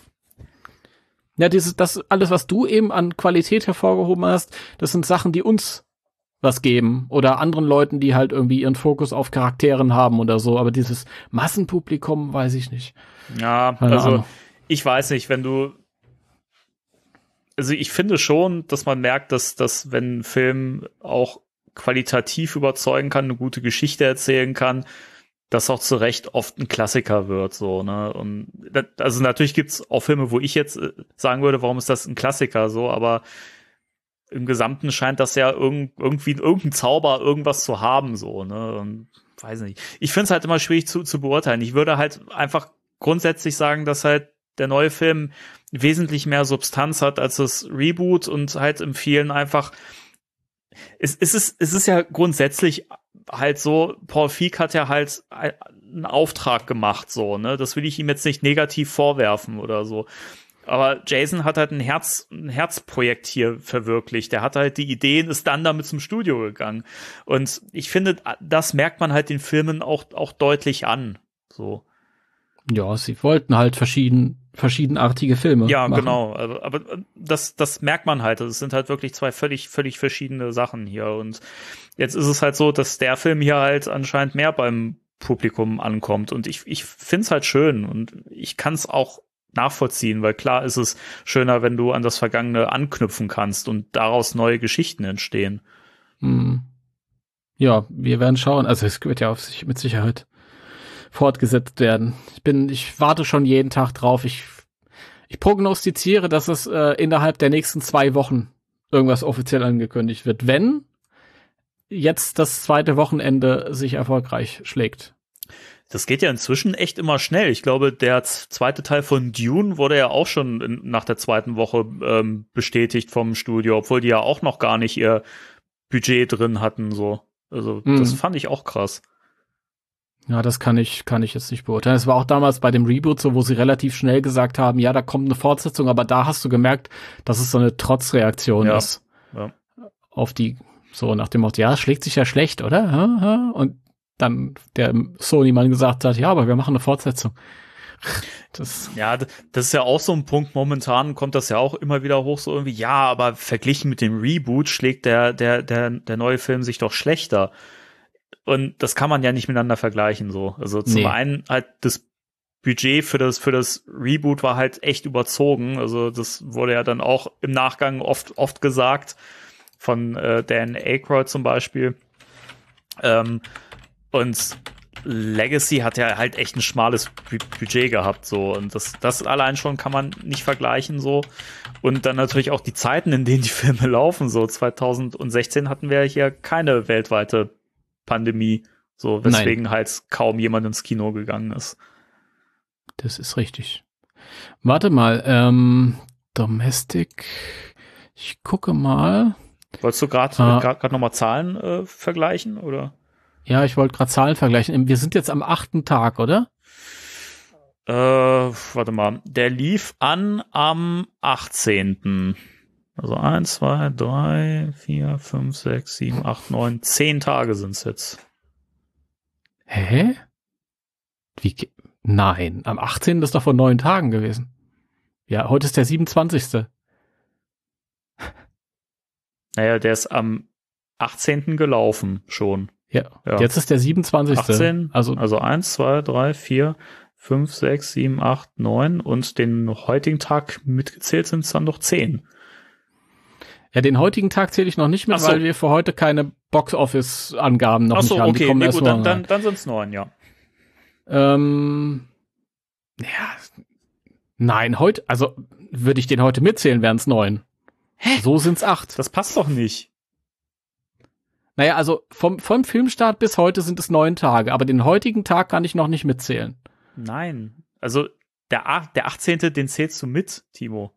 Ja, dieses, das alles, was du eben an Qualität hervorgehoben hast, das sind Sachen, die uns was geben oder anderen Leuten, die halt irgendwie ihren Fokus auf Charakteren haben oder so. Aber dieses Massenpublikum, weiß ich nicht. ja, Keine also Ahnung. ich weiß nicht, wenn du also ich finde schon, dass man merkt, dass, dass wenn ein Film auch qualitativ überzeugen kann, eine gute Geschichte erzählen kann, das auch zu Recht oft ein Klassiker wird, so, ne, und das, also natürlich gibt's auch Filme, wo ich jetzt äh, sagen würde, warum ist das ein Klassiker, so, aber im Gesamten scheint das ja irg- irgendwie irgendein Zauber, irgendwas zu haben, so, ne, und weiß nicht. Ich finde es halt immer schwierig zu, zu beurteilen. Ich würde halt einfach grundsätzlich sagen, dass halt der neue Film wesentlich mehr Substanz hat als das Reboot und halt im vielen einfach es, es ist, es ist ja grundsätzlich halt so, Paul Feig hat ja halt einen Auftrag gemacht, so, ne, das will ich ihm jetzt nicht negativ vorwerfen oder so. Aber Jason hat halt ein Herz, ein Herzprojekt hier verwirklicht. Der hat halt die Ideen, ist dann damit zum Studio gegangen. Und ich finde, das merkt man halt den Filmen auch, auch deutlich an, so. Ja, sie wollten halt verschieden, verschiedenartige Filme Ja, machen. genau. Aber, aber das, das merkt man halt. Es sind halt wirklich zwei völlig, völlig verschiedene Sachen hier. Und jetzt ist es halt so, dass der Film hier halt anscheinend mehr beim Publikum ankommt. Und ich, ich find's halt schön. Und ich kann's auch nachvollziehen, weil klar ist es schöner, wenn du an das Vergangene anknüpfen kannst und daraus neue Geschichten entstehen. Hm. Ja, wir werden schauen. Also es wird ja auf sich mit Sicherheit fortgesetzt werden. Ich bin, ich warte schon jeden Tag drauf. Ich, ich prognostiziere, dass es äh, innerhalb der nächsten zwei Wochen irgendwas offiziell angekündigt wird. Wenn, jetzt das zweite Wochenende sich erfolgreich schlägt. Das geht ja inzwischen echt immer schnell. Ich glaube, der zweite Teil von Dune wurde ja auch schon in, nach der zweiten Woche ähm, bestätigt vom Studio, obwohl die ja auch noch gar nicht ihr Budget drin hatten. So, also mhm. das fand ich auch krass. Ja, das kann ich kann ich jetzt nicht beurteilen. Es war auch damals bei dem Reboot so, wo sie relativ schnell gesagt haben, ja, da kommt eine Fortsetzung, aber da hast du gemerkt, dass es so eine Trotzreaktion ja. ist ja. auf die, so nach dem Motto, ja, es schlägt sich ja schlecht, oder? Und dann der Sony-Mann gesagt hat, ja, aber wir machen eine Fortsetzung. Das ja, das ist ja auch so ein Punkt, momentan kommt das ja auch immer wieder hoch, so irgendwie, ja, aber verglichen mit dem Reboot schlägt der, der, der, der neue Film sich doch schlechter. Und das kann man ja nicht miteinander vergleichen, so. Also zum nee. einen halt das Budget für das, für das Reboot war halt echt überzogen. Also das wurde ja dann auch im Nachgang oft, oft gesagt von äh, Dan Aykroyd zum Beispiel. Ähm, Und Legacy hat ja halt echt ein schmales Budget gehabt, so. Und das, das allein schon kann man nicht vergleichen, so. Und dann natürlich auch die Zeiten, in denen die Filme laufen, so. zwanzig sechzehn hatten wir hier keine weltweite Pandemie, so. Weswegen Nein. halt kaum jemand ins Kino gegangen ist. Das ist richtig. Warte mal, ähm, Domestic, ich gucke mal. Wolltest du gerade ah. gerade nochmal Zahlen äh, vergleichen, oder? Ja, ich wollte gerade Zahlen vergleichen. Wir sind jetzt am achten Tag, oder? Äh, warte mal. Der lief an am achtzehnten Also eins, zwei, drei, vier, fünf, sechs, sieben, acht, neun, zehn Tage sind's jetzt. Hä? Wie? Nein, am achtzehnten ist doch vor neun Tagen gewesen. Ja, heute ist der siebenundzwanzigste Naja, der ist am achtzehnten gelaufen schon. Ja, ja, jetzt ist der siebenundzwanzigste achtzehn, also, also eins, zwei, drei, vier, fünf, sechs, sieben, acht, neun und den heutigen Tag mitgezählt sind es dann noch zehn. Ja, den heutigen Tag zähle ich noch nicht mit, so. weil wir für heute keine Box-Office-Angaben noch Ach so, nicht haben. Okay. Die kommen nee, erst gut, dann, dann, dann sind es neun, ja. Ähm, ja, nein, heute, also würde ich den heute mitzählen, wären es neun. Hä? So sind's acht. Das passt doch nicht. Naja, also vom, vom Filmstart bis heute sind es neun Tage, aber den heutigen Tag kann ich noch nicht mitzählen. Nein, also der, der achtzehnte den zählst du mit, Timo.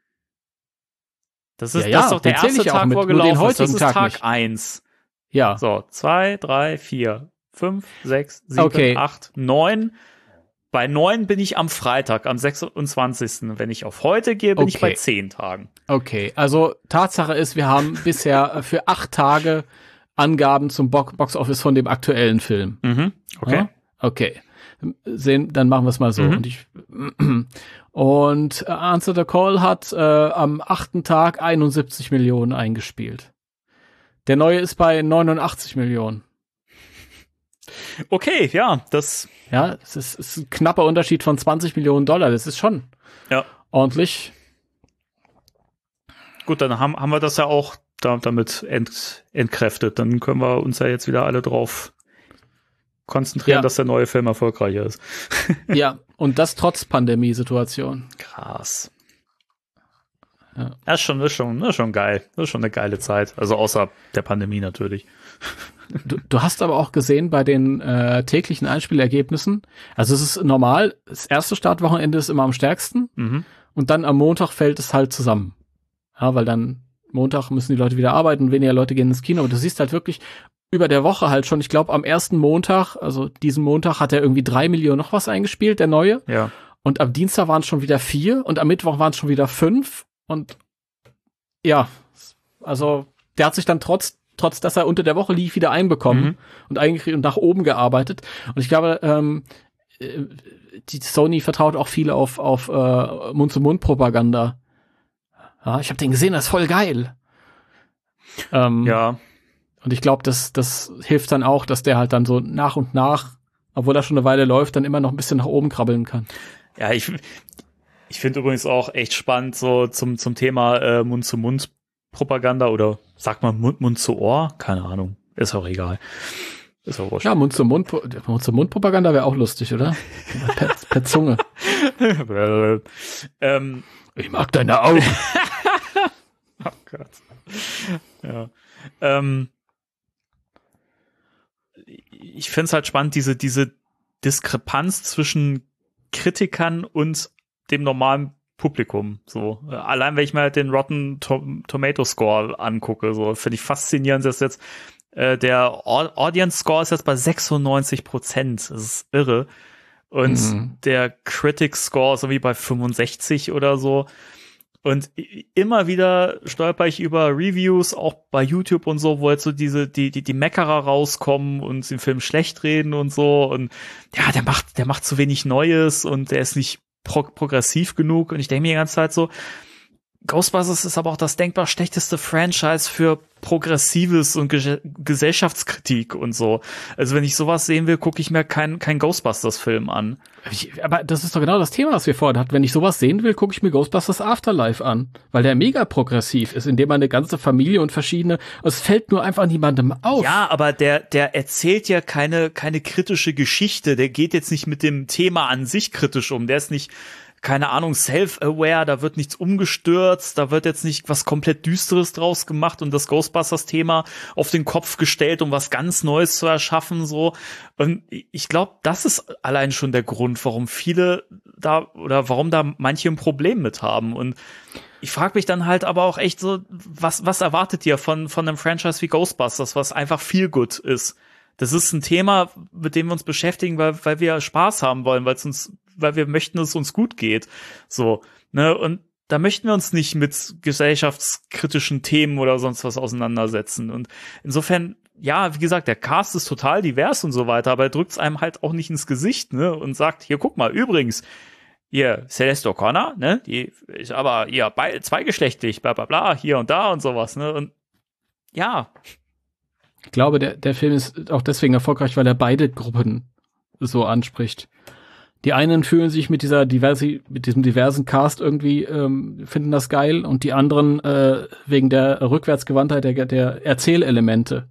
Das ist, ja, ja, das ist doch der erste Tag, wo er gelaufen ist. Das ist Tag Tag eins. Ja. So, zwei, drei, vier, fünf, sechs, sieben, okay. acht, neun. Bei neun bin ich am Freitag, am sechsundzwanzigsten Wenn ich auf heute gehe, bin okay. ich bei zehn Tagen. Okay, also Tatsache ist, wir haben bisher für acht Tage Angaben zum Bo- Box-Office von dem aktuellen Film. Mhm. Okay. Ja? Okay. Sehen, dann machen wir es mal so. Mhm. Und, ich, und Answer the Call hat äh, am achten Tag einundsiebzig Millionen eingespielt. Der neue ist bei neunundachtzig Millionen. Okay, ja, das... Ja, es ist, ist ein knapper Unterschied von zwanzig Millionen Dollar. Das ist schon ja. ordentlich. Gut, dann haben, haben wir das ja auch da, damit ent, entkräftet. Dann können wir uns ja jetzt wieder alle drauf konzentrieren, ja. dass der neue Film erfolgreicher ist. Ja, und das trotz Pandemiesituation. Krass. Ja. Das ist schon, das ist schon, das ist schon geil. Das ist schon eine geile Zeit. Also außer der Pandemie natürlich. Du, du hast aber auch gesehen bei den äh, täglichen Einspielergebnissen, also es ist normal, das erste Startwochenende ist immer am stärksten mhm. und dann am Montag fällt es halt zusammen. Ja, weil dann Montag müssen die Leute wieder arbeiten, weniger Leute gehen ins Kino. Aber du siehst halt wirklich über der Woche halt schon, ich glaube am ersten Montag, also diesen Montag hat er irgendwie drei Millionen noch was eingespielt, der neue. Ja. Und am Dienstag waren es schon wieder vier und am Mittwoch waren es schon wieder fünf. Und ja, also der hat sich dann trotz trotz dass er unter der Woche lief, wieder einbekommen mhm. und eigentlich nach oben gearbeitet. Und ich glaube, ähm, die Sony vertraut auch viel auf auf äh, Mund-zu-Mund-Propaganda. Ja, ich habe den gesehen, das ist voll geil. Ähm, ja. Und ich glaube, das das hilft dann auch, dass der halt dann so nach und nach, obwohl er schon eine Weile läuft, dann immer noch ein bisschen nach oben krabbeln kann. Ja, ich ich finde übrigens auch echt spannend so zum zum Thema äh, Mund-zu-Mund-Propaganda oder sagt man Mund, Mund zu Ohr? Keine Ahnung. Ist auch egal. Ist auch wurscht. Ja, Mund-zu-Mund, Mund-zu-Mund-Propaganda wäre auch lustig, oder? per, per Zunge. ähm, ich mag deine Augen. Oh Gott. Ja. Ähm, ich finde es halt spannend, diese, diese Diskrepanz zwischen Kritikern und dem normalen Publikum. So, allein wenn ich mir halt den Rotten Tom- Tomato Score angucke, so finde ich faszinierend, dass jetzt äh, der Audience Score ist jetzt bei sechsundneunzig Prozent. Das ist irre. Und mhm. der Critic Score ist irgendwie bei fünfundsechzig oder so. Und immer wieder stolper ich über Reviews, auch bei YouTube und so, wo jetzt so diese, die, die, die Meckerer rauskommen und den Film schlecht reden und so. Und ja, der macht, der macht zu wenig Neues und der ist nicht pro- progressiv genug. Und ich denke mir die ganze Zeit so, Ghostbusters ist aber auch das denkbar schlechteste Franchise für Progressives und Ge- Gesellschaftskritik und so. Also wenn ich sowas sehen will, gucke ich mir keinen kein Ghostbusters-Film an. Ich, aber das ist doch genau das Thema, was wir vorhin hatten. Wenn ich sowas sehen will, gucke ich mir Ghostbusters Afterlife an, weil der mega progressiv ist, indem man eine ganze Familie und verschiedene, es fällt nur einfach niemandem auf. Ja, aber der der erzählt ja keine keine kritische Geschichte. Der geht jetzt nicht mit dem Thema an sich kritisch um. Der ist nicht, keine Ahnung, self-aware, da wird nichts umgestürzt, da wird jetzt nicht was komplett Düsteres draus gemacht und das Ghostbusters-Thema auf den Kopf gestellt, um was ganz Neues zu erschaffen, so. Und ich glaube, das ist allein schon der Grund, warum viele da, oder warum da manche ein Problem mit haben. Und ich frage mich dann halt aber auch echt so, was, was erwartet ihr von, von einem Franchise wie Ghostbusters, was einfach viel gut ist? Das ist ein Thema, mit dem wir uns beschäftigen, weil, weil wir Spaß haben wollen, weil es uns, weil wir möchten, dass es uns gut geht. So, ne, und da möchten wir uns nicht mit gesellschaftskritischen Themen oder sonst was auseinandersetzen. Und insofern, ja, wie gesagt, der Cast ist total divers und so weiter, aber er drückt es einem halt auch nicht ins Gesicht, ne, und sagt, hier, guck mal, übrigens, hier, Celeste O'Connor, ne, die ist aber hier bei, zweigeschlechtlich, bla, bla, bla, hier und da und sowas, ne, und ja. Ich glaube, der, der Film ist auch deswegen erfolgreich, weil er beide Gruppen so anspricht. Die einen fühlen sich mit dieser diversi, mit diesem diversen Cast irgendwie, ähm, finden das geil, und die anderen äh, wegen der Rückwärtsgewandtheit der, der Erzählelemente.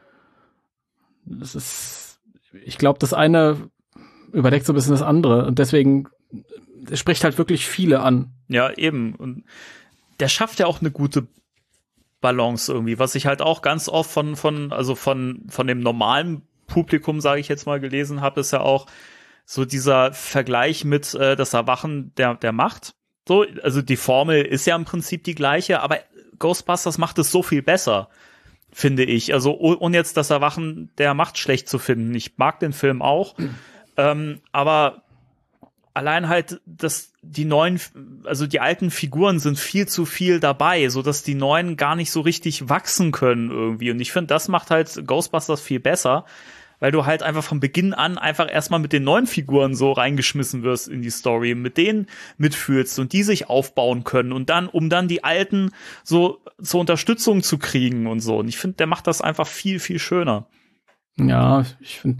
Das ist, ich glaube, das eine überdeckt so ein bisschen das andere, und deswegen es spricht halt wirklich viele an. Ja, eben. Und der schafft ja auch eine gute Balance irgendwie, was ich halt auch ganz oft von von also von von dem normalen Publikum, sage ich jetzt mal, gelesen habe, ist ja auch so dieser Vergleich mit äh, das Erwachen der der Macht. So, also die Formel ist ja im Prinzip die gleiche, aber Ghostbusters macht es so viel besser, finde ich. Also ohne jetzt das Erwachen der Macht schlecht zu finden. Ich mag den Film auch, mhm. ähm, aber allein halt, dass die neuen, also die alten Figuren sind viel zu viel dabei, so dass die neuen gar nicht so richtig wachsen können irgendwie. Und ich finde, das macht halt Ghostbusters viel besser, weil du halt einfach von Beginn an einfach erstmal mit den neuen Figuren so reingeschmissen wirst in die Story, mit denen mitfühlst und die sich aufbauen können und dann, um dann die alten so zur Unterstützung zu kriegen und so. Und ich finde, der macht das einfach viel, viel schöner. Ja, ich finde,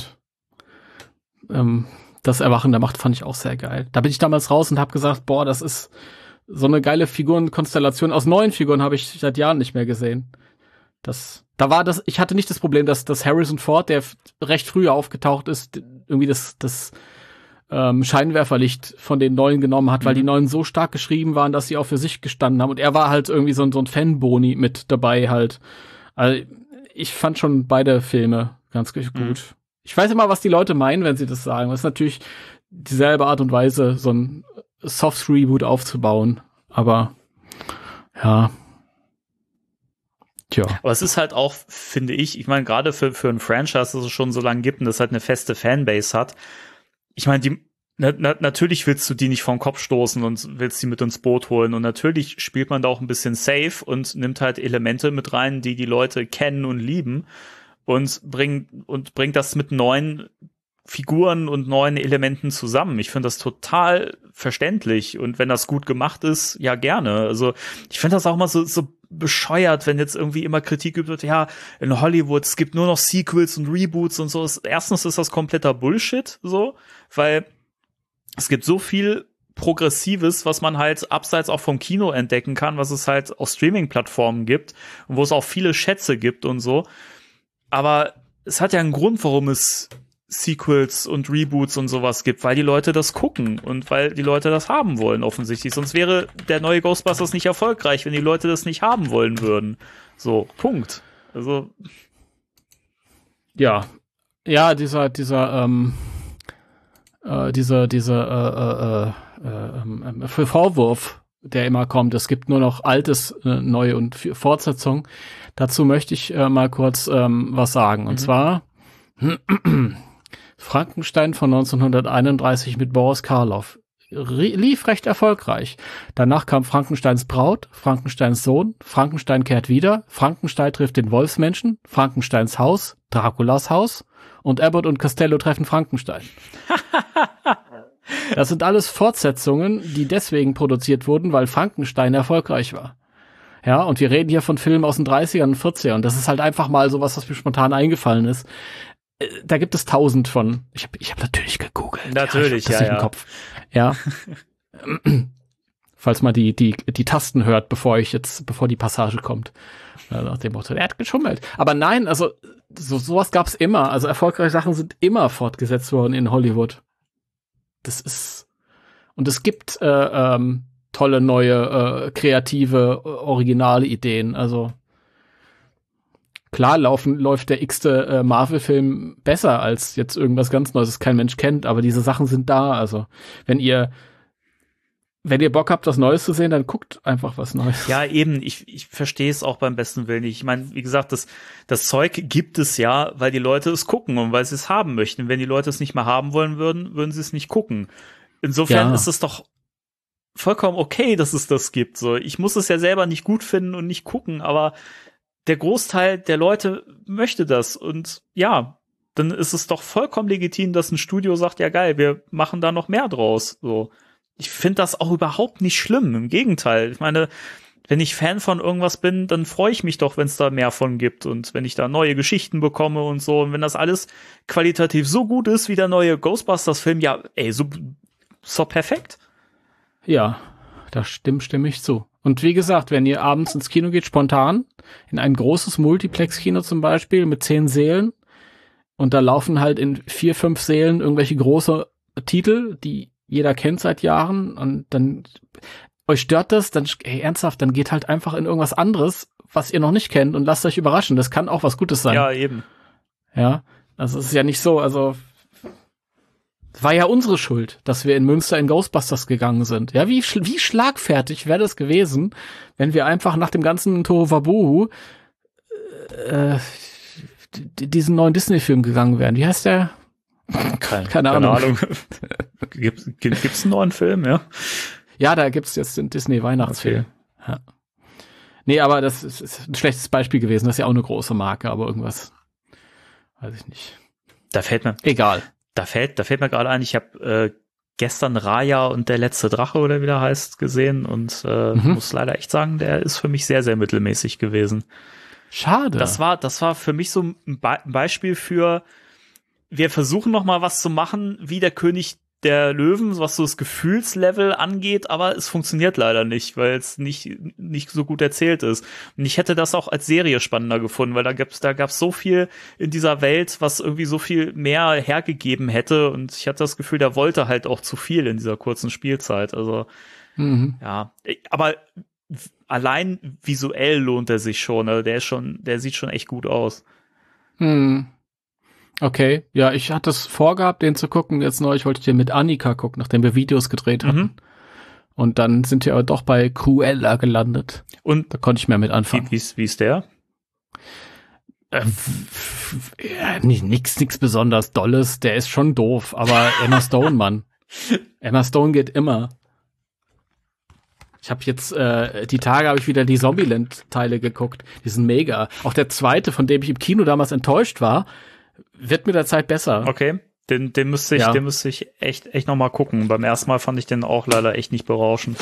ähm, das Erwachen der Macht fand ich auch sehr geil. Da bin ich damals raus und habe gesagt, boah, das ist so eine geile Figurenkonstellation. Aus neuen Figuren habe ich seit Jahren nicht mehr gesehen. Das, da war das, ich hatte nicht das Problem, dass, dass Harrison Ford, der f- recht früh aufgetaucht ist, irgendwie das, das ähm, Scheinwerferlicht von den Neuen genommen hat, mhm. weil die Neuen so stark geschrieben waren, dass sie auch für sich gestanden haben. Und er war halt irgendwie so ein, so ein Fanboni mit dabei halt. Also ich fand schon beide Filme ganz gut. Mhm. Ich weiß immer, was die Leute meinen, wenn sie das sagen. Das ist natürlich dieselbe Art und Weise, so ein Soft-Reboot aufzubauen. Aber ja. Tja. Aber es ist halt auch, finde ich, ich meine, gerade für, für ein Franchise, das es schon so lange gibt und das halt eine feste Fanbase hat. Ich meine, die na, na, natürlich willst du die nicht vom Kopf stoßen und willst die mit ins Boot holen. Und natürlich spielt man da auch ein bisschen safe und nimmt halt Elemente mit rein, die die Leute kennen und lieben. Und bringt, und bringt das mit neuen Figuren und neuen Elementen zusammen. Ich finde das total verständlich. Und wenn das gut gemacht ist, ja gerne. Also ich finde das auch mal so, so bescheuert, wenn jetzt irgendwie immer Kritik geübt wird, ja, in Hollywood, es gibt nur noch Sequels und Reboots und so. Erstens ist das kompletter Bullshit, so, weil es gibt so viel Progressives, was man halt abseits auch vom Kino entdecken kann, was es halt auf Streaming-Plattformen gibt und wo es auch viele Schätze gibt und so. Aber es hat ja einen Grund, warum es Sequels und Reboots und sowas gibt, weil die Leute das gucken und weil die Leute das haben wollen, offensichtlich. Sonst wäre der neue Ghostbusters nicht erfolgreich, wenn die Leute das nicht haben wollen würden. So, Punkt. Also. Ja, ja, dieser, dieser, ähm, äh, dieser, dieser, äh, äh, äh, äh, Vorwurf, der immer kommt, es gibt nur noch Altes, äh, Neue und Fortsetzung. Dazu möchte ich äh, mal kurz ähm, was sagen. Und mhm. zwar Frankenstein von neunzehnhunderteinunddreißig mit Boris Karloff. Lief recht erfolgreich. Danach kam Frankensteins Braut, Frankensteins Sohn, Frankenstein kehrt wieder, Frankenstein trifft den Wolfsmenschen, Frankensteins Haus, Draculas Haus und Abbott und Costello treffen Frankenstein. Das sind alles Fortsetzungen, die deswegen produziert wurden, weil Frankenstein erfolgreich war. Ja, und wir reden hier von Filmen aus den dreißigern und vierzigern. Das ist halt einfach mal sowas, was mir spontan eingefallen ist. Da gibt es tausend von. Ich habe ich hab natürlich gegoogelt. Natürlich, ja. Ich hab das ja, im Kopf. Ja. Falls man die, die, die Tasten hört, bevor ich jetzt, bevor die Passage kommt. Nach dem Motto, er hat geschummelt. Aber nein, also, so, sowas gab's immer. Also, erfolgreiche Sachen sind immer fortgesetzt worden in Hollywood. Das ist, und es gibt, äh, ähm, tolle, neue, äh, kreative, originale Ideen. Also, klar laufen, läuft der x-te äh, Marvel-Film besser als jetzt irgendwas ganz Neues, das kein Mensch kennt, aber diese Sachen sind da. Also, wenn ihr wenn ihr Bock habt, was Neues zu sehen, dann guckt einfach was Neues. Ja, eben, ich, ich verstehe es auch beim besten Willen nicht. Ich meine, wie gesagt, das, das Zeug gibt es ja, weil die Leute es gucken und weil sie es haben möchten. Wenn die Leute es nicht mehr haben wollen würden, würden sie es nicht gucken. Insofern ja. ist es doch vollkommen okay, dass es das gibt. So, ich muss es ja selber nicht gut finden und nicht gucken, aber der Großteil der Leute möchte das und ja, dann ist es doch vollkommen legitim, dass ein Studio sagt, ja geil, wir machen da noch mehr draus. So, ich finde das auch überhaupt nicht schlimm. Im Gegenteil, ich meine, wenn ich Fan von irgendwas bin, dann freue ich mich doch, wenn es da mehr von gibt und wenn ich da neue Geschichten bekomme und so und wenn das alles qualitativ so gut ist wie der neue Ghostbusters-Film, ja, ey, so, so perfekt. Ja, da stimme, stimme ich zu. Und wie gesagt, wenn ihr abends ins Kino geht, spontan, in ein großes Multiplex-Kino zum Beispiel mit zehn Sälen und da laufen halt in vier, fünf Sälen irgendwelche große Titel, die jeder kennt seit Jahren und dann euch stört das, dann ey, ernsthaft, dann geht halt einfach in irgendwas anderes, was ihr noch nicht kennt und lasst euch überraschen. Das kann auch was Gutes sein. Ja, eben. Ja, also es ist ja nicht so, also war ja unsere Schuld, dass wir in Münster in Ghostbusters gegangen sind. Ja, wie, wie schlagfertig wäre das gewesen, wenn wir einfach nach dem ganzen Tohuwabohu äh, diesen neuen Disney-Film gegangen wären. Wie heißt der? Keine, keine Ahnung. Keine Ahnung. Gibt, gibt's einen neuen Film, ja? Ja, da gibt's jetzt den Disney-Weihnachtsfilm. Okay. Ja. Nee, aber das ist, ist ein schlechtes Beispiel gewesen. Das ist ja auch eine große Marke, aber irgendwas weiß ich nicht. Da fällt mir egal. Da fällt, da fällt mir gerade ein, ich habe äh, gestern Raya und der letzte Drache oder wie der heißt gesehen und äh, mhm. muss leider echt sagen, der ist für mich sehr, sehr mittelmäßig gewesen. Schade. Das war, das war für mich so ein, Be- ein Beispiel für, wir versuchen noch mal was zu machen, wie der König der Löwen, was so das Gefühlslevel angeht, aber es funktioniert leider nicht, weil es nicht nicht so gut erzählt ist. Und ich hätte das auch als Serie spannender gefunden, weil da gab's da gab's so viel in dieser Welt, was irgendwie so viel mehr hergegeben hätte und ich hatte das Gefühl, der wollte halt auch zu viel in dieser kurzen Spielzeit. Also mhm. ja, aber allein visuell lohnt er sich schon. Also der ist schon, der sieht schon echt gut aus. Hm. Okay, ja, ich hatte es vorgehabt, den zu gucken. Jetzt neulich wollte ich den mit Annika gucken, nachdem wir Videos gedreht hatten. Mhm. Und dann sind wir aber doch bei Cruella gelandet. Und da konnte ich mehr mit anfangen. Wie, wie, wie ist der? Äh, ja, nicht, nix, nix besonders Dolles. Der ist schon doof, aber Emma Stone, Mann. Emma Stone geht immer. Ich habe jetzt, äh, die Tage habe ich wieder die Zombieland-Teile geguckt. Die sind mega. Auch der zweite, von dem ich im Kino damals enttäuscht war, wird mit der Zeit besser. Okay, den, den müsste ich, ja. den müsste ich echt, echt noch mal gucken. Beim ersten Mal fand ich den auch leider echt nicht berauschend.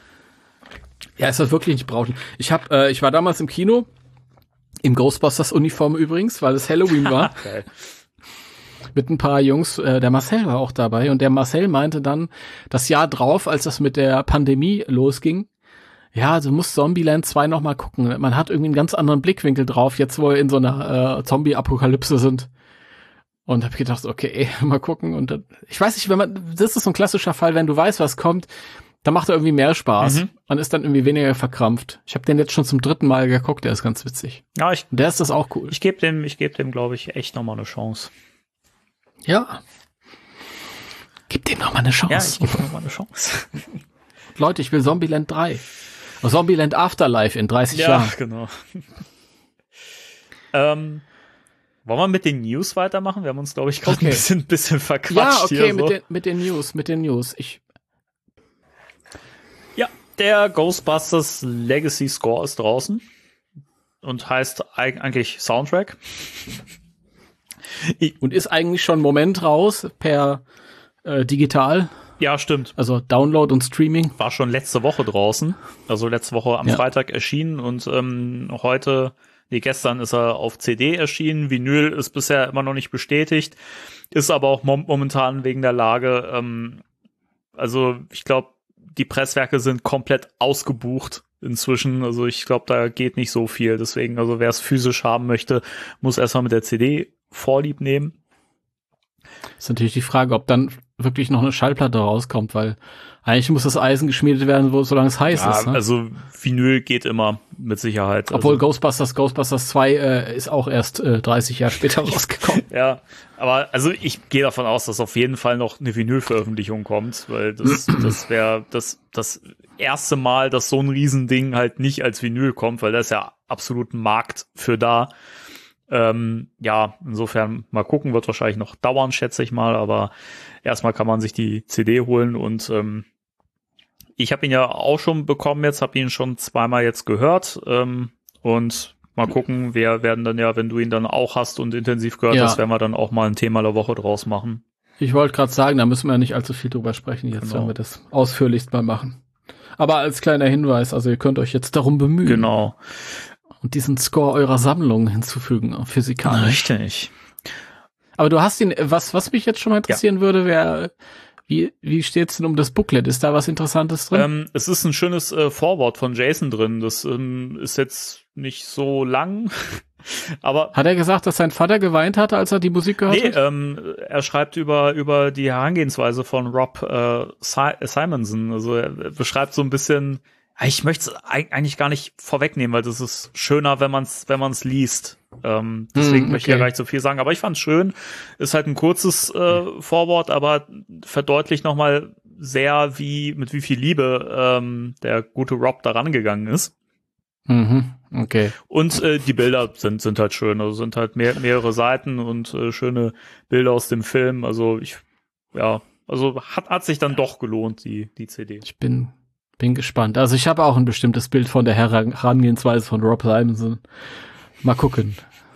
Ja, ist das wirklich nicht berauschend. Ich hab, äh, ich war damals im Kino, im Ghostbusters-Uniform übrigens, weil es Halloween war. Geil. Mit ein paar Jungs, äh, der Marcel war auch dabei und der Marcel meinte dann, das Jahr drauf, als das mit der Pandemie losging, ja, du musst Zombieland zwei noch mal gucken. Man hat irgendwie einen ganz anderen Blickwinkel drauf, jetzt wo wir in so einer äh, Zombie-Apokalypse sind. Und hab gedacht, okay, mal gucken. Und dann, ich weiß nicht, wenn man, das ist so ein klassischer Fall, wenn du weißt, was kommt, dann macht er irgendwie mehr Spaß. Mhm. Man ist dann irgendwie weniger verkrampft. Ich habe den jetzt schon zum dritten Mal geguckt, der ist ganz witzig. Ja, ich, und der ist das auch cool. Ich gebe dem, ich gebe dem, glaube ich, echt noch mal eine Chance. Ja. Gib dem noch mal eine Chance. Ja, ich gebe noch mal eine Chance. Leute, ich will Zombieland drei. Zombieland Afterlife in dreißig ja, Jahren. Ja, genau. ähm, wollen wir mit den News weitermachen? Wir haben uns, glaube ich, gerade okay. ein bisschen, bisschen verquatscht ja, okay, hier. mit, so. den, mit den News, mit den News. Ich ja, der Ghostbusters Legacy Score ist draußen und heißt eigentlich Soundtrack. und ist eigentlich schon einen Moment raus per äh, digital. Ja, stimmt. Also Download und Streaming. War schon letzte Woche draußen. Also letzte Woche am ja. Freitag erschienen und ähm, heute, nee, gestern ist er auf C D erschienen. Vinyl ist bisher immer noch nicht bestätigt. Ist aber auch mom- momentan wegen der Lage, ähm, also ich glaube, die Presswerke sind komplett ausgebucht inzwischen. Also ich glaube, da geht nicht so viel. Deswegen, also wer es physisch haben möchte, muss erstmal mit der C D Vorlieb nehmen. Ist natürlich die Frage, ob dann wirklich noch eine Schallplatte rauskommt, weil eigentlich muss das Eisen geschmiedet werden, wo, solange es heiß ja, ist. Ne? Also Vinyl geht immer mit Sicherheit. Obwohl also, Ghostbusters, Ghostbusters zwei äh, ist auch erst äh, dreißig Jahre später rausgekommen. Ja, aber also ich gehe davon aus, dass auf jeden Fall noch eine Vinyl-Veröffentlichung kommt, weil das, das wäre das, das erste Mal, dass so ein Riesending halt nicht als Vinyl kommt, weil da ist ja absolut ein Markt für da. Ähm, ja, insofern mal gucken, wird wahrscheinlich noch dauern, schätze ich mal, aber erstmal kann man sich die C D holen und ähm, ich habe ihn ja auch schon bekommen jetzt, habe ihn schon zweimal jetzt gehört ähm, und mal gucken, wir werden dann ja, wenn du ihn dann auch hast und intensiv gehört ja. hast, werden wir dann auch mal ein Thema der Woche draus machen. Ich wollte gerade sagen, da müssen wir ja nicht allzu viel drüber sprechen, jetzt genau. werden wir das ausführlichst mal machen. Aber als kleiner Hinweis, also ihr könnt euch jetzt darum bemühen. Genau. Und diesen Score eurer Sammlung hinzufügen, physikalisch. Richtig. Aber du hast ihn, was, was mich jetzt schon mal interessieren ja. würde, wäre, wie, wie steht's denn um das Booklet? Ist da was Interessantes drin? Ähm, es ist ein schönes äh, Vorwort von Jason drin. Das ähm, ist jetzt nicht so lang, aber. Hat er gesagt, dass sein Vater geweint hatte, als er die Musik gehört nee, hat? Nee, ähm, er schreibt über, über die Herangehensweise von Rob äh, si- Simonson. Also er beschreibt so ein bisschen, ich möchte es eigentlich gar nicht vorwegnehmen, weil das ist schöner, wenn man es wenn man es liest. Ähm, deswegen hm, möchte ich ja okay. gar nicht so viel sagen. Aber ich fand es schön. Ist halt ein kurzes äh, Vorwort, aber verdeutlicht nochmal sehr, wie mit wie viel Liebe ähm, der gute Rob da rangegangen ist. Mhm, okay. Und äh, die Bilder sind sind halt schön. Also sind halt mehr, mehrere Seiten und äh, schöne Bilder aus dem Film. Also ich, ja, also hat hat sich dann doch gelohnt, die die C D. Ich bin Bin gespannt. Also ich habe auch ein bestimmtes Bild von der Herangehensweise von Rob Simonson. Mal gucken.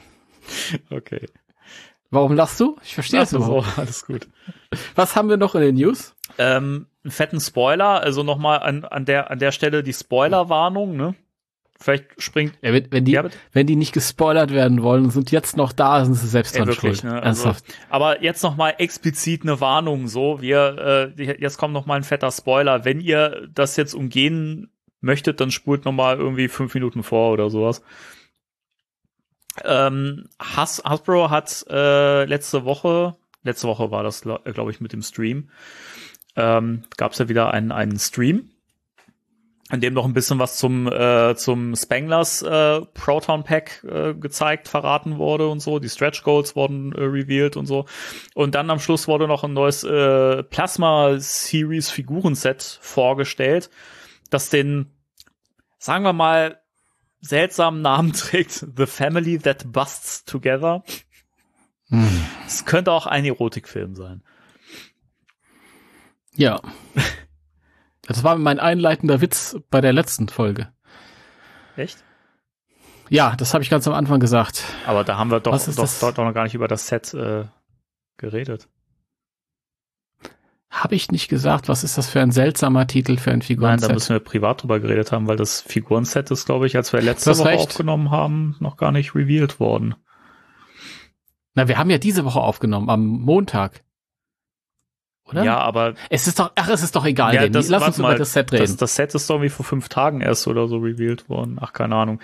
Okay. Warum lachst du? Ich verstehe es überhaupt. So, alles gut. Was haben wir noch in den News? Ähm, einen fetten Spoiler. Also nochmal an an der an der Stelle die Spoilerwarnung. Ne? Vielleicht springt. Ja, wenn, wenn die ja, wenn die nicht gespoilert werden wollen und sind jetzt noch da, sind sie selbst dran schuld. Ne? Also, aber jetzt noch mal explizit eine Warnung. So, wir äh, jetzt kommt noch mal ein fetter Spoiler. Wenn ihr das jetzt umgehen möchtet, dann spult noch mal irgendwie fünf Minuten vor oder sowas. Ähm, Has- Hasbro hat äh, letzte Woche, letzte Woche war das, glaube ich, mit dem Stream, ähm, gab es ja wieder einen einen Stream, in dem noch ein bisschen was zum äh, zum Spanglers äh, Proton Pack äh, gezeigt, verraten wurde und so. Die Stretch Goals wurden äh, revealed und so. Und dann am Schluss wurde noch ein neues äh, Plasma Series Figurenset vorgestellt, das den, sagen wir mal, seltsamen Namen trägt: The Family That Busts Together. Es hm. könnte auch ein Erotikfilm sein. Ja. Das war mein einleitender Witz bei der letzten Folge. Echt? Ja, das habe ich ganz am Anfang gesagt. Aber da haben wir doch, doch, das? doch, doch noch gar nicht über das Set äh, geredet. Habe ich nicht gesagt, was ist das für ein seltsamer Titel für ein Figurenset? Nein, da müssen wir privat drüber geredet haben, weil das Figurenset ist, glaube ich, als wir letzte Woche recht. aufgenommen haben, noch gar nicht revealed worden. Na, wir haben ja diese Woche aufgenommen, am Montag. Oder? Ja, aber es ist doch, ach, es ist doch egal, ja, das, lass uns mal, über das Set reden. Das, das Set ist doch wie vor fünf Tagen erst oder so revealed worden. Ach, keine Ahnung.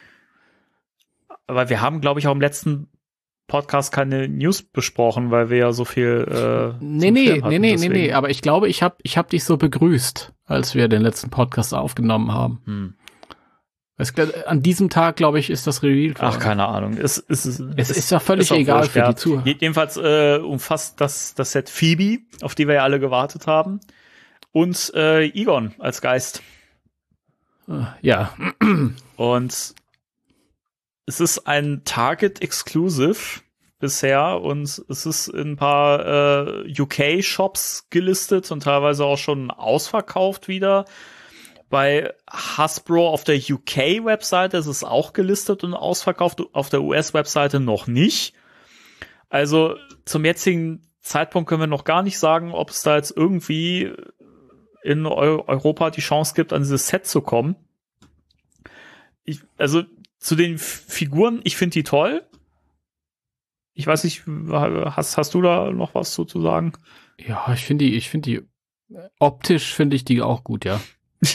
Aber wir haben, glaube ich, auch im letzten Podcast keine News besprochen, weil wir ja so viel äh, Nee, nee, nee, nee, nee, nee, aber ich glaube, ich habe ich hab dich so begrüßt, als wir den letzten Podcast aufgenommen haben. Hm. Es, an diesem Tag, glaube ich, ist das Reveal. Ach, keine Ahnung. Es, es, es, es ist ja völlig ist egal wurscht, für ja. die Zuhörer. Jedenfalls äh, umfasst das, das Set Phoebe, auf die wir ja alle gewartet haben, und äh, Egon als Geist. Ja. Und es ist ein Target-Exclusive bisher und es ist in ein paar äh, U K-Shops gelistet und teilweise auch schon ausverkauft wieder. Bei Hasbro auf der U K-Webseite ist es auch gelistet und ausverkauft, auf der U S-Webseite noch nicht. Also zum jetzigen Zeitpunkt können wir noch gar nicht sagen, ob es da jetzt irgendwie in Eu- Europa die Chance gibt, an dieses Set zu kommen. Ich, also zu den F- Figuren, ich finde die toll. Ich weiß nicht, hast, hast du da noch was zu, zu sagen? Ja, ich finde die, ich finde die, optisch finde ich die auch gut, ja.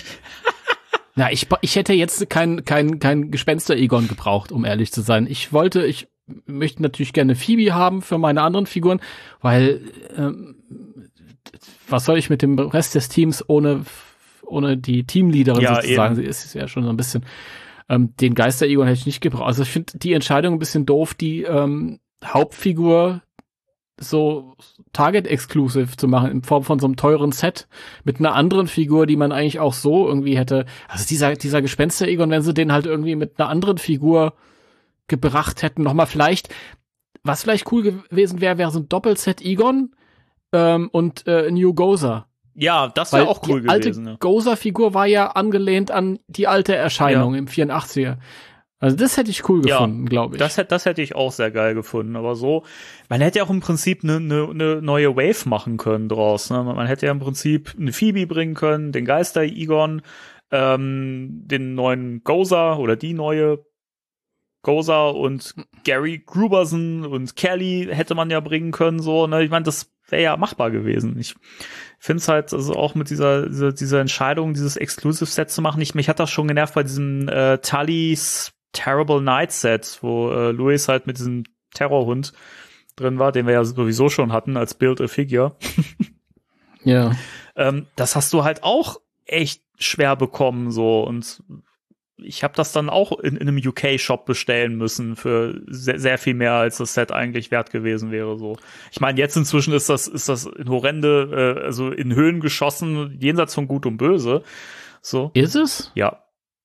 Na, ich, ich hätte jetzt kein, kein, kein Gespenster-Egon gebraucht, um ehrlich zu sein. Ich wollte, ich möchte natürlich gerne Phoebe haben für meine anderen Figuren, weil, ähm, was soll ich mit dem Rest des Teams ohne, ohne die Teamleaderin ja, sozusagen? Eben. Sie ist ja schon so ein bisschen, ähm, den Geister-Egon hätte ich nicht gebraucht. Also ich finde die Entscheidung ein bisschen doof, die, ähm, Hauptfigur so Target-Exclusive zu machen in Form von so einem teuren Set mit einer anderen Figur, die man eigentlich auch so irgendwie hätte. Also dieser, dieser Gespenster-Egon, wenn sie den halt irgendwie mit einer anderen Figur gebracht hätten, nochmal vielleicht, was vielleicht cool gewesen wäre, wäre so ein Doppelset Egon ähm, und äh, New Gozer. Ja, das wäre auch cool die alte gewesen. Ja. Gozer-Figur war ja angelehnt an die alte Erscheinung Ja. im vierundachtziger. Also das hätte ich cool gefunden, ja, glaube ich. Das, das hätte ich auch sehr geil gefunden. Aber so, man hätte ja auch im Prinzip eine ne, ne neue Wave machen können draus. Ne? Man hätte ja im Prinzip eine Phoebe bringen können, den Geister-Egon, ähm, den neuen Gozer oder die neue Gozer und Gary Gruberson und Kelly hätte man ja bringen können. So, ne? Ich meine, das wäre ja machbar gewesen. Ich finde es halt also auch mit dieser, dieser, dieser Entscheidung, dieses Exclusive-Set zu machen. Ich, mich hat das schon genervt bei diesem äh, Tully's Terrible Night Set, wo äh, Louis halt mit diesem Terrorhund drin war, den wir ja sowieso schon hatten als Build-A-Figure. Ja. ähm, das hast du halt auch echt schwer bekommen, so. Und ich habe das dann auch in, in einem U K-Shop bestellen müssen für sehr, sehr viel mehr, als das Set eigentlich wert gewesen wäre, so. Ich meine, jetzt inzwischen ist das, ist das in horrende, äh, also in Höhen geschossen, jenseits von Gut und Böse. So. Ist es? Ja.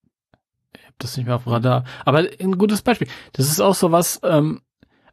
Das nicht mehr auf dem Radar. Aber ein gutes Beispiel. Das ist auch so was, ähm,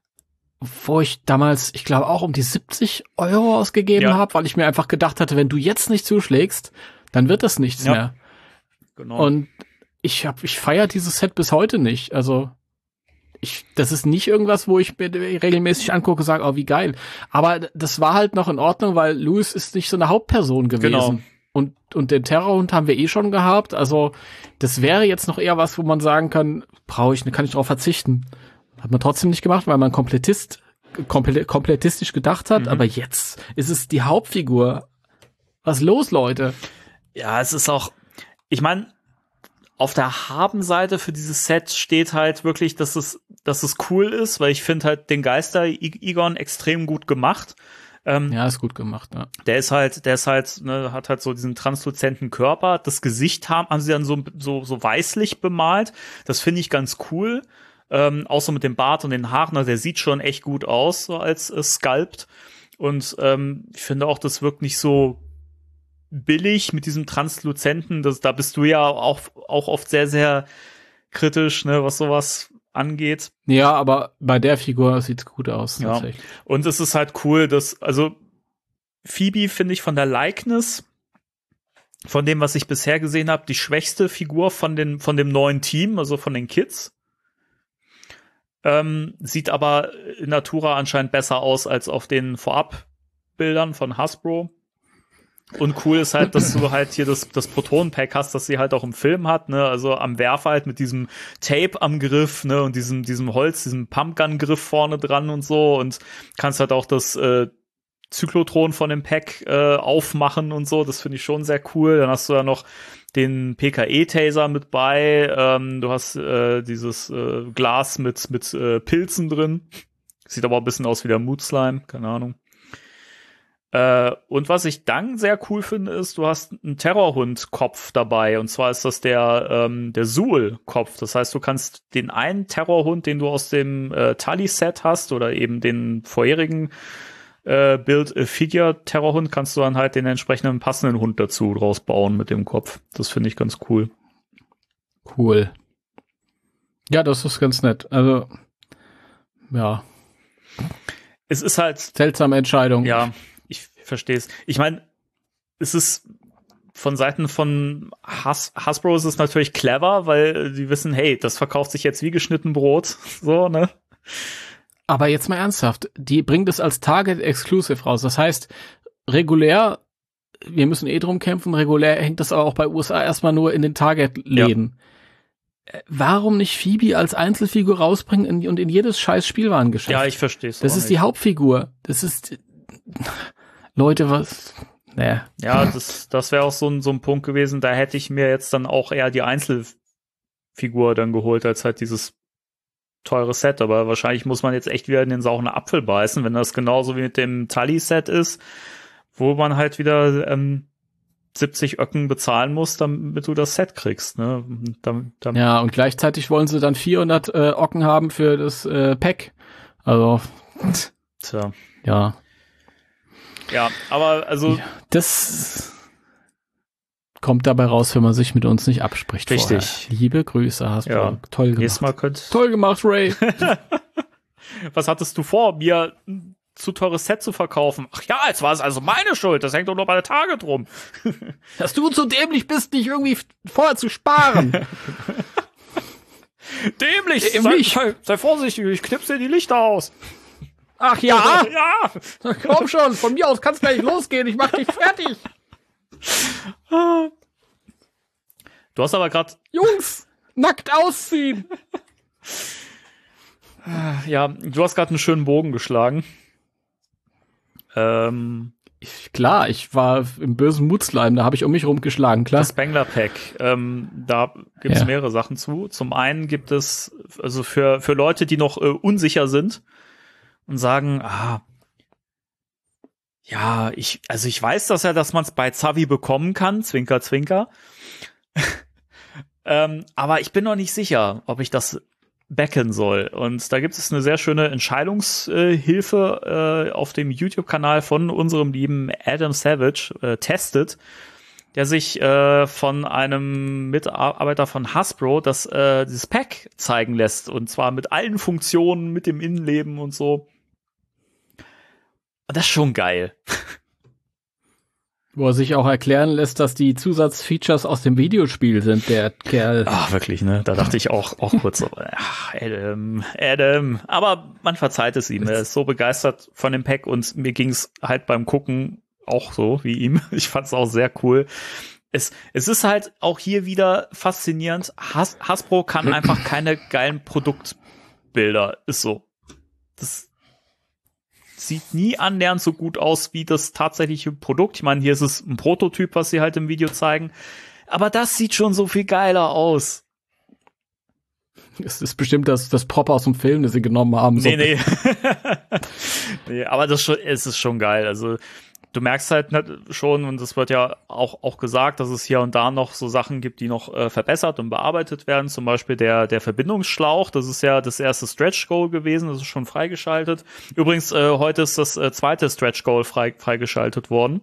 wo ich damals, ich glaube, auch um die siebzig Euro ausgegeben ja. habe, weil ich mir einfach gedacht hatte, wenn du jetzt nicht zuschlägst, dann wird das nichts ja. mehr. Genau. Und ich hab, ich feiere dieses Set bis heute nicht. Also ich, das ist nicht irgendwas, wo ich mir regelmäßig angucke und sage, oh, wie geil. Aber das war halt noch in Ordnung, weil Louis ist nicht so eine Hauptperson gewesen. Genau. Und, und den Terrorhund haben wir eh schon gehabt. Also, das wäre jetzt noch eher was, wo man sagen kann, brauche ich, kann ich drauf verzichten. Hat man trotzdem nicht gemacht, weil man komplettist, komple, komplettistisch gedacht hat. Mhm. Aber jetzt ist es die Hauptfigur. Was los, Leute? Ja, es ist auch, ich meine, auf der Haben-Seite für dieses Set steht halt wirklich, dass es, dass es cool ist, weil ich finde halt den Geister-Egon extrem gut gemacht. Ähm, ja, ist gut gemacht, ja. Der ist halt, der ist halt, ne, hat halt so diesen transluzenten Körper. Das Gesicht haben, haben sie dann so, so, so weißlich bemalt. Das finde ich ganz cool. Ähm, auch so mit dem Bart und den Haaren. Also der sieht schon echt gut aus, so als äh, Sculpt. Und ähm, ich finde auch, das wirkt nicht so billig mit diesem Transluzenten. Das, da bist du ja auch, auch oft sehr, sehr kritisch, ne, was sowas angeht. Ja, aber bei der Figur sieht's gut aus. Ja. Und es ist halt cool, dass, also Phoebe finde ich von der Likeness, von dem, was ich bisher gesehen habe, die schwächste Figur von den, von dem neuen Team, also von den Kids. Ähm, sieht aber in Natura anscheinend besser aus als auf den Vorabbildern von Hasbro. Und cool ist halt, dass du halt hier das, das Proton-Pack hast, das sie halt auch im Film hat, ne, also am Werfer halt mit diesem Tape am Griff, ne, und diesem, diesem Holz, diesem Pumpgun-Griff vorne dran und so, und kannst halt auch das, äh, Zyklotron von dem Pack, äh, aufmachen und so, das finde ich schon sehr cool. Dann hast du ja noch den P K E-Taser mit bei, ähm, du hast, äh, dieses, äh, Glas mit, mit, äh, Pilzen drin. Sieht aber ein bisschen aus wie der Mood Slime, keine Ahnung. Äh, und was ich dann sehr cool finde, ist, du hast einen Terrorhund-Kopf dabei. Und zwar ist das der, ähm, der Zool-Kopf. Das heißt, du kannst den einen Terrorhund, den du aus dem äh, Tally-Set hast, oder eben den vorherigen äh, Build-Figure-Terrorhund, kannst du dann halt den entsprechenden passenden Hund dazu draus bauen mit dem Kopf. Das finde ich ganz cool. Cool. Ja, das ist ganz nett. Also, ja. Es ist halt seltsame Entscheidung. Ja, ich verstehe es. Ich meine, es ist von Seiten von Has- Hasbro ist es natürlich clever, weil die wissen, hey, das verkauft sich jetzt wie geschnitten Brot. So, ne? Aber jetzt mal ernsthaft, die bringt es als Target Exclusive raus. Das heißt, regulär, wir müssen eh drum kämpfen, regulär hängt das aber auch bei U S A erstmal nur in den Target-Läden. Ja. Warum nicht Phoebe als Einzelfigur rausbringen und in jedes scheiß Spielwarengeschäft? Ja, ich verstehe es. Das ist nicht. Die Hauptfigur. Das ist, Leute, was, naja. Ja, das, das wäre auch so ein, so ein Punkt gewesen, da hätte ich mir jetzt dann auch eher die Einzelfigur dann geholt, als halt dieses teure Set. Aber wahrscheinlich muss man jetzt echt wieder in den sauren Apfel beißen, wenn das genauso wie mit dem Tally-Set ist, wo man halt wieder, ähm, siebzig Öcken bezahlen musst, damit du das Set kriegst. Ne? Damit, damit ja, und gleichzeitig wollen sie dann vierhundert äh, Ocken haben für das äh, Pack. Also, tja. Ja. Ja, aber also ja, das kommt dabei raus, wenn man sich mit uns nicht abspricht. Richtig. Vorher. Liebe Grüße, hast du ja. toll gemacht. Nächstes Mal könnt toll gemacht, Ray. Was hattest du vor, mir zu teures Set zu verkaufen? Ach ja, jetzt war es also meine Schuld. Das hängt doch nur bei der Target rum. Dass du so dämlich bist, nicht irgendwie vorher zu sparen. Dämlich! Dämlich. Sei, sei, sei vorsichtig, ich knipse dir die Lichter aus. Ach ja? Ja! Komm schon, von mir aus kann's gleich losgehen. Ich mach dich fertig. Du hast aber gerade Jungs, nackt ausziehen. Ja, du hast gerade einen schönen Bogen geschlagen. Ähm, ich, klar, ich war im bösen Mutzleim, da habe ich um mich rumgeschlagen, klar. Das Spengler Pack, ähm, da gibt es ja. mehrere Sachen zu. Zum einen gibt es, also für für Leute, die noch äh, unsicher sind und sagen, ah, ja, ich, also ich weiß das ja, dass man es bei Zavi bekommen kann, Zwinker, Zwinker. ähm, aber ich bin noch nicht sicher, ob ich das backen soll. Und da gibt es eine sehr schöne Entscheidungshilfe äh, auf dem YouTube-Kanal von unserem lieben Adam Savage, äh, Tested, der sich äh, von einem Mitarbeiter von Hasbro das äh, dieses Pack zeigen lässt. Und zwar mit allen Funktionen, mit dem Innenleben und so. Und das ist schon geil. Wo er sich auch erklären lässt, dass die Zusatzfeatures aus dem Videospiel sind, der Kerl. Ach, wirklich, ne? Da dachte ich auch, auch kurz so, ach, Adam, Adam. Aber man verzeiht es ihm. Er ist so begeistert von dem Pack und mir ging es halt beim Gucken auch so wie ihm. Ich fand es auch sehr cool. Es, es ist halt auch hier wieder faszinierend. Has, Hasbro kann einfach keine geilen Produktbilder. Ist so. Das sieht nie annähernd so gut aus wie das tatsächliche Produkt. Ich meine, hier ist es ein Prototyp, was sie halt im Video zeigen. Aber das sieht schon so viel geiler aus. Es ist bestimmt das, das Prop aus dem Film, das sie genommen haben. So. Nee, nee. nee, aber das schon, es ist schon geil. Also du merkst halt schon, und das wird ja auch, auch gesagt, dass es hier und da noch so Sachen gibt, die noch äh, verbessert und bearbeitet werden. Zum Beispiel der, der Verbindungsschlauch. Das ist ja das erste Stretch Goal gewesen. Das ist schon freigeschaltet. Übrigens, äh, heute ist das äh, zweite Stretch Goal frei, freigeschaltet worden.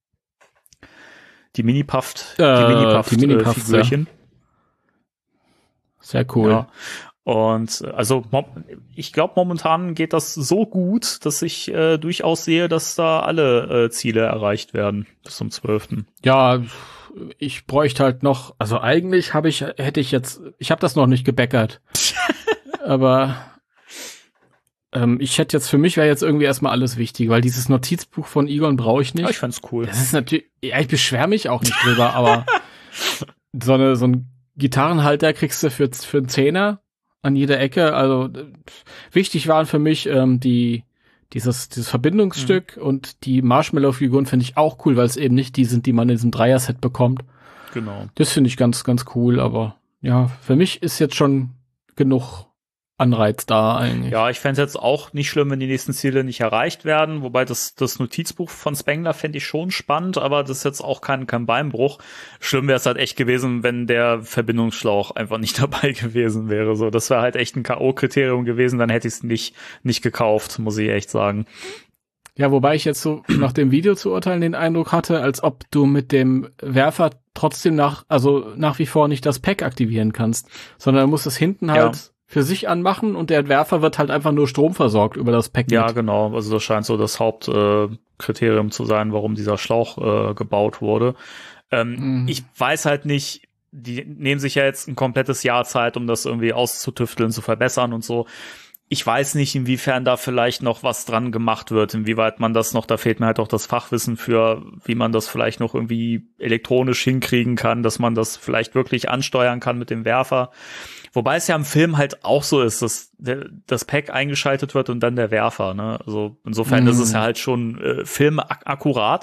Die Mini-Puff, äh, die Mini-Puff, die Mini-Puff, äh, Figürchen. Ja. Sehr cool. Ja. Und also ich glaube, momentan geht das so gut, dass ich äh, durchaus sehe, dass da alle äh, Ziele erreicht werden bis zum zwölften Ja, ich bräuchte halt noch, also eigentlich habe ich, hätte ich jetzt, ich habe das noch nicht gebäckert. Aber ähm, ich hätte jetzt, für mich wäre jetzt irgendwie erstmal alles wichtig, weil dieses Notizbuch von Egon brauche ich nicht. Ja, ich fand's cool. Das ist natürlich, ja, ich beschwere mich auch nicht drüber, aber so eine, so ein Gitarrenhalter kriegst du für, für einen Zehner an jeder Ecke. Also wichtig waren für mich ähm, die dieses dieses Verbindungsstück mhm. und die Marshmallow-Figuren finde ich auch cool, weil es eben nicht die sind, die man in diesem Dreier-Set bekommt. Genau. Das finde ich ganz, ganz cool, aber ja, für mich ist jetzt schon genug Anreiz da eigentlich. Ja, ich fände es jetzt auch nicht schlimm, wenn die nächsten Ziele nicht erreicht werden, wobei das, das Notizbuch von Spengler fände ich schon spannend, aber das ist jetzt auch kein, kein Beinbruch. Schlimm wäre es halt echt gewesen, wenn der Verbindungsschlauch einfach nicht dabei gewesen wäre. So, das wäre halt echt ein K O-Kriterium gewesen, dann hätte ich es nicht, nicht gekauft, muss ich echt sagen. Ja, wobei ich jetzt so nach dem Video zu urteilen den Eindruck hatte, als ob du mit dem Werfer trotzdem nach, also nach wie vor nicht das Pack aktivieren kannst, sondern du musst es hinten halt ja. für sich anmachen und der Werfer wird halt einfach nur Strom versorgt über das Pack. Ja, mit. genau. Also das scheint so das Hauptkriterium äh, zu sein, warum dieser Schlauch äh, gebaut wurde. Ähm, mhm. Ich weiß halt nicht, die nehmen sich ja jetzt ein komplettes Jahr Zeit, um das irgendwie auszutüfteln, zu verbessern und so. Ich weiß nicht, inwiefern da vielleicht noch was dran gemacht wird, inwieweit man das noch, da fehlt mir halt auch das Fachwissen für, wie man das vielleicht noch irgendwie elektronisch hinkriegen kann, dass man das vielleicht wirklich ansteuern kann mit dem Werfer. Wobei es ja im Film halt auch so ist, dass der, das Pack eingeschaltet wird und dann der Werfer, ne? Also insofern mm. ist es ja halt schon äh, filmakkurat.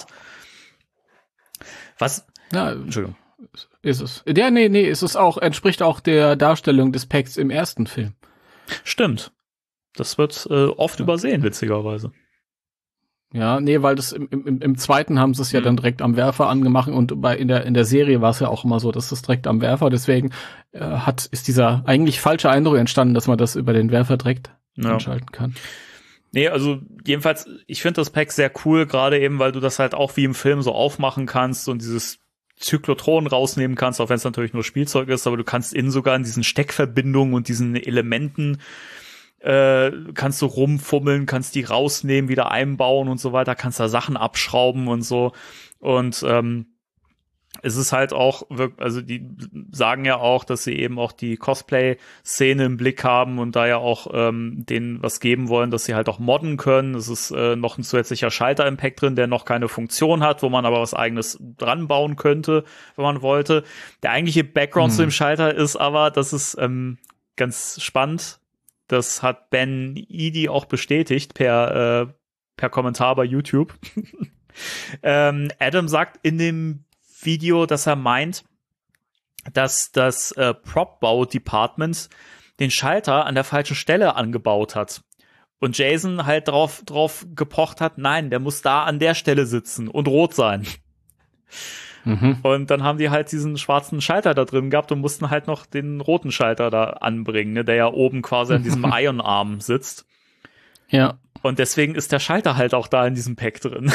Was? Ja, Entschuldigung. Ist es. Ja, nee, nee, ist es auch, entspricht auch der Darstellung des Packs im ersten Film. Stimmt. Das wird äh, oft ja. übersehen, witzigerweise. Ja, nee, weil das im, im, im zweiten haben sie es ja mhm. dann direkt am Werfer angemacht und bei in der in der Serie war es ja auch immer so, dass das direkt am Werfer, deswegen äh, hat ist dieser eigentlich falsche Eindruck entstanden, dass man das über den Werfer direkt ja. einschalten kann. Nee, also jedenfalls, ich finde das Pack sehr cool, gerade eben, weil du das halt auch wie im Film so aufmachen kannst und dieses Zyklotron rausnehmen kannst, auch wenn es natürlich nur Spielzeug ist, aber du kannst innen sogar in diesen Steckverbindungen und diesen Elementen Äh, kannst du rumfummeln, kannst die rausnehmen, wieder einbauen und so weiter, kannst da Sachen abschrauben und so. Und ähm, es ist halt auch, wirklich, also die sagen ja auch, dass sie eben auch die Cosplay-Szene im Blick haben und da ja auch ähm, denen was geben wollen, dass sie halt auch modden können. Es ist äh, noch ein zusätzlicher Schalter im Pack drin, der noch keine Funktion hat, wo man aber was Eigenes dran bauen könnte, wenn man wollte. Der eigentliche Background hm. zu dem Schalter ist aber, das ist ähm, ganz spannend. Das hat Ben Eady auch bestätigt per, äh, per Kommentar bei YouTube. ähm, Adam sagt in dem Video, dass er meint, dass das äh, Prop-Bau-Department den Schalter an der falschen Stelle angebaut hat. Und Jason halt drauf, drauf gepocht hat, nein, der muss da an der Stelle sitzen und rot sein. Mhm. Und dann haben die halt diesen schwarzen Schalter da drin gehabt und mussten halt noch den roten Schalter da anbringen, ne, der ja oben quasi an diesem Ion-Arm sitzt. Ja. Und deswegen ist der Schalter halt auch da in diesem Pack drin.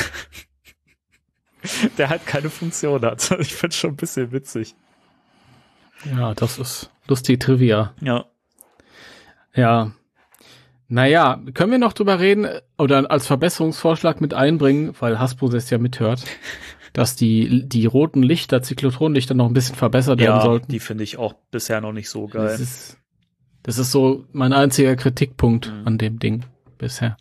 Der halt keine Funktion hat. Ich find's schon ein bisschen witzig. Ja, das ist lustig Trivia. Ja. Ja. Naja, können wir noch drüber reden oder als Verbesserungsvorschlag mit einbringen, weil Hasbro das ja mithört, dass die die roten Lichter, Zyklotronlichter noch ein bisschen verbessert ja, werden sollten. Die finde ich auch bisher noch nicht so geil. Das ist, das ist so mein einziger Kritikpunkt mhm. an dem Ding bisher.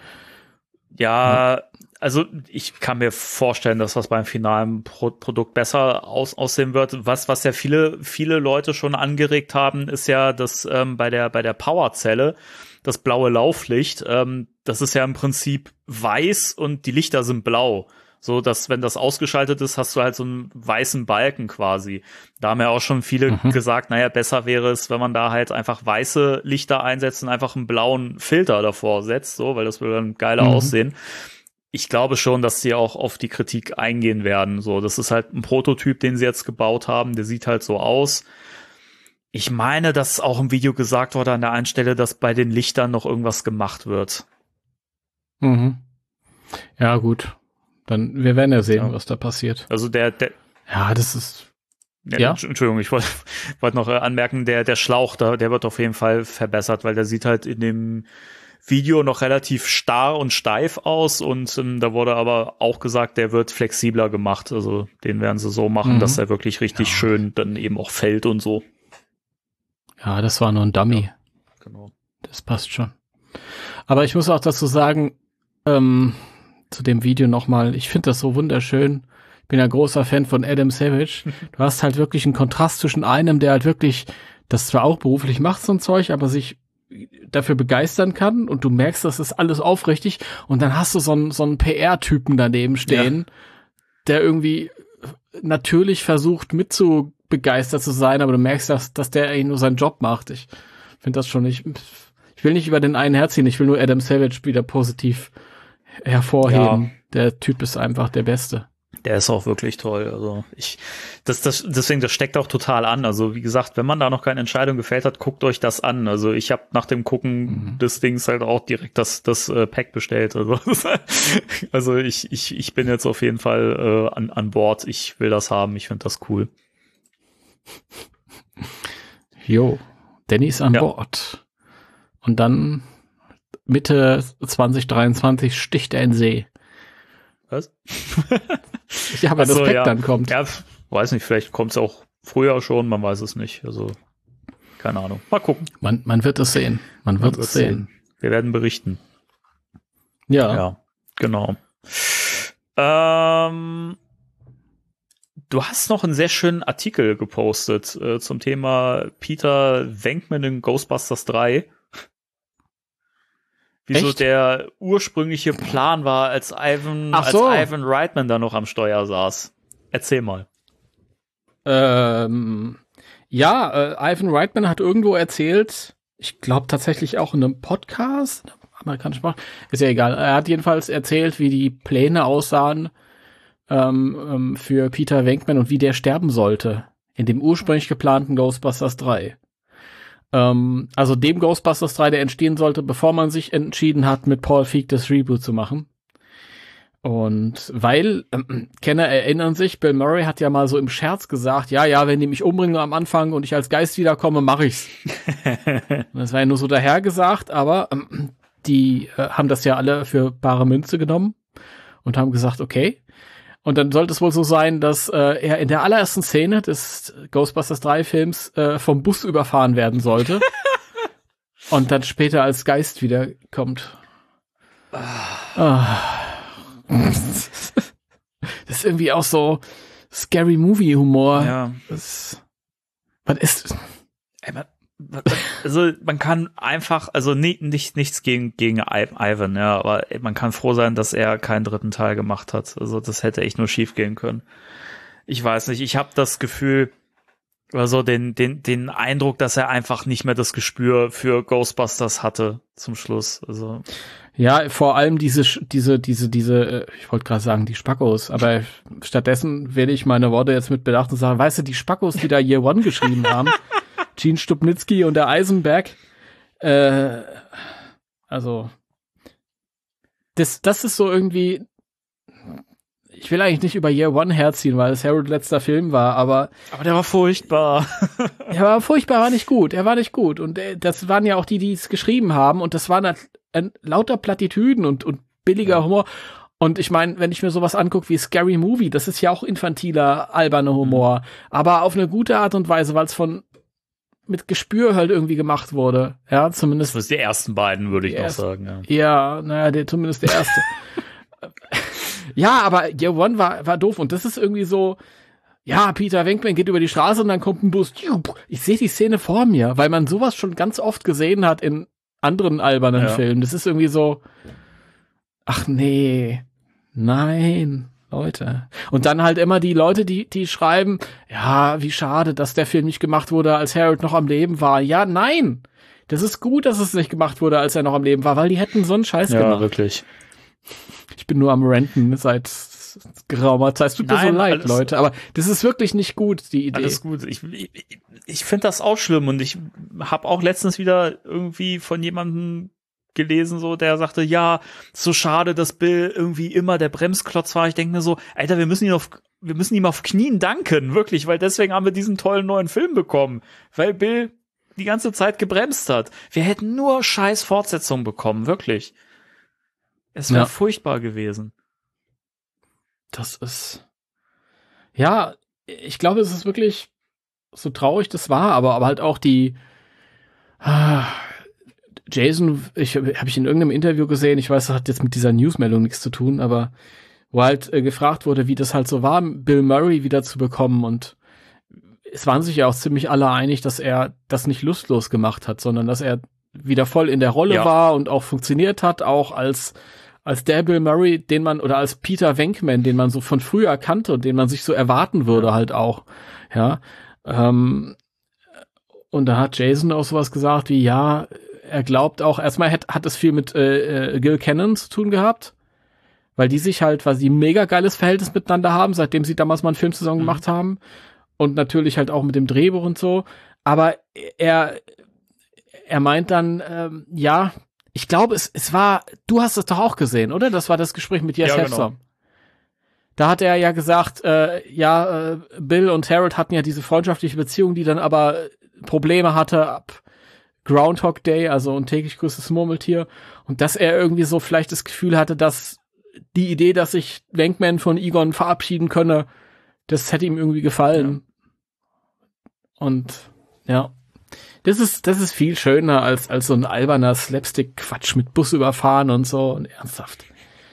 Ja, also ich kann mir vorstellen, dass was beim finalen Pro- Produkt besser aus, aussehen wird. Was was ja viele viele Leute schon angeregt haben, ist ja, dass ähm, bei der bei der Powerzelle das blaue Lauflicht, ähm, das ist ja im Prinzip weiß und die Lichter sind blau. So, dass, wenn das ausgeschaltet ist, hast du halt so einen weißen Balken quasi. Da haben ja auch schon viele mhm. gesagt, naja, besser wäre es, wenn man da halt einfach weiße Lichter einsetzt und einfach einen blauen Filter davor setzt, so, weil das würde dann geiler mhm. aussehen. Ich glaube schon, dass sie auch auf die Kritik eingehen werden. So, das ist halt ein Prototyp, den sie jetzt gebaut haben, der sieht halt so aus. Ich meine, dass auch im Video gesagt wurde an der einen Stelle, dass bei den Lichtern noch irgendwas gemacht wird. Mhm. Ja, gut. Dann, wir werden ja sehen, ja. was da passiert. Also der, der Ja, das ist ja, ja? Entschuldigung, ich wollte wollt noch äh, anmerken, der der Schlauch, da, der wird auf jeden Fall verbessert, weil der sieht halt in dem Video noch relativ starr und steif aus und ähm, da wurde aber auch gesagt, der wird flexibler gemacht. Also den werden sie so machen, mhm. dass er wirklich richtig ja. schön dann eben auch fällt und so. Ja, das war nur ein Dummy. Ja, genau. Das passt schon. Aber ich muss auch dazu sagen, ähm, zu dem Video nochmal, ich finde das so wunderschön. Ich bin ja großer Fan von Adam Savage. Du hast halt wirklich einen Kontrast zwischen einem, der halt wirklich das zwar auch beruflich macht, so ein Zeug, aber sich dafür begeistern kann und du merkst, das ist alles aufrichtig und dann hast du so einen, so einen P R-Typen daneben stehen, ja. der irgendwie natürlich versucht mitzubegeistert zu sein, aber du merkst, dass, dass der eigentlich nur seinen Job macht. Ich finde das schon nicht, will nicht über den einen herziehen, ich will nur Adam Savage wieder positiv hervorheben. Ja. Der Typ ist einfach der Beste. Der ist auch wirklich toll. Also ich, das, das, deswegen, das steckt auch total an. Also wie gesagt, wenn man da noch keine Entscheidung gefällt hat, guckt euch das an. Also ich habe nach dem Gucken mhm. des Dings halt auch direkt das, das äh, Pack bestellt. Also, also ich, ich, ich bin jetzt auf jeden Fall äh, an, an Bord. Ich will das haben. Ich finde das cool. Jo, Danny ist an ja. Bord. Und dann Mitte zwanzig dreiundzwanzig sticht er in See. Was? Ja, aber das so, Pack ja. dann kommt. Ja, weiß nicht, vielleicht kommt es auch früher schon, man weiß es nicht. Also, keine Ahnung. Mal gucken. Man, man wird es sehen. Man wird man es sehen. sehen. Wir werden berichten. Ja. Ja, genau. Ähm, du hast noch einen sehr schönen Artikel gepostet äh, zum Thema Peter Venkman in Ghostbusters drei. Wieso Echt? Der ursprüngliche Plan war, als Ivan, Ach so. als Ivan Reitman da noch am Steuer saß. Erzähl mal. Ähm, ja, äh, Ivan Reitman hat irgendwo erzählt, ich glaube tatsächlich auch in einem Podcast, amerikanischen Podcast, ist ja egal. Er hat jedenfalls erzählt, wie die Pläne aussahen ähm, ähm, für Peter Venkman und wie der sterben sollte in dem ursprünglich geplanten Ghostbusters drei. Ähm, also dem Ghostbusters drei, der entstehen sollte, bevor man sich entschieden hat, mit Paul Feig das Reboot zu machen. Und weil, ähm, Kenner erinnern sich, Bill Murray hat ja mal so im Scherz gesagt, ja, ja, wenn die mich umbringen am Anfang und ich als Geist wiederkomme, mache ich's. Das war ja nur so dahergesagt, aber ähm, die äh, haben das ja alle für bare Münze genommen und haben gesagt, okay. Und dann sollte es wohl so sein, dass äh, er in der allerersten Szene des Ghostbusters drei Films äh, vom Bus überfahren werden sollte. Und dann später als Geist wiederkommt. Ah. Das ist irgendwie auch so Scary Movie Humor. Ja. Das, was ist Ey, man, also man kann einfach, also nicht, nicht nichts gegen gegen Ivan, ja, aber man kann froh sein, dass er keinen dritten Teil gemacht hat. Also das hätte echt nur schief gehen können. Ich weiß nicht, ich habe das Gefühl, also den den den Eindruck, dass er einfach nicht mehr das Gespür für Ghostbusters hatte zum Schluss. Also ja, vor allem diese diese diese diese ich wollte gerade sagen die Spackos, aber stattdessen werde ich meine Worte jetzt mit Bedacht und sagen, weißt du, die Spackos, die da Year One geschrieben haben, Gene Stupnitsky und der Eisenberg, äh, also das das ist so irgendwie, ich will eigentlich nicht über Year One herziehen, weil es Harold letzter Film war, aber aber der war furchtbar. Er war furchtbar, war nicht gut, er war nicht gut und äh, das waren ja auch die, die es geschrieben haben und das waren halt äh, lauter Plattitüden und und billiger ja. Humor. Und ich meine, wenn ich mir sowas angucke wie Scary Movie, das ist ja auch infantiler, alberner Humor, mhm. aber auf eine gute Art und Weise, weil es von mit Gespür halt irgendwie gemacht wurde. Ja, zumindest. Das ist die ersten beiden, würde ich noch sagen. Ja, ja naja, der, zumindest der erste. Ja, aber Year One war, war doof und das ist irgendwie so, ja, Peter Venkman geht über die Straße und dann kommt ein Bus. Ich sehe die Szene vor mir, weil man sowas schon ganz oft gesehen hat in anderen albernen ja. Filmen. Das ist irgendwie so, ach nee, nein. Leute. Und dann halt immer die Leute, die die schreiben, ja, wie schade, dass der Film nicht gemacht wurde, als Harold noch am Leben war. Ja, nein. Das ist gut, dass es nicht gemacht wurde, als er noch am Leben war, weil die hätten so einen Scheiß ja, gemacht. Ja, wirklich. Ich bin nur am Ranten seit geraumer Zeit. Es tut mir so leid, alles, Leute, aber das ist wirklich nicht gut, die Idee. Alles gut. Ich, ich, ich finde das auch schlimm und ich habe auch letztens wieder irgendwie von jemandem gelesen, so, der sagte, ja, so schade, dass Bill irgendwie immer der Bremsklotz war. Ich denke mir so, Alter, wir müssen ihn auf, wir müssen ihm auf Knien danken, wirklich, weil deswegen haben wir diesen tollen neuen Film bekommen, weil Bill die ganze Zeit gebremst hat. Wir hätten nur scheiß Fortsetzungen bekommen, wirklich. Es wäre ja. furchtbar gewesen. Das ist, ja, ich glaube, es ist wirklich so traurig, das war, aber, aber halt auch die, ah, Jason, ich habe ich in irgendeinem Interview gesehen, ich weiß, das hat jetzt mit dieser Newsmeldung nichts zu tun, aber wo halt äh, gefragt wurde, wie das halt so war, Bill Murray wieder zu bekommen und es waren sich ja auch ziemlich alle einig, dass er das nicht lustlos gemacht hat, sondern dass er wieder voll in der Rolle ja. war und auch funktioniert hat, auch als als der Bill Murray, den man, oder als Peter Venkman, den man so von früher kannte und den man sich so erwarten würde halt auch, ja, ähm, und da hat Jason auch sowas gesagt wie, ja, er glaubt auch, erstmal hat, hat es viel mit äh, Gil Cannon zu tun gehabt, weil die sich halt, weil sie ein mega geiles Verhältnis miteinander haben, seitdem sie damals mal einen Film zusammen Mhm. gemacht haben. Und natürlich halt auch mit dem Drehbuch und so. Aber er, er meint dann, ähm, ja, ich glaube, es, es war, du hast es doch auch gesehen, oder? Das war das Gespräch mit Yes Ja, Hefsom. genau. Da hat er ja gesagt, äh, ja, äh, Bill und Harold hatten ja diese freundschaftliche Beziehung, die dann aber Probleme hatte ab Groundhog Day, also ein täglich grüßtes Murmeltier. Und dass er irgendwie so vielleicht das Gefühl hatte, dass die Idee, dass sich Venkman von Egon verabschieden könne, das hätte ihm irgendwie gefallen. Ja. Und ja, das ist das ist viel schöner als als so ein alberner Slapstick-Quatsch mit Bus überfahren und so. Und ernsthaft.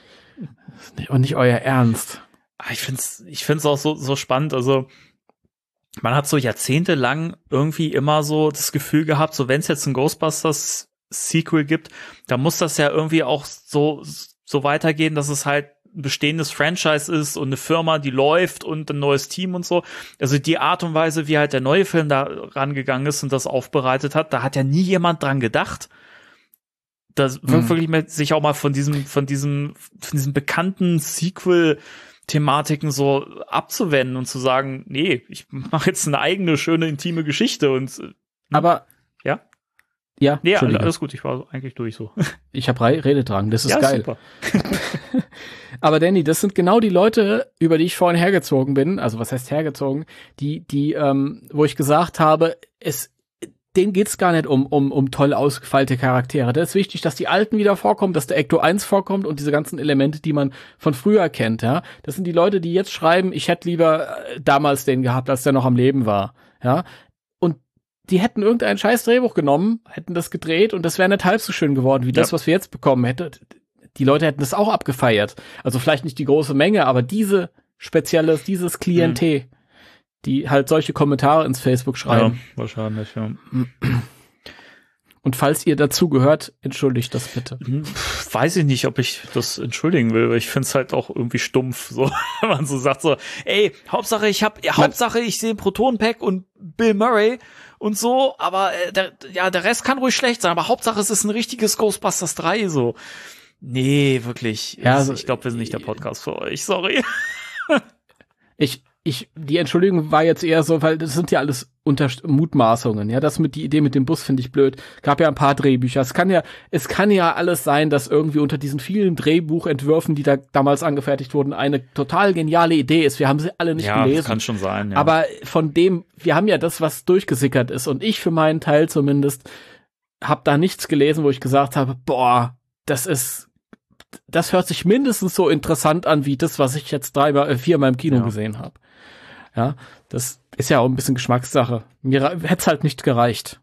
Und nicht euer Ernst. Ich find's, ich find's auch so, so spannend. Also, man hat so jahrzehntelang irgendwie immer so das Gefühl gehabt, so wenn es jetzt ein Ghostbusters Sequel gibt, dann muss das ja irgendwie auch so, so weitergehen, dass es halt ein bestehendes Franchise ist und eine Firma, die läuft und ein neues Team und so. Also die Art und Weise, wie halt der neue Film da rangegangen ist und das aufbereitet hat, da hat ja nie jemand dran gedacht, das Mhm. wirklich mal, sich auch mal von diesem, von diesem, von diesem bekannten Sequel-Thematiken so abzuwenden und zu sagen, nee, ich mache jetzt eine eigene, schöne, intime Geschichte und Aber ja? Ja, nee, Entschuldigung. alles gut, ich war eigentlich durch so. Ich habe Rededrang, das ist ja, geil. super. Aber Danny, das sind genau die Leute, über die ich vorhin hergezogen bin, also was heißt hergezogen, die, die, ähm, wo ich gesagt habe, es, denen geht's gar nicht um, um, um toll ausgefeilte Charaktere. Das ist wichtig, dass die Alten wieder vorkommen, dass der Ecto eins vorkommt und diese ganzen Elemente, die man von früher kennt, ja. Das sind die Leute, die jetzt schreiben, ich hätte lieber äh, damals den gehabt, als der noch am Leben war, ja. Und die hätten irgendein scheiß Drehbuch genommen, hätten das gedreht und das wäre nicht halb so schön geworden, wie das, Ja. was wir jetzt bekommen hätten. Die Leute hätten das auch abgefeiert. Also vielleicht nicht die große Menge, aber diese spezielles, dieses Klientel, die halt solche Kommentare ins Facebook schreiben. Ja, wahrscheinlich, ja. Und falls ihr dazu gehört, entschuldigt das bitte. Pff, weiß ich nicht, ob ich das entschuldigen will, weil ich find's halt auch irgendwie stumpf, so, wenn man so sagt so, ey, Hauptsache ich hab, ja, Hauptsache ich sehe Proton-Pack und Bill Murray und so, aber äh, der, ja, der Rest kann ruhig schlecht sein, aber Hauptsache es ist ein richtiges Ghostbusters drei, so. Nee, wirklich. Ja, also, ich glaube, wir sind nicht der Podcast für euch, sorry. Ich, ich, die Entschuldigung war jetzt eher so, weil das sind ja alles unter Mutmaßungen. Ja, das mit die Idee mit dem Bus finde ich blöd. Gab ja ein paar Drehbücher. Es kann ja, es kann ja alles sein, dass irgendwie unter diesen vielen Drehbuchentwürfen, die da damals angefertigt wurden, eine total geniale Idee ist. Wir haben sie alle nicht ja, gelesen. kann schon sein, ja. Aber von dem, wir haben ja das, was durchgesickert ist. Und ich für meinen Teil zumindest habe da nichts gelesen, wo ich gesagt habe, boah, das ist, das hört sich mindestens so interessant an, wie das, was ich jetzt dreimal, äh, viermal im Kino Ja. gesehen habe. Ja, das ist ja auch ein bisschen Geschmackssache. Mir hätte es halt nicht gereicht.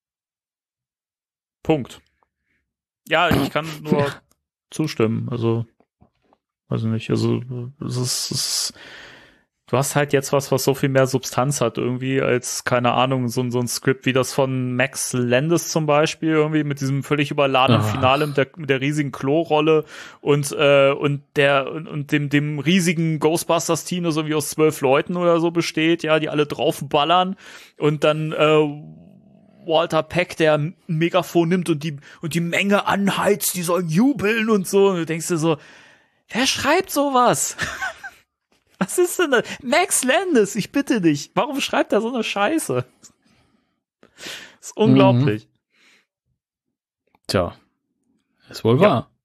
Punkt. Ja, ich kann nur zustimmen. Also, weiß ich nicht. Also, es ist, es ist, du hast halt jetzt was, was so viel mehr Substanz hat irgendwie als, keine Ahnung, so, so ein Skript wie das von Max Landis zum Beispiel irgendwie mit diesem völlig überladenen Ach. Finale mit der, mit der riesigen Klo-Rolle und, äh, und der, und, und dem, dem riesigen Ghostbusters-Team, das irgendwie aus zwölf Leuten oder so besteht, ja, die alle draufballern und dann, äh, Walter Peck, der ein Megafon nimmt und die, und die Menge anheizt, die sollen jubeln und so. Und du denkst dir so, wer schreibt sowas? Was ist denn das? Max Landis, ich bitte dich. Warum schreibt er so eine Scheiße? Das ist unglaublich. Tja, ist wohl Ja. wahr.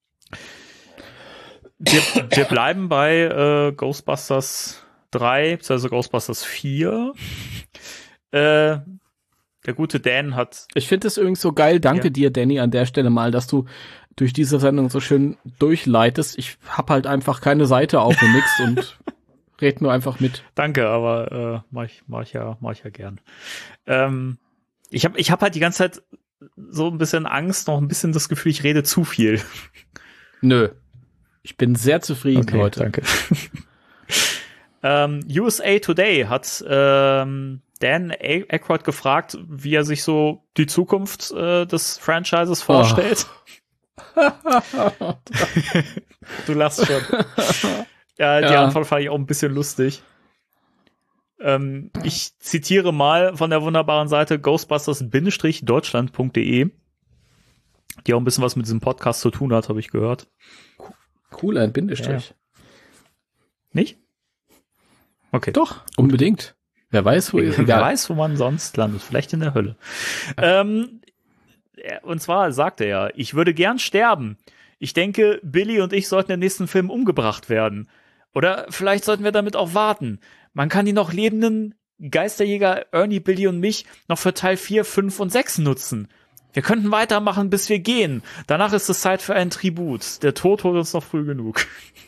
Wir, wir bleiben bei äh, Ghostbusters drei, beziehungsweise Ghostbusters vier. Äh, der gute Dan hat Ich finde es übrigens so geil. Danke Ja. dir, Danny, an der Stelle mal, dass du durch diese Sendung so schön durchleitest. Ich hab halt einfach keine Seite auf und nix und red nur einfach mit. Danke, aber äh, mach ich, mach ich ja, mach ich ja gern. Ähm, ich habe, ich habe halt die ganze Zeit so ein bisschen Angst, noch ein bisschen das Gefühl, ich rede zu viel. Nö. Ich bin sehr zufrieden heute. danke. ähm, U S A Today hat ähm, Dan Aykroyd gefragt, wie er sich so die Zukunft äh, des Franchises vorstellt. Du lachst schon. Ja, die Ja. Antwort fand ich auch ein bisschen lustig. Ähm, ich zitiere mal von der wunderbaren Seite ghostbusters Bindestrich deutschland punkt de. die auch ein bisschen was mit diesem Podcast zu tun hat, habe ich gehört. Cool, ein Bindestrich. Ja. Nicht? Okay. Doch, unbedingt. Wer weiß, wo ihr Wer weiß, wo man sonst landet. Vielleicht in der Hölle. ähm, und zwar sagt er ja, ich würde gern sterben. Ich denke, Billy und ich sollten im nächsten Film umgebracht werden. Oder vielleicht sollten wir damit auch warten. Man kann die noch lebenden Geisterjäger Ernie, Billy und mich noch für Teil vier, fünf und sechs nutzen. Wir könnten weitermachen, bis wir gehen. Danach ist es Zeit für einen Tribut. Der Tod holt uns noch früh genug.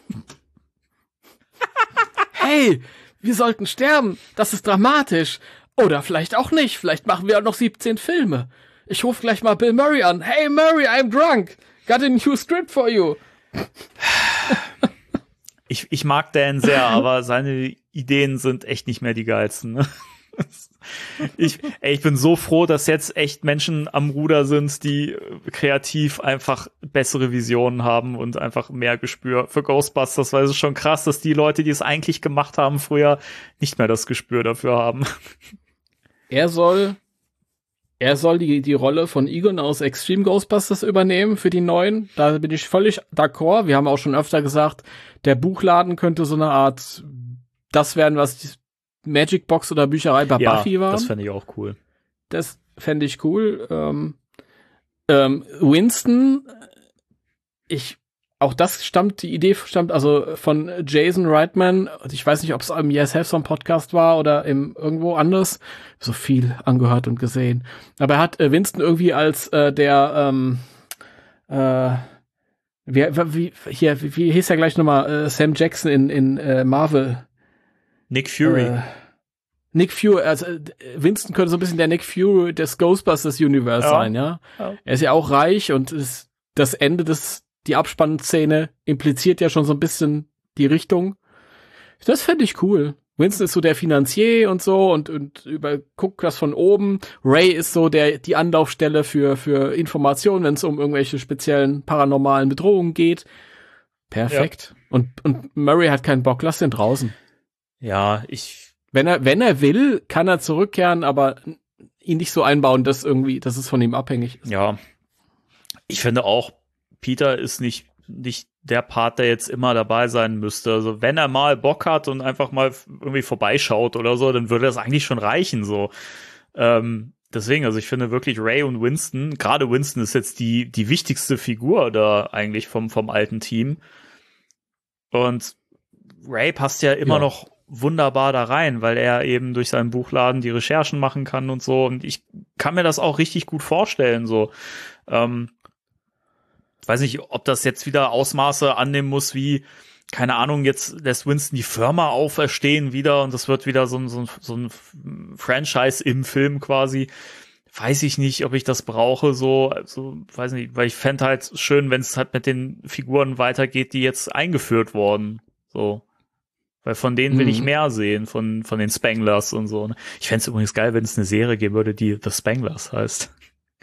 Hey, wir sollten sterben. Das ist dramatisch. Oder vielleicht auch nicht. Vielleicht machen wir auch noch siebzehn Filme. Ich rufe gleich mal Bill Murray an. Hey Murray, I'm drunk. Got a new script for you. Ich, ich mag Dan sehr, aber seine Ideen sind echt nicht mehr die geilsten. Ne? Ich, ey, ich bin so froh, dass jetzt echt Menschen am Ruder sind, die kreativ einfach bessere Visionen haben und einfach mehr Gespür für Ghostbusters, weil es ist schon krass, dass die Leute, die es eigentlich gemacht haben früher, nicht mehr das Gespür dafür haben. Er soll, er soll die, die Rolle von Egon aus Extreme Ghostbusters übernehmen für die neuen. Da bin ich völlig d'accord. Wir haben auch schon öfter gesagt, der Buchladen könnte so eine Art das werden, was die Magic Box oder Bücherei bei ja, Buffy war. Das fände ich auch cool. Das fände ich cool. Ähm, ähm, Winston, ich, auch das stammt, die Idee stammt also von Jason Reitman. Ich weiß nicht, ob es im Yes Have Some Podcast war oder im irgendwo anders. So viel angehört und gesehen. Aber er hat äh, Winston irgendwie als äh, der, ähm, äh, wie, wie, hier, wie, wie hieß er gleich nochmal? Äh, Sam Jackson in, in äh, Marvel. Nick Fury. Äh, Nick Fury, also Winston könnte so ein bisschen der Nick Fury des Ghostbusters Universe ja. sein, ja? ja. Er ist ja auch reich und ist, das Ende des, die Abspannszene impliziert ja schon so ein bisschen die Richtung. Das fände ich cool. Winston ist so der Finanzier und so und, und über, guckt das von oben. Ray ist so der, die Anlaufstelle für, für Informationen, wenn es um irgendwelche speziellen paranormalen Bedrohungen geht. Perfekt. Ja. Und, und Murray hat keinen Bock, lass den draußen. Ja, ich. Wenn er, wenn er will, kann er zurückkehren, aber ihn nicht so einbauen, dass irgendwie, dass es von ihm abhängig ist. Ja. Ich finde auch, Peter ist nicht, nicht der Part, der jetzt immer dabei sein müsste. Also, wenn er mal Bock hat und einfach mal irgendwie vorbeischaut oder so, dann würde das eigentlich schon reichen, so. Ähm, deswegen, also ich finde wirklich Ray und Winston, gerade Winston ist jetzt die, die wichtigste Figur da eigentlich vom, vom alten Team. Und Ray passt ja immer ja. noch wunderbar da rein, weil er eben durch seinen Buchladen die Recherchen machen kann und so. Und ich kann mir das auch richtig gut vorstellen, so. Ähm, weiß nicht, ob das jetzt wieder Ausmaße annehmen muss, wie, keine Ahnung, jetzt lässt Winston die Firma auferstehen wieder und das wird wieder so ein, so ein, so ein Franchise im Film quasi. Weiß ich nicht, ob ich das brauche, so, also, weiß nicht, weil ich fände halt schön, wenn es halt mit den Figuren weitergeht, die jetzt eingeführt wurden, so. Weil von denen will mhm. ich mehr sehen, von, von den Spanglers und so. Ich fände es übrigens geil, wenn es eine Serie geben würde, die The Spanglers heißt.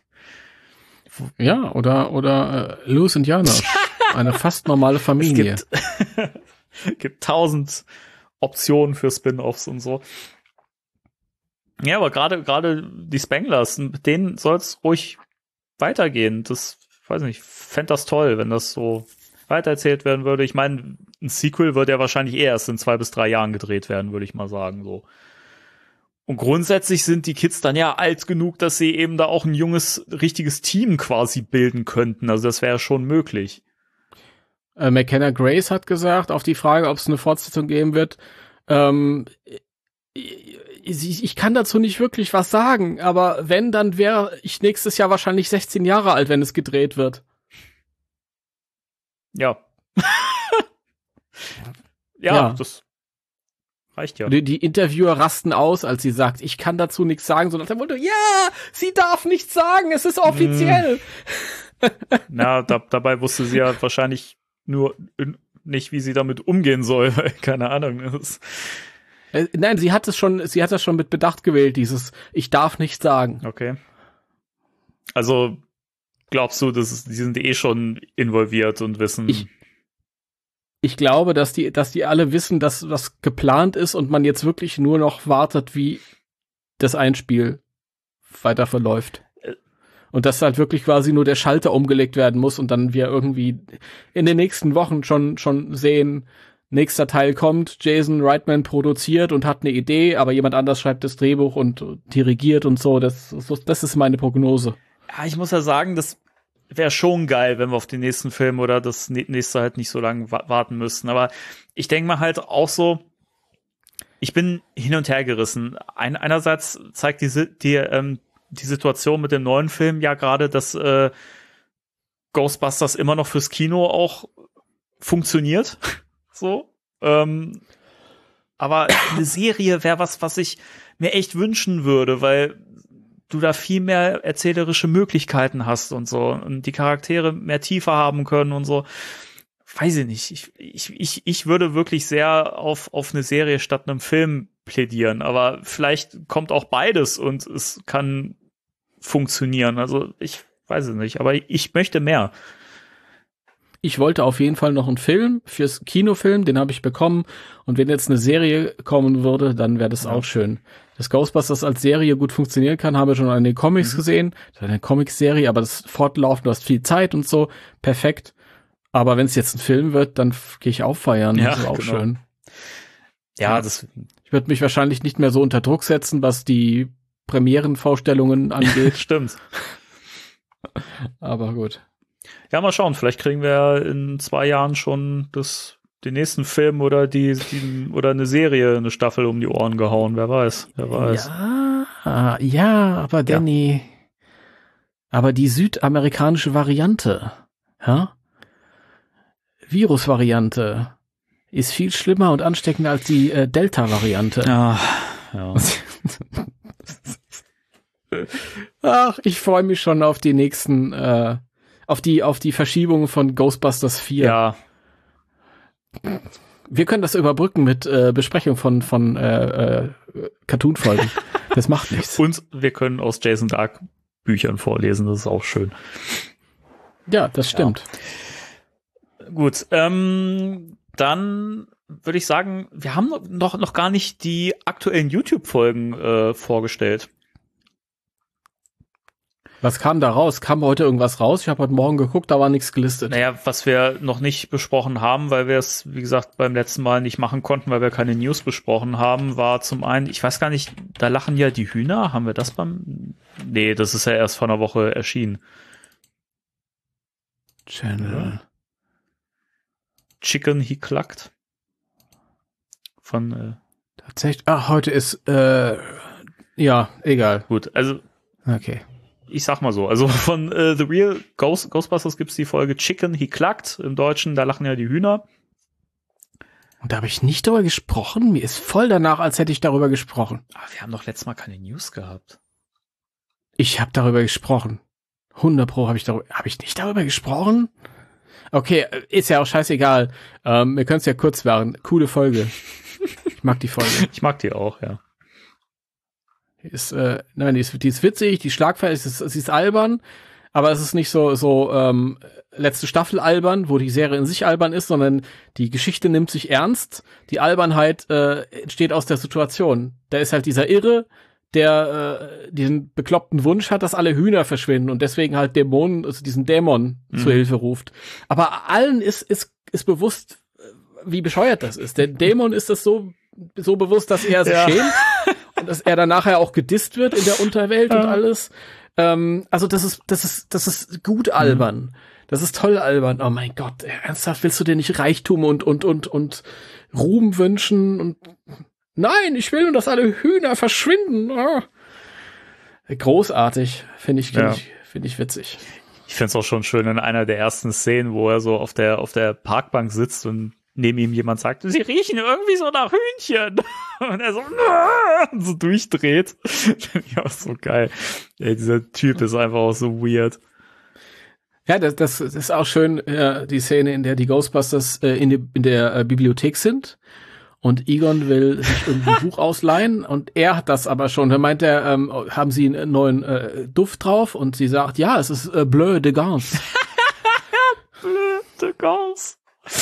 Ja, oder, oder äh, Louis und Janosch. Eine fast normale Familie. Es gibt, gibt tausend Optionen für Spin-Offs und so. Ja, aber gerade gerade die Spanglers, mit denen soll es ruhig weitergehen. Das, weiß nicht, fände das toll, wenn das so weitererzählt werden würde. Ich meine, ein Sequel wird ja wahrscheinlich eher erst in zwei bis drei Jahren gedreht werden, würde ich mal sagen, so. Und grundsätzlich sind die Kids dann ja alt genug, dass sie eben da auch ein junges, richtiges Team quasi bilden könnten. Also das wäre schon möglich. Äh, McKenna Grace hat gesagt, auf die Frage, ob es eine Fortsetzung geben wird, ähm, ich, ich kann dazu nicht wirklich was sagen, aber wenn, dann wäre ich nächstes Jahr wahrscheinlich sechzehn Jahre alt, wenn es gedreht wird. Ja. ja, ja, das reicht ja. Die, die Interviewer rasten aus, als sie sagt, ich kann dazu nichts sagen, sondern der Motto, ja, sie darf nichts sagen, es ist offiziell. Na, da, dabei wusste sie ja wahrscheinlich nur nicht, wie sie damit umgehen soll, weil, keine Ahnung. Das äh, nein, sie hat es schon, sie hat das schon mit Bedacht gewählt, dieses, ich darf nichts sagen. Okay. Also, glaubst du, dass es, die sind eh schon involviert und wissen? Ich, ich glaube, dass die, dass die alle wissen, dass was geplant ist und man jetzt wirklich nur noch wartet, wie das Einspiel weiter verläuft. Und dass halt wirklich quasi nur der Schalter umgelegt werden muss und dann wir irgendwie in den nächsten Wochen schon schon sehen, nächster Teil kommt, Jason Reitman produziert und hat eine Idee, aber jemand anders schreibt das Drehbuch und dirigiert und so. Das, das ist meine Prognose. Ja, ich muss ja sagen, das wäre schon geil, wenn wir auf den nächsten Film oder das nächste halt nicht so lange wa- warten müssten. Aber ich denke mal halt auch so, ich bin hin und her gerissen. Ein, einerseits zeigt die, die, ähm, die Situation mit dem neuen Film ja gerade, dass äh, Ghostbusters immer noch fürs Kino auch funktioniert. So. Ähm, aber eine Serie wäre was, was ich mir echt wünschen würde, weil du da viel mehr erzählerische Möglichkeiten hast und so und die Charaktere mehr Tiefe haben können und so. Weiß ich nicht. Ich, ich, ich, ich würde wirklich sehr auf, auf eine Serie statt einem Film plädieren, aber vielleicht kommt auch beides und es kann funktionieren. Also ich weiß es nicht, aber ich möchte mehr. Ich wollte auf jeden Fall noch einen Film fürs Kinofilm, den habe ich bekommen. Und wenn jetzt eine Serie kommen würde, dann wäre das ja auch schön. Dass Ghostbusters als Serie gut funktionieren kann, haben wir schon an den Comics mhm. gesehen. Das ist eine Comic-Serie, aber das fortlaufen, du hast viel Zeit und so. Perfekt. Aber wenn es jetzt ein Film wird, dann gehe ich auch feiern. Ja, das ist auch genau. schön. Ja, ja, das. Ich würde mich wahrscheinlich nicht mehr so unter Druck setzen, was die Premierenvorstellungen angeht. Stimmt. Aber gut. Ja, mal schauen. Vielleicht kriegen wir in zwei Jahren schon das, den nächsten Film oder die, die oder eine Serie, eine Staffel um die Ohren gehauen. Wer weiß. Wer weiß. Ja, ja, aber Danny, ja. aber die südamerikanische Variante, ja? Virusvariante ist viel schlimmer und ansteckender als die äh, Delta-Variante. Ja, ja. Ach, ich freue mich schon auf die nächsten, äh, auf die, auf die Verschiebung von Ghostbusters vier. Ja. Wir können das überbrücken mit äh, Besprechung von, von äh, äh, Cartoon-Folgen. Das macht nichts. Und wir können aus Jason Dark Büchern vorlesen, das ist auch schön. Ja, das stimmt. Ja. Gut, ähm, dann würde ich sagen, wir haben noch, noch gar nicht die aktuellen YouTube-Folgen äh, vorgestellt. Was kam da raus? Kam heute irgendwas raus? Ich habe heute Morgen geguckt, da war nichts gelistet. Naja, was wir noch nicht besprochen haben, weil wir es, wie gesagt, beim letzten Mal nicht machen konnten, weil wir keine News besprochen haben, war zum einen, ich weiß gar nicht, da lachen ja die Hühner. Haben wir das beim... Nee, das ist ja erst vor einer Woche erschienen. Channel. Chicken He Clucked. Von... Äh, Tatsächlich. Ach, heute ist... Äh, ja, egal. Gut, also... Okay. Ich sag mal so, also von äh, The Real Ghost, Ghostbusters gibt's die Folge Chicken He Clucked, im Deutschen, da lachen ja die Hühner. Und da habe ich nicht darüber gesprochen? Mir ist voll danach, als hätte ich darüber gesprochen. Aber wir haben doch letztes Mal keine News gehabt. Ich habe darüber gesprochen. hundert Pro habe ich darüber, habe ich nicht darüber gesprochen? Okay, ist ja auch scheißegal. Ähm, wir können es ja kurz werden. Coole Folge. Ich mag die Folge. Ich mag die auch, ja. Ist, äh, nein, die ist, die ist witzig, die Schlagfertig, ist, sie ist albern, aber es ist nicht so, so, ähm, letzte Staffel albern, wo die Serie in sich albern ist, sondern die Geschichte nimmt sich ernst. Die Albernheit, äh, entsteht aus der Situation. Da ist halt dieser Irre, der, äh, diesen bekloppten Wunsch hat, dass alle Hühner verschwinden und deswegen halt Dämonen, also diesen Dämon mhm. zur Hilfe ruft. Aber allen ist, ist, ist bewusst, wie bescheuert das ist. Der Dämon ist das so, so bewusst, dass er sich ja. schämt. Und dass er dann nachher auch gedisst wird in der Unterwelt ja. und alles. Ähm, also das ist, das ist, das ist gut albern. Mhm. Das ist toll albern. Oh mein Gott, ernsthaft, willst du dir nicht Reichtum und, und, und, und Ruhm wünschen? Und nein, ich will nur, dass alle Hühner verschwinden. Oh. Großartig, finde ich, finde ja. ich, finde ich witzig. Ich finde es auch schon schön in einer der ersten Szenen, wo er so auf der, auf der Parkbank sitzt und neben ihm jemand sagt, sie riechen irgendwie so nach Hühnchen. Und er so, und so durchdreht. Finde ich auch so geil. Ey, dieser Typ ist einfach auch so weird. Ja, das, das, das ist auch schön, äh, die Szene, in der die Ghostbusters äh, in, die, in der äh, Bibliothek sind. Und Egon will sich irgendein Buch ausleihen und er hat das aber schon. Da meint er, ähm, haben Sie einen neuen äh, Duft drauf? Und sie sagt, ja, es ist äh, Bleu de Gans. Bleu de Gans.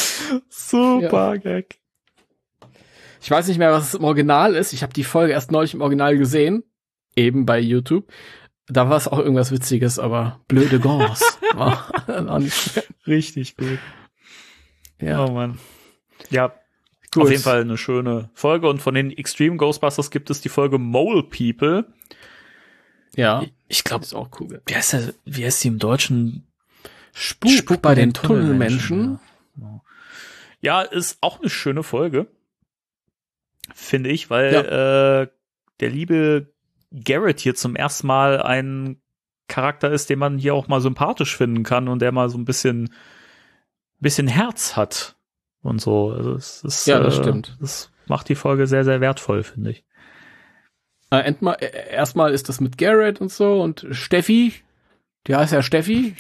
Super ja. Gag. Ich weiß nicht mehr, was es im Original ist. Ich habe die Folge erst neulich im Original gesehen, eben bei YouTube. Da war es auch irgendwas Witziges, aber blöde Gons. War auch nicht Richtig gut. ja. Oh Mann. Ja, Gut. auf jeden Fall eine schöne Folge. Und von den Extreme Ghostbusters gibt es die Folge Mole People. Ja. Ich glaube, Ist auch cool. wie heißt der, wie heißt die im Deutschen? Spuk, Spuk bei den Tunnelmenschen. Ja. Ja, ist auch eine schöne Folge. Finde ich, weil ja. äh, der liebe Garrett hier zum ersten Mal ein Charakter ist, den man hier auch mal sympathisch finden kann und der mal so ein bisschen, bisschen Herz hat und so. Also es ist, ja, das äh, stimmt. Das macht die Folge sehr, sehr wertvoll, finde ich. Äh, äh, erstmal ist das mit Garrett und so und Steffi, die heißt ja Steffi.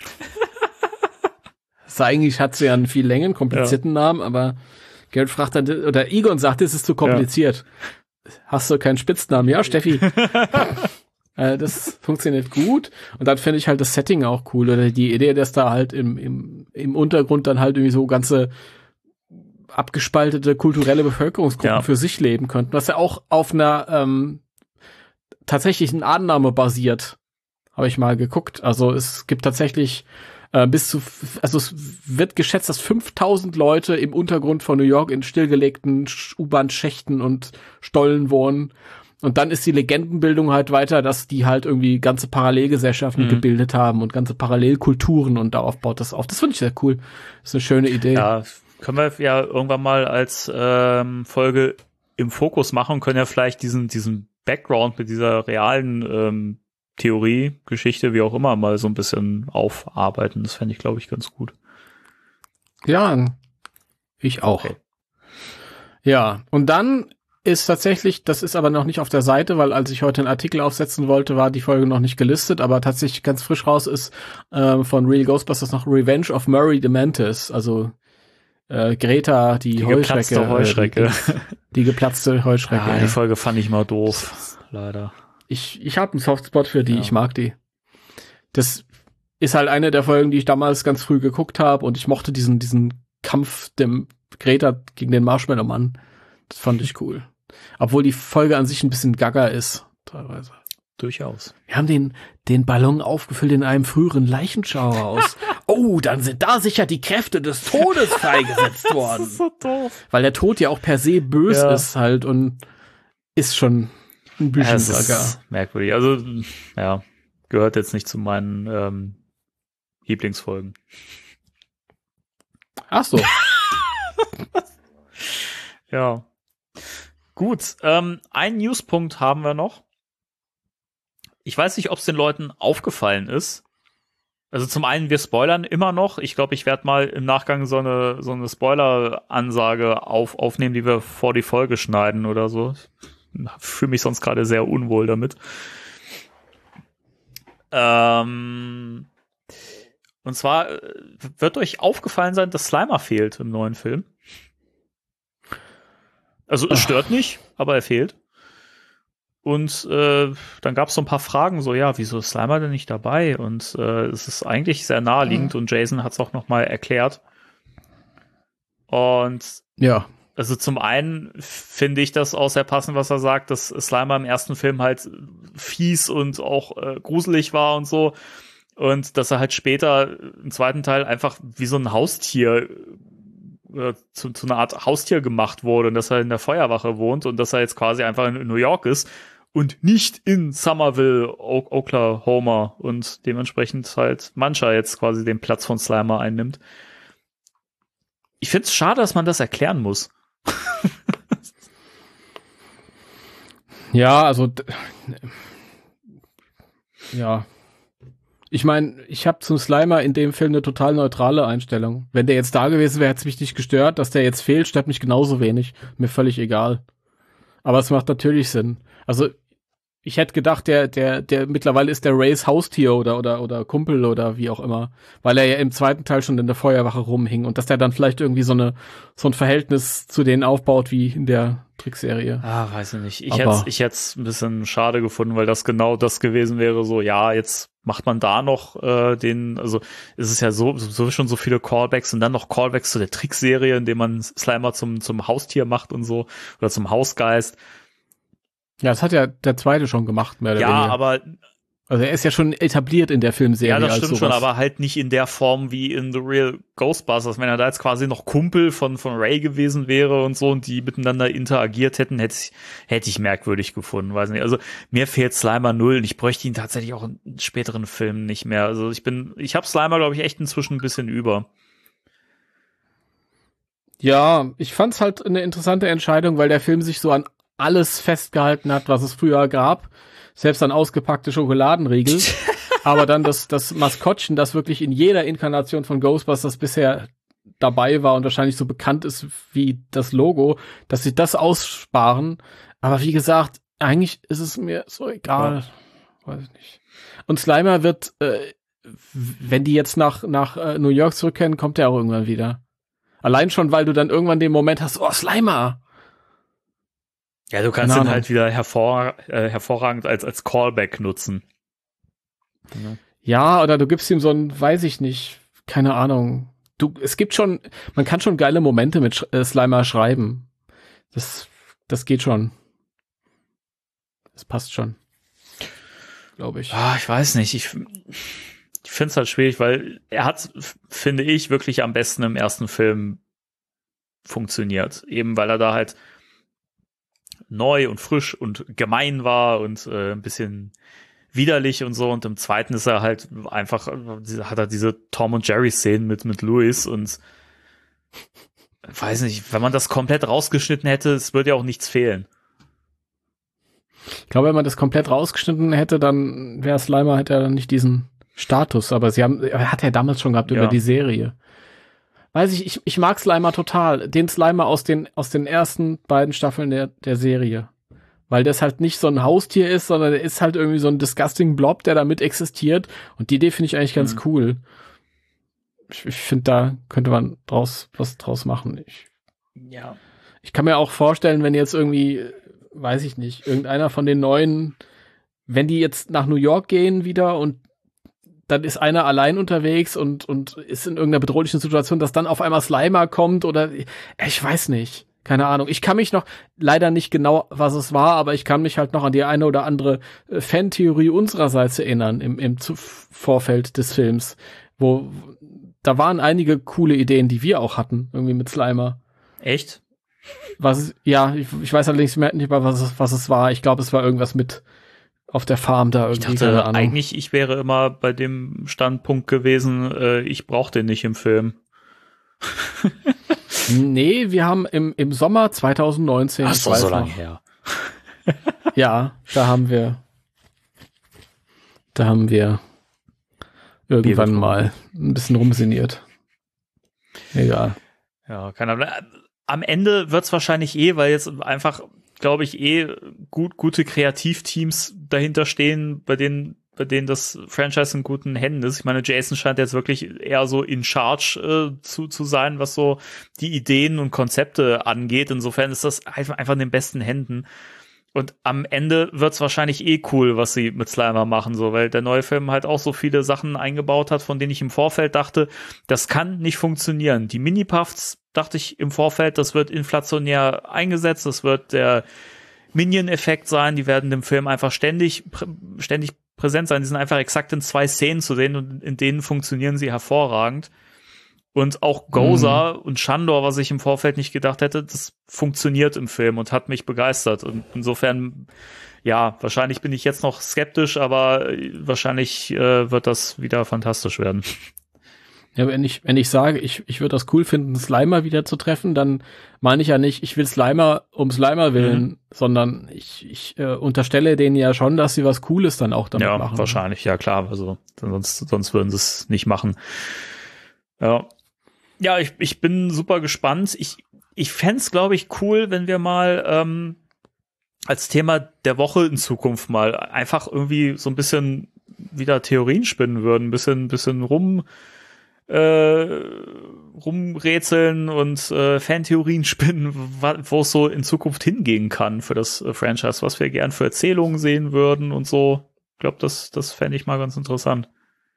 Das eigentlich hat sie ja einen viel längeren, komplizierten ja. Namen, aber Garrett fragt dann, oder Egon sagt, es ist zu kompliziert. Ja. Hast du keinen Spitznamen? Ja, Steffi. äh, das funktioniert gut. Und dann finde ich halt das Setting auch cool. Oder die Idee, dass da halt im, im, im Untergrund dann halt irgendwie so ganze abgespaltete kulturelle Bevölkerungsgruppen ja. für sich leben könnten. Was ja auch auf einer ähm, tatsächlichen Annahme basiert. Habe ich mal geguckt. Also es gibt tatsächlich äh, bis zu, also es wird geschätzt, dass fünftausend Leute im Untergrund von New York in stillgelegten U-Bahn-Schächten und Stollen wohnen. Und dann ist die Legendenbildung halt weiter, dass die halt irgendwie ganze Parallelgesellschaften mhm. gebildet haben und ganze Parallelkulturen und darauf baut das auf. Das finde ich sehr cool. Das ist eine schöne Idee. Ja, können wir ja irgendwann mal als ähm, Folge im Fokus machen, können ja vielleicht diesen, diesen Background mit dieser realen ähm, Theorie, Geschichte, wie auch immer, mal so ein bisschen aufarbeiten. Das fände ich, glaube ich, ganz gut. Ja, ich auch. Okay. Ja, und dann ist tatsächlich, das ist aber noch nicht auf der Seite, weil als ich heute einen Artikel aufsetzen wollte, war die Folge noch nicht gelistet, aber tatsächlich ganz frisch raus ist äh, von Real Ghostbusters noch Revenge of Murray DeMantis, also äh, Greta, die, die Heuschrecke. Geplatzte Heuschrecke. Äh, die, die geplatzte Heuschrecke. Ah, die Folge fand ich mal doof, leider. Ich, ich habe einen Softspot für die, ja. Ich mag die. Das ist halt eine der Folgen, die ich damals ganz früh geguckt habe und ich mochte diesen, diesen Kampf dem Greta gegen den Marshmallow-Mann. Das fand ich cool. Obwohl die Folge an sich ein bisschen gaga ist, teilweise. Durchaus. Wir haben den, den Ballon aufgefüllt in einem früheren Leichenschauer aus. Oh, dann sind da sicher die Kräfte des Todes freigesetzt worden. Das ist so doof. Weil der Tod ja auch per se böse ja. ist halt und ist schon ein bisschen ja, gaga. Ist merkwürdig. Also, ja, gehört jetzt nicht zu meinen ähm, Lieblingsfolgen. Ach so. Ja. Gut, ähm, einen Newspunkt haben wir noch. Ich weiß nicht, ob es den Leuten aufgefallen ist. Also zum einen, wir spoilern immer noch. Ich glaube, ich werde mal im Nachgang so eine so eine Spoiler-Ansage auf, aufnehmen, die wir vor die Folge schneiden oder so. Ich fühle mich sonst gerade sehr unwohl damit. Ähm, und zwar wird euch aufgefallen sein, dass Slimer fehlt im neuen Film. Also es stört nicht, aber er fehlt. Und äh, dann gab es so ein paar Fragen, so ja, wieso ist Slimer denn nicht dabei? Und äh, es ist eigentlich sehr naheliegend mhm. und Jason hat es auch noch mal erklärt. Und ja, also zum einen finde ich das auch sehr passend, was er sagt, dass Slimer im ersten Film halt fies und auch äh, gruselig war und so. Und dass er halt später im zweiten Teil einfach wie so ein Haustier Zu, zu einer Art Haustier gemacht wurde und dass er in der Feuerwache wohnt und dass er jetzt quasi einfach in New York ist und nicht in Somerville, o- Oklahoma und dementsprechend halt mancher jetzt quasi den Platz von Slimer einnimmt. Ich find's schade, dass man das erklären muss. Ja, also d- ja. Ich meine, ich habe zum Slimer in dem Film eine total neutrale Einstellung. Wenn der jetzt da gewesen wäre, hätte es mich nicht gestört. Dass der jetzt fehlt, stört mich genauso wenig. Mir völlig egal. Aber es macht natürlich Sinn. Also ich hätte gedacht, der, der, der mittlerweile ist der Rays Haustier oder, oder, oder Kumpel oder wie auch immer. Weil er ja im zweiten Teil schon in der Feuerwache rumhing. Und dass der dann vielleicht irgendwie so eine, so ein Verhältnis zu denen aufbaut wie in der Trickserie. Ah, weiß ich nicht. Ich hätte ich hätte es ein bisschen schade gefunden, weil das genau das gewesen wäre, so, ja, jetzt macht man da noch äh, den, also es ist ja so, so schon so viele Callbacks und dann noch Callbacks zu der Trickserie, indem man Slimer zum, zum Haustier macht und so, oder zum Hausgeist. Ja, das hat ja der zweite schon gemacht, mehr oder ja, weniger. aber Also er ist ja schon etabliert in der Filmserie. Ja, das als stimmt sowas. schon, aber halt nicht in der Form wie in The Real Ghostbusters. Wenn er da jetzt quasi noch Kumpel von, von Ray gewesen wäre und so und die miteinander interagiert hätten, hätte ich, hätte ich merkwürdig gefunden, weiß nicht. Also mir fehlt Slimer null und ich bräuchte ihn tatsächlich auch in späteren Filmen nicht mehr. Also ich bin, ich habe Slimer, glaube ich, echt inzwischen ein bisschen über. Ja, ich fand's halt eine interessante Entscheidung, weil der Film sich so an alles festgehalten hat, was es früher gab. Selbst an ausgepackte Schokoladenriegel. Aber dann das, das Maskottchen, das wirklich in jeder Inkarnation von Ghostbusters bisher dabei war und wahrscheinlich so bekannt ist wie das Logo, dass sie das aussparen. Aber wie gesagt, eigentlich ist es mir so egal. Ja. Weiß ich nicht. Und Slimer wird, äh, wenn die jetzt nach, nach äh, New York zurückkehren, kommt der auch irgendwann wieder. Allein schon, weil du dann irgendwann den Moment hast, oh, Slimer! Ja, du kannst Keine ihn Ahnung. halt wieder hervor, äh, hervorragend als, als Callback nutzen. Ja. Ja, oder du gibst ihm so ein, weiß ich nicht, keine Ahnung. Du, es gibt schon, man kann schon geile Momente mit Sch- äh, Slimer schreiben. Das, das geht schon. Das passt schon. Glaube ich. Ah, ich weiß nicht. Ich, ich finde es halt schwierig, weil er hat, finde ich, wirklich am besten im ersten Film funktioniert. Eben weil er da halt neu und frisch und gemein war und äh, ein bisschen widerlich und so. Und im zweiten ist er halt einfach, hat er diese Tom und Jerry Szenen mit, mit Louis und weiß nicht, wenn man das komplett rausgeschnitten hätte, es würde ja auch nichts fehlen. Ich glaube, wenn man das komplett rausgeschnitten hätte, dann wäre Slimer, hätte er dann nicht diesen Status. Aber sie haben, er hat ja damals schon gehabt Ja. über die Serie. Weiß ich, ich, ich mag Slimer total. Den Slimer aus den, aus den ersten beiden Staffeln der, der Serie. Weil das halt nicht so ein Haustier ist, sondern der ist halt irgendwie so ein disgusting Blob, der damit existiert. Und die Idee finde ich eigentlich ganz Mhm. cool. Ich, ich finde, da könnte man draus, was draus machen. Ich, Ja. ich kann mir auch vorstellen, wenn jetzt irgendwie, weiß ich nicht, irgendeiner von den Neuen, wenn die jetzt nach New York gehen wieder und dann ist einer allein unterwegs und, und ist in irgendeiner bedrohlichen Situation, dass dann auf einmal Slimer kommt oder ich weiß nicht. Keine Ahnung. Ich kann mich noch, leider nicht genau, was es war, aber ich kann mich halt noch an die eine oder andere äh, Fantheorie unsererseits erinnern im, im zu- Vorfeld des Films, wo da waren einige coole Ideen, die wir auch hatten, irgendwie mit Slimer. Echt? Was, ja, ich, ich weiß allerdings nicht mehr, was es, was es war. Ich glaube, es war irgendwas mit auf der Farm da Ich irgendwie. keine dachte Ahnung. eigentlich, ich wäre immer bei dem Standpunkt gewesen, äh, ich brauche den nicht im Film. Nee, wir haben im, im Sommer zwanzig neunzehn. Ach, ich so, weiß so lange noch. her. Ja, da haben wir, da haben wir irgendwann getrunken. mal ein bisschen rumsiniert. Egal. Ja, keine Ahnung. Am Ende wird's wahrscheinlich eh, weil jetzt einfach, glaube ich, eh gut, gute Kreativteams dahinter stehen, bei denen, bei denen das Franchise in guten Händen ist. Ich meine, Jason scheint jetzt wirklich eher so in charge äh, zu, zu sein, was so die Ideen und Konzepte angeht. Insofern ist das einfach, einfach in den besten Händen. Und am Ende wird's wahrscheinlich eh cool, was sie mit Slimer machen, so, weil der neue Film halt auch so viele Sachen eingebaut hat, von denen ich im Vorfeld dachte, das kann nicht funktionieren. Die Mini-Puffs dachte ich im Vorfeld, das wird inflationär eingesetzt, das wird der Minion-Effekt sein, die werden im Film einfach ständig, prä- ständig präsent sein, die sind einfach exakt in zwei Szenen zu sehen und in denen funktionieren sie hervorragend. Und auch Gozer mhm. und Shandor, was ich im Vorfeld nicht gedacht hätte, das funktioniert im Film und hat mich begeistert. Und insofern, ja, wahrscheinlich bin ich jetzt noch skeptisch, aber wahrscheinlich äh, wird das wieder fantastisch werden. Ja, wenn ich, wenn ich sage, ich, ich würde das cool finden, Slimer wieder zu treffen, dann meine ich ja nicht, ich will Slimer um Slimer willen, mhm. sondern ich, ich äh, unterstelle denen ja schon, dass sie was Cooles dann auch damit ja, machen. Ja, wahrscheinlich, ja klar. Also sonst, sonst würden sie es nicht machen. Ja. Ja, ich, ich bin super gespannt. Ich, ich fänd's, glaube ich, cool, wenn wir mal ähm, als Thema der Woche in Zukunft mal einfach irgendwie so ein bisschen wieder Theorien spinnen würden, ein bisschen, bisschen rum äh, rumrätseln und äh, Fantheorien spinnen, wo es so in Zukunft hingehen kann für das äh, Franchise, was wir gern für Erzählungen sehen würden und so. Ich glaube, das, das fände ich mal ganz interessant.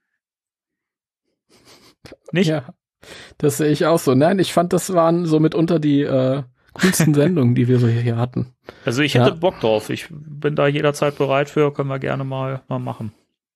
Nicht? Ja. Das sehe ich auch so. Nein, ich fand, das waren so mitunter die äh, coolsten Sendungen, die wir so hier hatten. Also ich hätte ja. Bock drauf. Ich bin da jederzeit bereit für, können wir gerne mal, mal machen.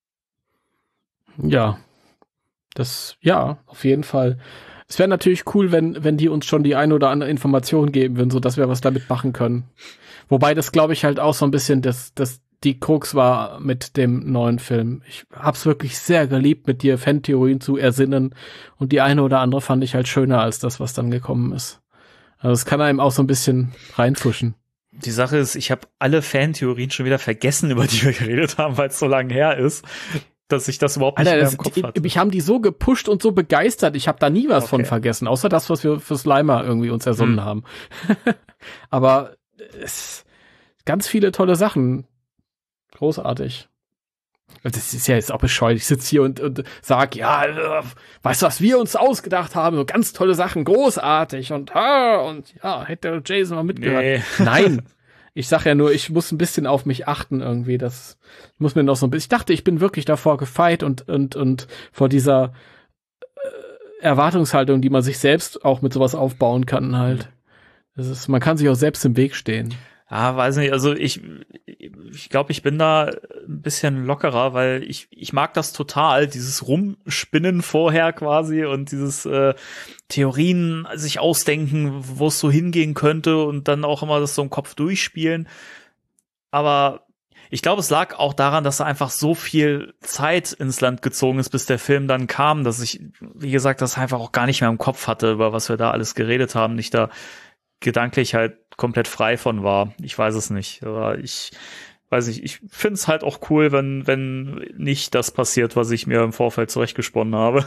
Ja, das, ja, auf jeden Fall. Es wäre natürlich cool, wenn, wenn die uns schon die ein oder andere Information geben würden, so dass wir was damit machen können. Wobei das, glaube ich, halt auch so ein bisschen das, das, die Krux war mit dem neuen Film. Ich hab's wirklich sehr geliebt, mit dir Fantheorien zu ersinnen und die eine oder andere fand ich halt schöner als das, was dann gekommen ist. Also es kann einem auch so ein bisschen reinfuschen. Die Sache ist, ich habe alle Fantheorien schon wieder vergessen, über die wir geredet haben, weil es so lange her ist, dass ich das überhaupt nicht Alter, mehr das, im Kopf die, hatte. mich haben die so gepusht und so begeistert. Ich habe da nie was Okay. von vergessen, außer das, was wir für Slimer irgendwie uns ersonnen Hm. haben. Aber es ganz viele tolle Sachen. Großartig. Das ist ja jetzt auch bescheuert. Ich sitze hier und, und sag, ja, äh, weißt du, was wir uns ausgedacht haben? So ganz tolle Sachen, großartig und ha, und ja, hätte Jason mal mitgehört. Nee. Nein. Ich sag ja nur, ich muss ein bisschen auf mich achten irgendwie. Das muss mir noch so ein bisschen. Ich dachte, ich bin wirklich davor gefeit und und und vor dieser äh, Erwartungshaltung, die man sich selbst auch mit sowas aufbauen kann halt. Das ist, man kann sich auch selbst im Weg stehen. Ah, weiß nicht, also ich ich glaube, ich bin da ein bisschen lockerer, weil ich ich mag das total, dieses Rumspinnen vorher quasi und dieses äh, Theorien sich ausdenken, wo es so hingehen könnte und dann auch immer das so im Kopf durchspielen. Aber ich glaube, es lag auch daran, dass da einfach so viel Zeit ins Land gezogen ist, bis der Film dann kam, dass ich, wie gesagt, das einfach auch gar nicht mehr im Kopf hatte, über was wir da alles geredet haben, nicht da gedanklich halt komplett frei von war. Ich weiß es nicht. Aber ich weiß nicht, ich finde es halt auch cool, wenn, wenn nicht das passiert, was ich mir im Vorfeld zurechtgesponnen habe.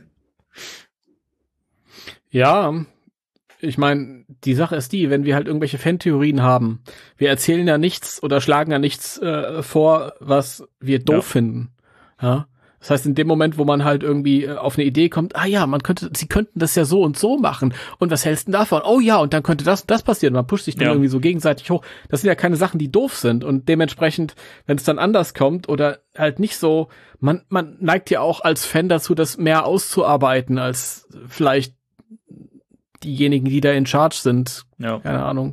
Ja, ich meine, die Sache ist die, wenn wir halt irgendwelche Fantheorien haben, wir erzählen ja nichts oder schlagen ja nichts äh, vor, was wir doof Ja. finden. Ja. Das heißt, in dem Moment, wo man halt irgendwie äh, auf eine Idee kommt, ah ja, man könnte, sie könnten das ja so und so machen. Und was hältst du denn davon? Oh ja, und dann könnte das und das passieren. Man pusht sich dann Ja. irgendwie so gegenseitig hoch. Das sind ja keine Sachen, die doof sind. Und dementsprechend, wenn es dann anders kommt oder halt nicht so, man, man neigt ja auch als Fan dazu, das mehr auszuarbeiten, als vielleicht diejenigen, die da in Charge sind. Ja. Keine Ahnung.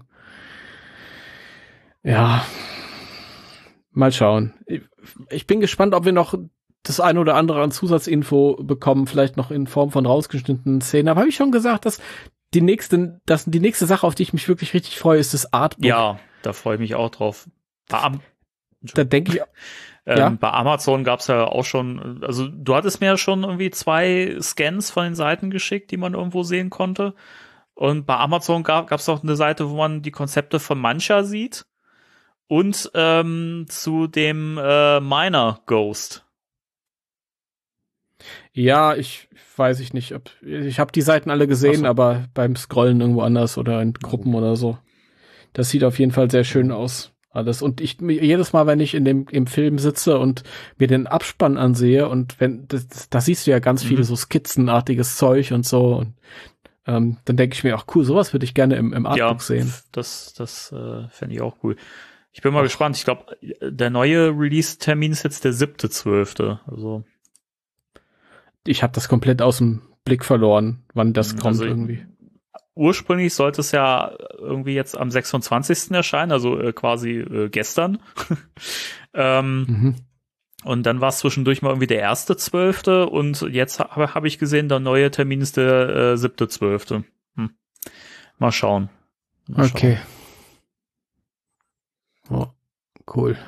Ja. Mal schauen. Ich, ich bin gespannt, ob wir noch das eine oder andere an Zusatzinfo bekommen, vielleicht noch in Form von rausgeschnittenen Szenen. Aber habe ich schon gesagt, dass die nächste, dass die nächste Sache, auf die ich mich wirklich richtig freue, ist das Artbook. Ja, da freue ich mich auch drauf. Bei, Am Da denke ich, ähm, ja. bei Amazon gab's ja auch schon, also du hattest mir ja schon irgendwie zwei Scans von den Seiten geschickt, die man irgendwo sehen konnte. Und bei Amazon gab gab's auch eine Seite, wo man die Konzepte von Mancha sieht. Und ähm, zu dem äh, Miner Ghost. ja, ich weiß ich nicht, ob ich habe die Seiten alle gesehen, Ach so. aber beim Scrollen irgendwo anders oder in Gruppen oder so. Das sieht auf jeden Fall sehr schön aus. Alles. Und ich jedes Mal, wenn ich in dem im Film sitze und mir den Abspann ansehe und wenn das, da siehst du ja ganz Mhm. viele so skizzenartiges Zeug und so und ähm, dann denke ich mir, ach cool, sowas würde ich gerne im, im Artbook Ja, sehen. das, das äh, fände ich auch cool. Ich bin mal gespannt. Ich glaube, der neue Release-Termin ist jetzt der siebte zwölfte. Also Ich habe das komplett aus dem Blick verloren, wann das Mhm, kommt also irgendwie. ursprünglich sollte es ja irgendwie jetzt am sechsundzwanzigsten erscheinen, also äh, quasi äh, gestern. ähm, Mhm. und dann war es zwischendurch mal irgendwie der erste zwölfte und jetzt habe hab ich gesehen, der neue Termin ist der äh, siebte zwölfte. Hm. Mal schauen. Mal Okay. Oh, cool.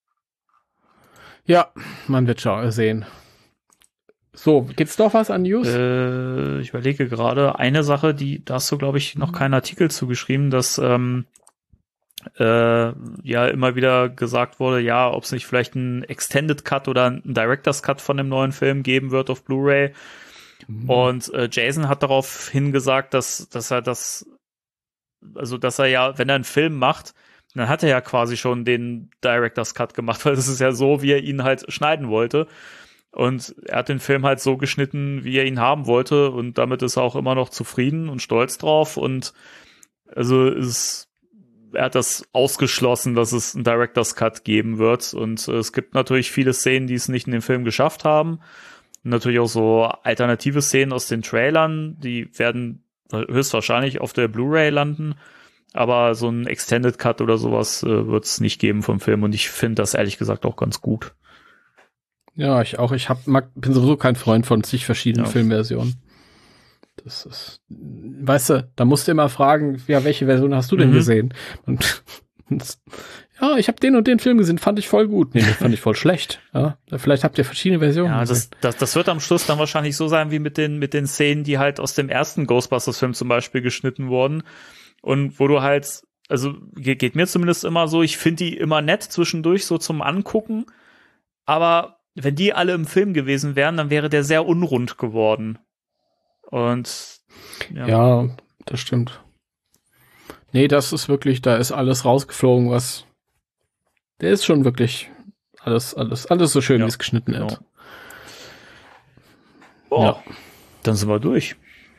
Ja, man wird schon sehen. So, gibt's noch was an News? Äh, ich überlege gerade, eine Sache, die, da hast du, glaube ich, noch keinen Artikel zugeschrieben, dass ähm, äh, ja immer wieder gesagt wurde, ja, ob es nicht vielleicht einen Extended Cut oder einen Director's Cut von dem neuen Film geben wird auf Blu-ray. Mhm. Und äh, Jason hat darauf hingesagt, dass, dass er das, also dass er ja, wenn er einen Film macht, dann hat er ja quasi schon den Director's Cut gemacht, weil das ist ja so, wie er ihn halt schneiden wollte. Und er hat den Film halt so geschnitten, wie er ihn haben wollte. Und damit ist er auch immer noch zufrieden und stolz drauf. Und also ist, er hat das ausgeschlossen, dass es einen Director's Cut geben wird. Und äh, es gibt natürlich viele Szenen, die es nicht in dem Film geschafft haben. Und natürlich auch so alternative Szenen aus den Trailern, die werden höchstwahrscheinlich auf der Blu-ray landen. Aber so ein Extended Cut oder sowas äh, wird es nicht geben vom Film. Und ich finde das ehrlich gesagt auch ganz gut. Ja, ich auch. Ich hab, mag, bin sowieso kein Freund von zig verschiedenen Ja. Filmversionen. Das ist, weißt du, da musst du immer fragen, ja, welche Version hast du denn Mhm. gesehen? Und, und ja, ich habe den und den Film gesehen, fand ich voll gut. Nee, den fand ich voll schlecht. Ja, vielleicht habt ihr verschiedene Versionen Ja, gesehen. das, das, das wird am Schluss dann wahrscheinlich so sein wie mit den, mit den Szenen, die halt aus dem ersten Ghostbusters-Film zum Beispiel geschnitten wurden. Und wo du halt, also geht, geht mir zumindest immer so, ich finde die immer nett zwischendurch so zum Angucken. Aber wenn die alle im Film gewesen wären, dann wäre der sehr unrund geworden. Und ja. Ja, das stimmt. Nee, das ist wirklich, da ist alles rausgeflogen, was, der ist schon wirklich alles, alles, alles so schön, Ja, wie es geschnitten genau. wird. Oh, Ja. Dann sind wir durch.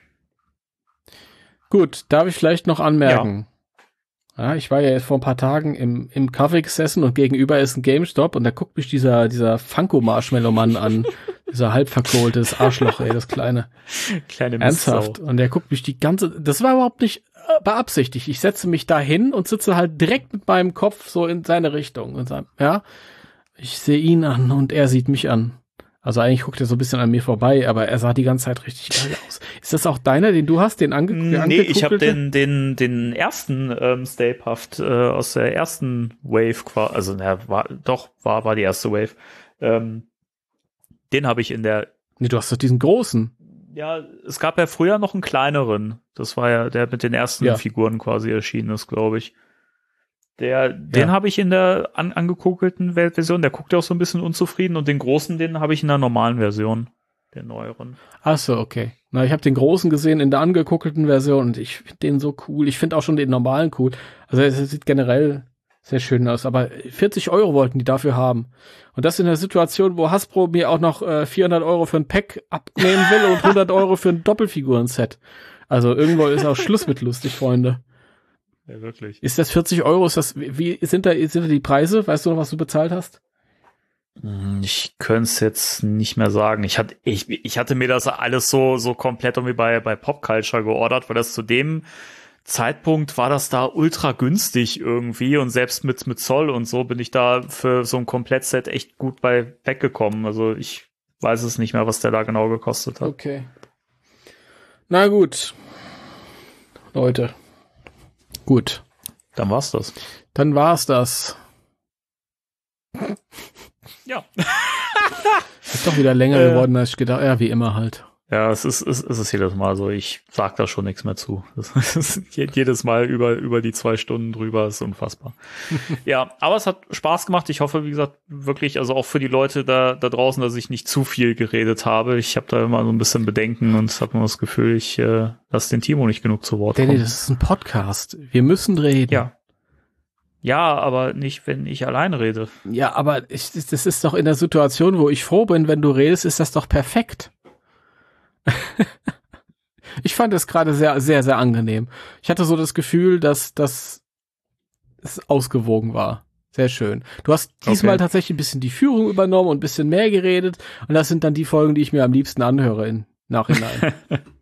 Gut, darf ich vielleicht noch anmerken? Ja, ich war ja jetzt vor ein paar Tagen im, im Café gesessen und gegenüber ist ein GameStop und da guckt mich dieser, dieser Funko-Marshmallow-Mann an. Dieser halb verkohltes Arschloch, ey, das kleine. Kleine Ernsthaft. Mistsau. Und der guckt mich die ganze, das war überhaupt nicht äh, beabsichtigt. Ich setze mich da hin und sitze halt direkt mit meinem Kopf so in seine Richtung und sag, ja, ich sehe ihn an und er sieht mich an. Also eigentlich guckt er so ein bisschen an mir vorbei, aber er sah die ganze Zeit richtig geil aus. Ist das auch deiner, den du hast, den ange Nee, ich habe den, den, den ersten ähm, Stay Puft äh, aus der ersten Wave, quasi, also na, war, doch, war, war die erste Wave. Ähm, den habe ich in der, Nee, du hast doch diesen großen. ja, es gab ja früher noch einen kleineren. Das war ja der mit den ersten Ja. Figuren quasi erschienen ist, glaube ich. Der, den habe ich in der an, angeguckelten Version, der guckt ja auch so ein bisschen unzufrieden und den großen, den habe ich in der normalen Version, der neueren. Ach so, okay. Na, ich habe den großen gesehen in der angeguckelten Version und ich finde den so cool. Ich finde auch schon den normalen cool. Also es sieht generell sehr schön aus, aber vierzig Euro wollten die dafür haben. Und das in der Situation, wo Hasbro mir auch noch äh, vierhundert Euro für ein Pack abnehmen will und hundert Euro für ein Doppelfiguren-Set. Also irgendwo ist auch Schluss mit lustig, Freunde. Ja, wirklich. Ist das vierzig Euro? Ist das, wie sind da, sind da die Preise? Weißt du noch, was du bezahlt hast? Ich könnte es jetzt nicht mehr sagen. Ich hatte, ich, ich hatte mir das alles so, so komplett irgendwie bei, bei Popculture geordert, weil das zu dem Zeitpunkt war das da ultra günstig irgendwie und selbst mit, mit Zoll und so bin ich da für so ein Komplettset echt gut bei weggekommen. Also ich weiß es nicht mehr, was der da genau gekostet hat. Okay. Na gut. Leute. Gut. Dann war's das. Dann war's das. Ja. Ist doch wieder länger Äh. geworden, als ich gedacht. Ja, wie immer halt. Ja, es ist, es, es ist jedes Mal so. Ich sag da schon nichts mehr zu. Das ist jedes Mal über, über die zwei Stunden drüber. Ist unfassbar. Ja, aber es hat Spaß gemacht. Ich hoffe, wie gesagt, wirklich, also auch für die Leute da, da draußen, dass ich nicht zu viel geredet habe. Ich habe da immer so ein bisschen Bedenken und habe immer das Gefühl, ich äh, lasse den Timo nicht genug zu Wort Danny, kommen. das ist ein Podcast. Wir müssen reden. Ja. Ja, aber nicht, wenn ich alleine rede. Ja, aber ich, das ist doch in der Situation, wo ich froh bin, wenn du redest, ist das doch perfekt. Ich fand es gerade sehr, sehr, sehr angenehm. Ich hatte so das Gefühl, dass, dass es ausgewogen war. Sehr schön. Du hast diesmal Okay. tatsächlich ein bisschen die Führung übernommen und ein bisschen mehr geredet. Und das sind dann die Folgen, die ich mir am liebsten anhöre im Nachhinein.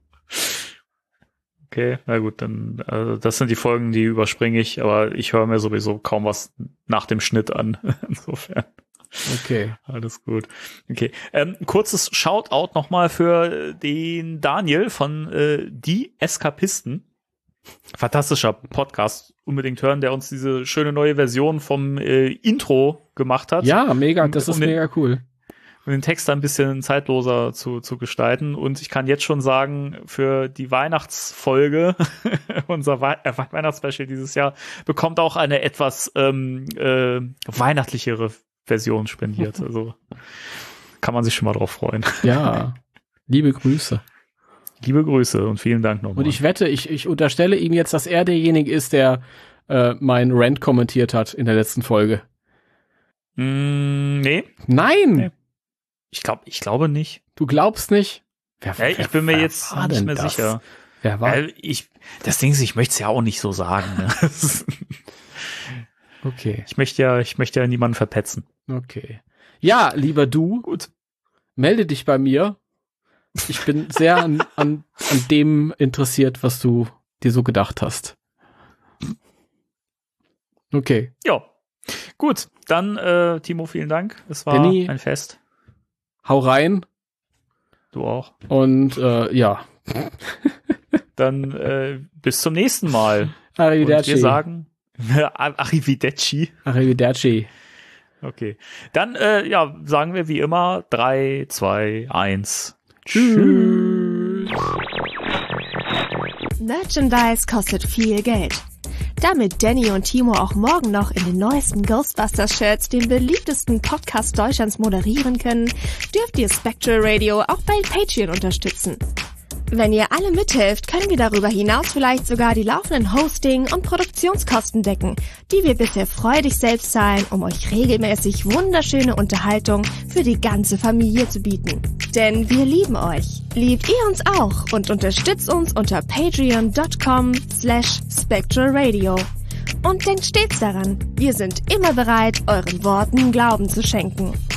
Okay, na gut, dann also das sind die Folgen, die überspringe ich, aber ich höre mir sowieso kaum was nach dem Schnitt an. Insofern. Okay. Alles gut. Okay. Ähm, kurzes Shoutout nochmal für den Daniel von äh, Die Eskapisten. Fantastischer Podcast. Unbedingt hören, der uns diese schöne neue Version vom äh, Intro gemacht hat. Ja, mega, das Um ist den- mega cool. Um den Text ein bisschen zeitloser zu, zu gestalten. Und ich kann jetzt schon sagen, für die Weihnachtsfolge, unser Wei äh, Weihnachtsspecial dieses Jahr, bekommt auch eine etwas ähm, äh, weihnachtlichere Version spendiert. Also kann man sich schon mal drauf freuen. Ja. Liebe Grüße. Liebe Grüße und vielen Dank nochmal. Und ich wette, ich, ich unterstelle ihm jetzt, dass er derjenige ist, der äh, mein Rant kommentiert hat in der letzten Folge. mm, nee, Nein! Nee. ich glaube, ich glaube nicht. Du glaubst nicht? Wer, Ja, ich bin mir wer jetzt war nicht denn mehr das? sicher. Wer war? Weil ich, das Ding ist, ich möchte es ja auch nicht so sagen. Ne? Okay, Ich möchte ja, ich möchte ja niemanden verpetzen. okay. Ja, lieber du, Gut. melde dich bei mir. Ich bin sehr an, an, an dem interessiert, was du dir so gedacht hast. Okay. Ja. Gut, dann, äh, Timo, vielen Dank. Es war Danny. ein Fest. Hau rein. Du auch. Und äh, ja. Dann äh, bis zum nächsten Mal. Arrivederci. Und wir sagen Arrivederci. Arrivederci. Okay. Dann äh, ja, sagen wir wie immer drei, zwei, eins. Tschüss. Merchandise kostet viel Geld. Damit Danny und Timo auch morgen noch in den neuesten Ghostbusters-Shirts den beliebtesten Podcast Deutschlands moderieren können, dürft ihr Spectral Radio auch bei Patreon unterstützen. Wenn ihr alle mithelft, können wir darüber hinaus vielleicht sogar die laufenden Hosting- und Produktionskosten decken, die wir bisher freudig selbst zahlen, um euch regelmäßig wunderschöne Unterhaltung für die ganze Familie zu bieten. Denn wir lieben euch. Liebt ihr uns auch und unterstützt uns unter patreon.com slash spectralradio. Und denkt stets daran, wir sind immer bereit, euren Worten Glauben zu schenken.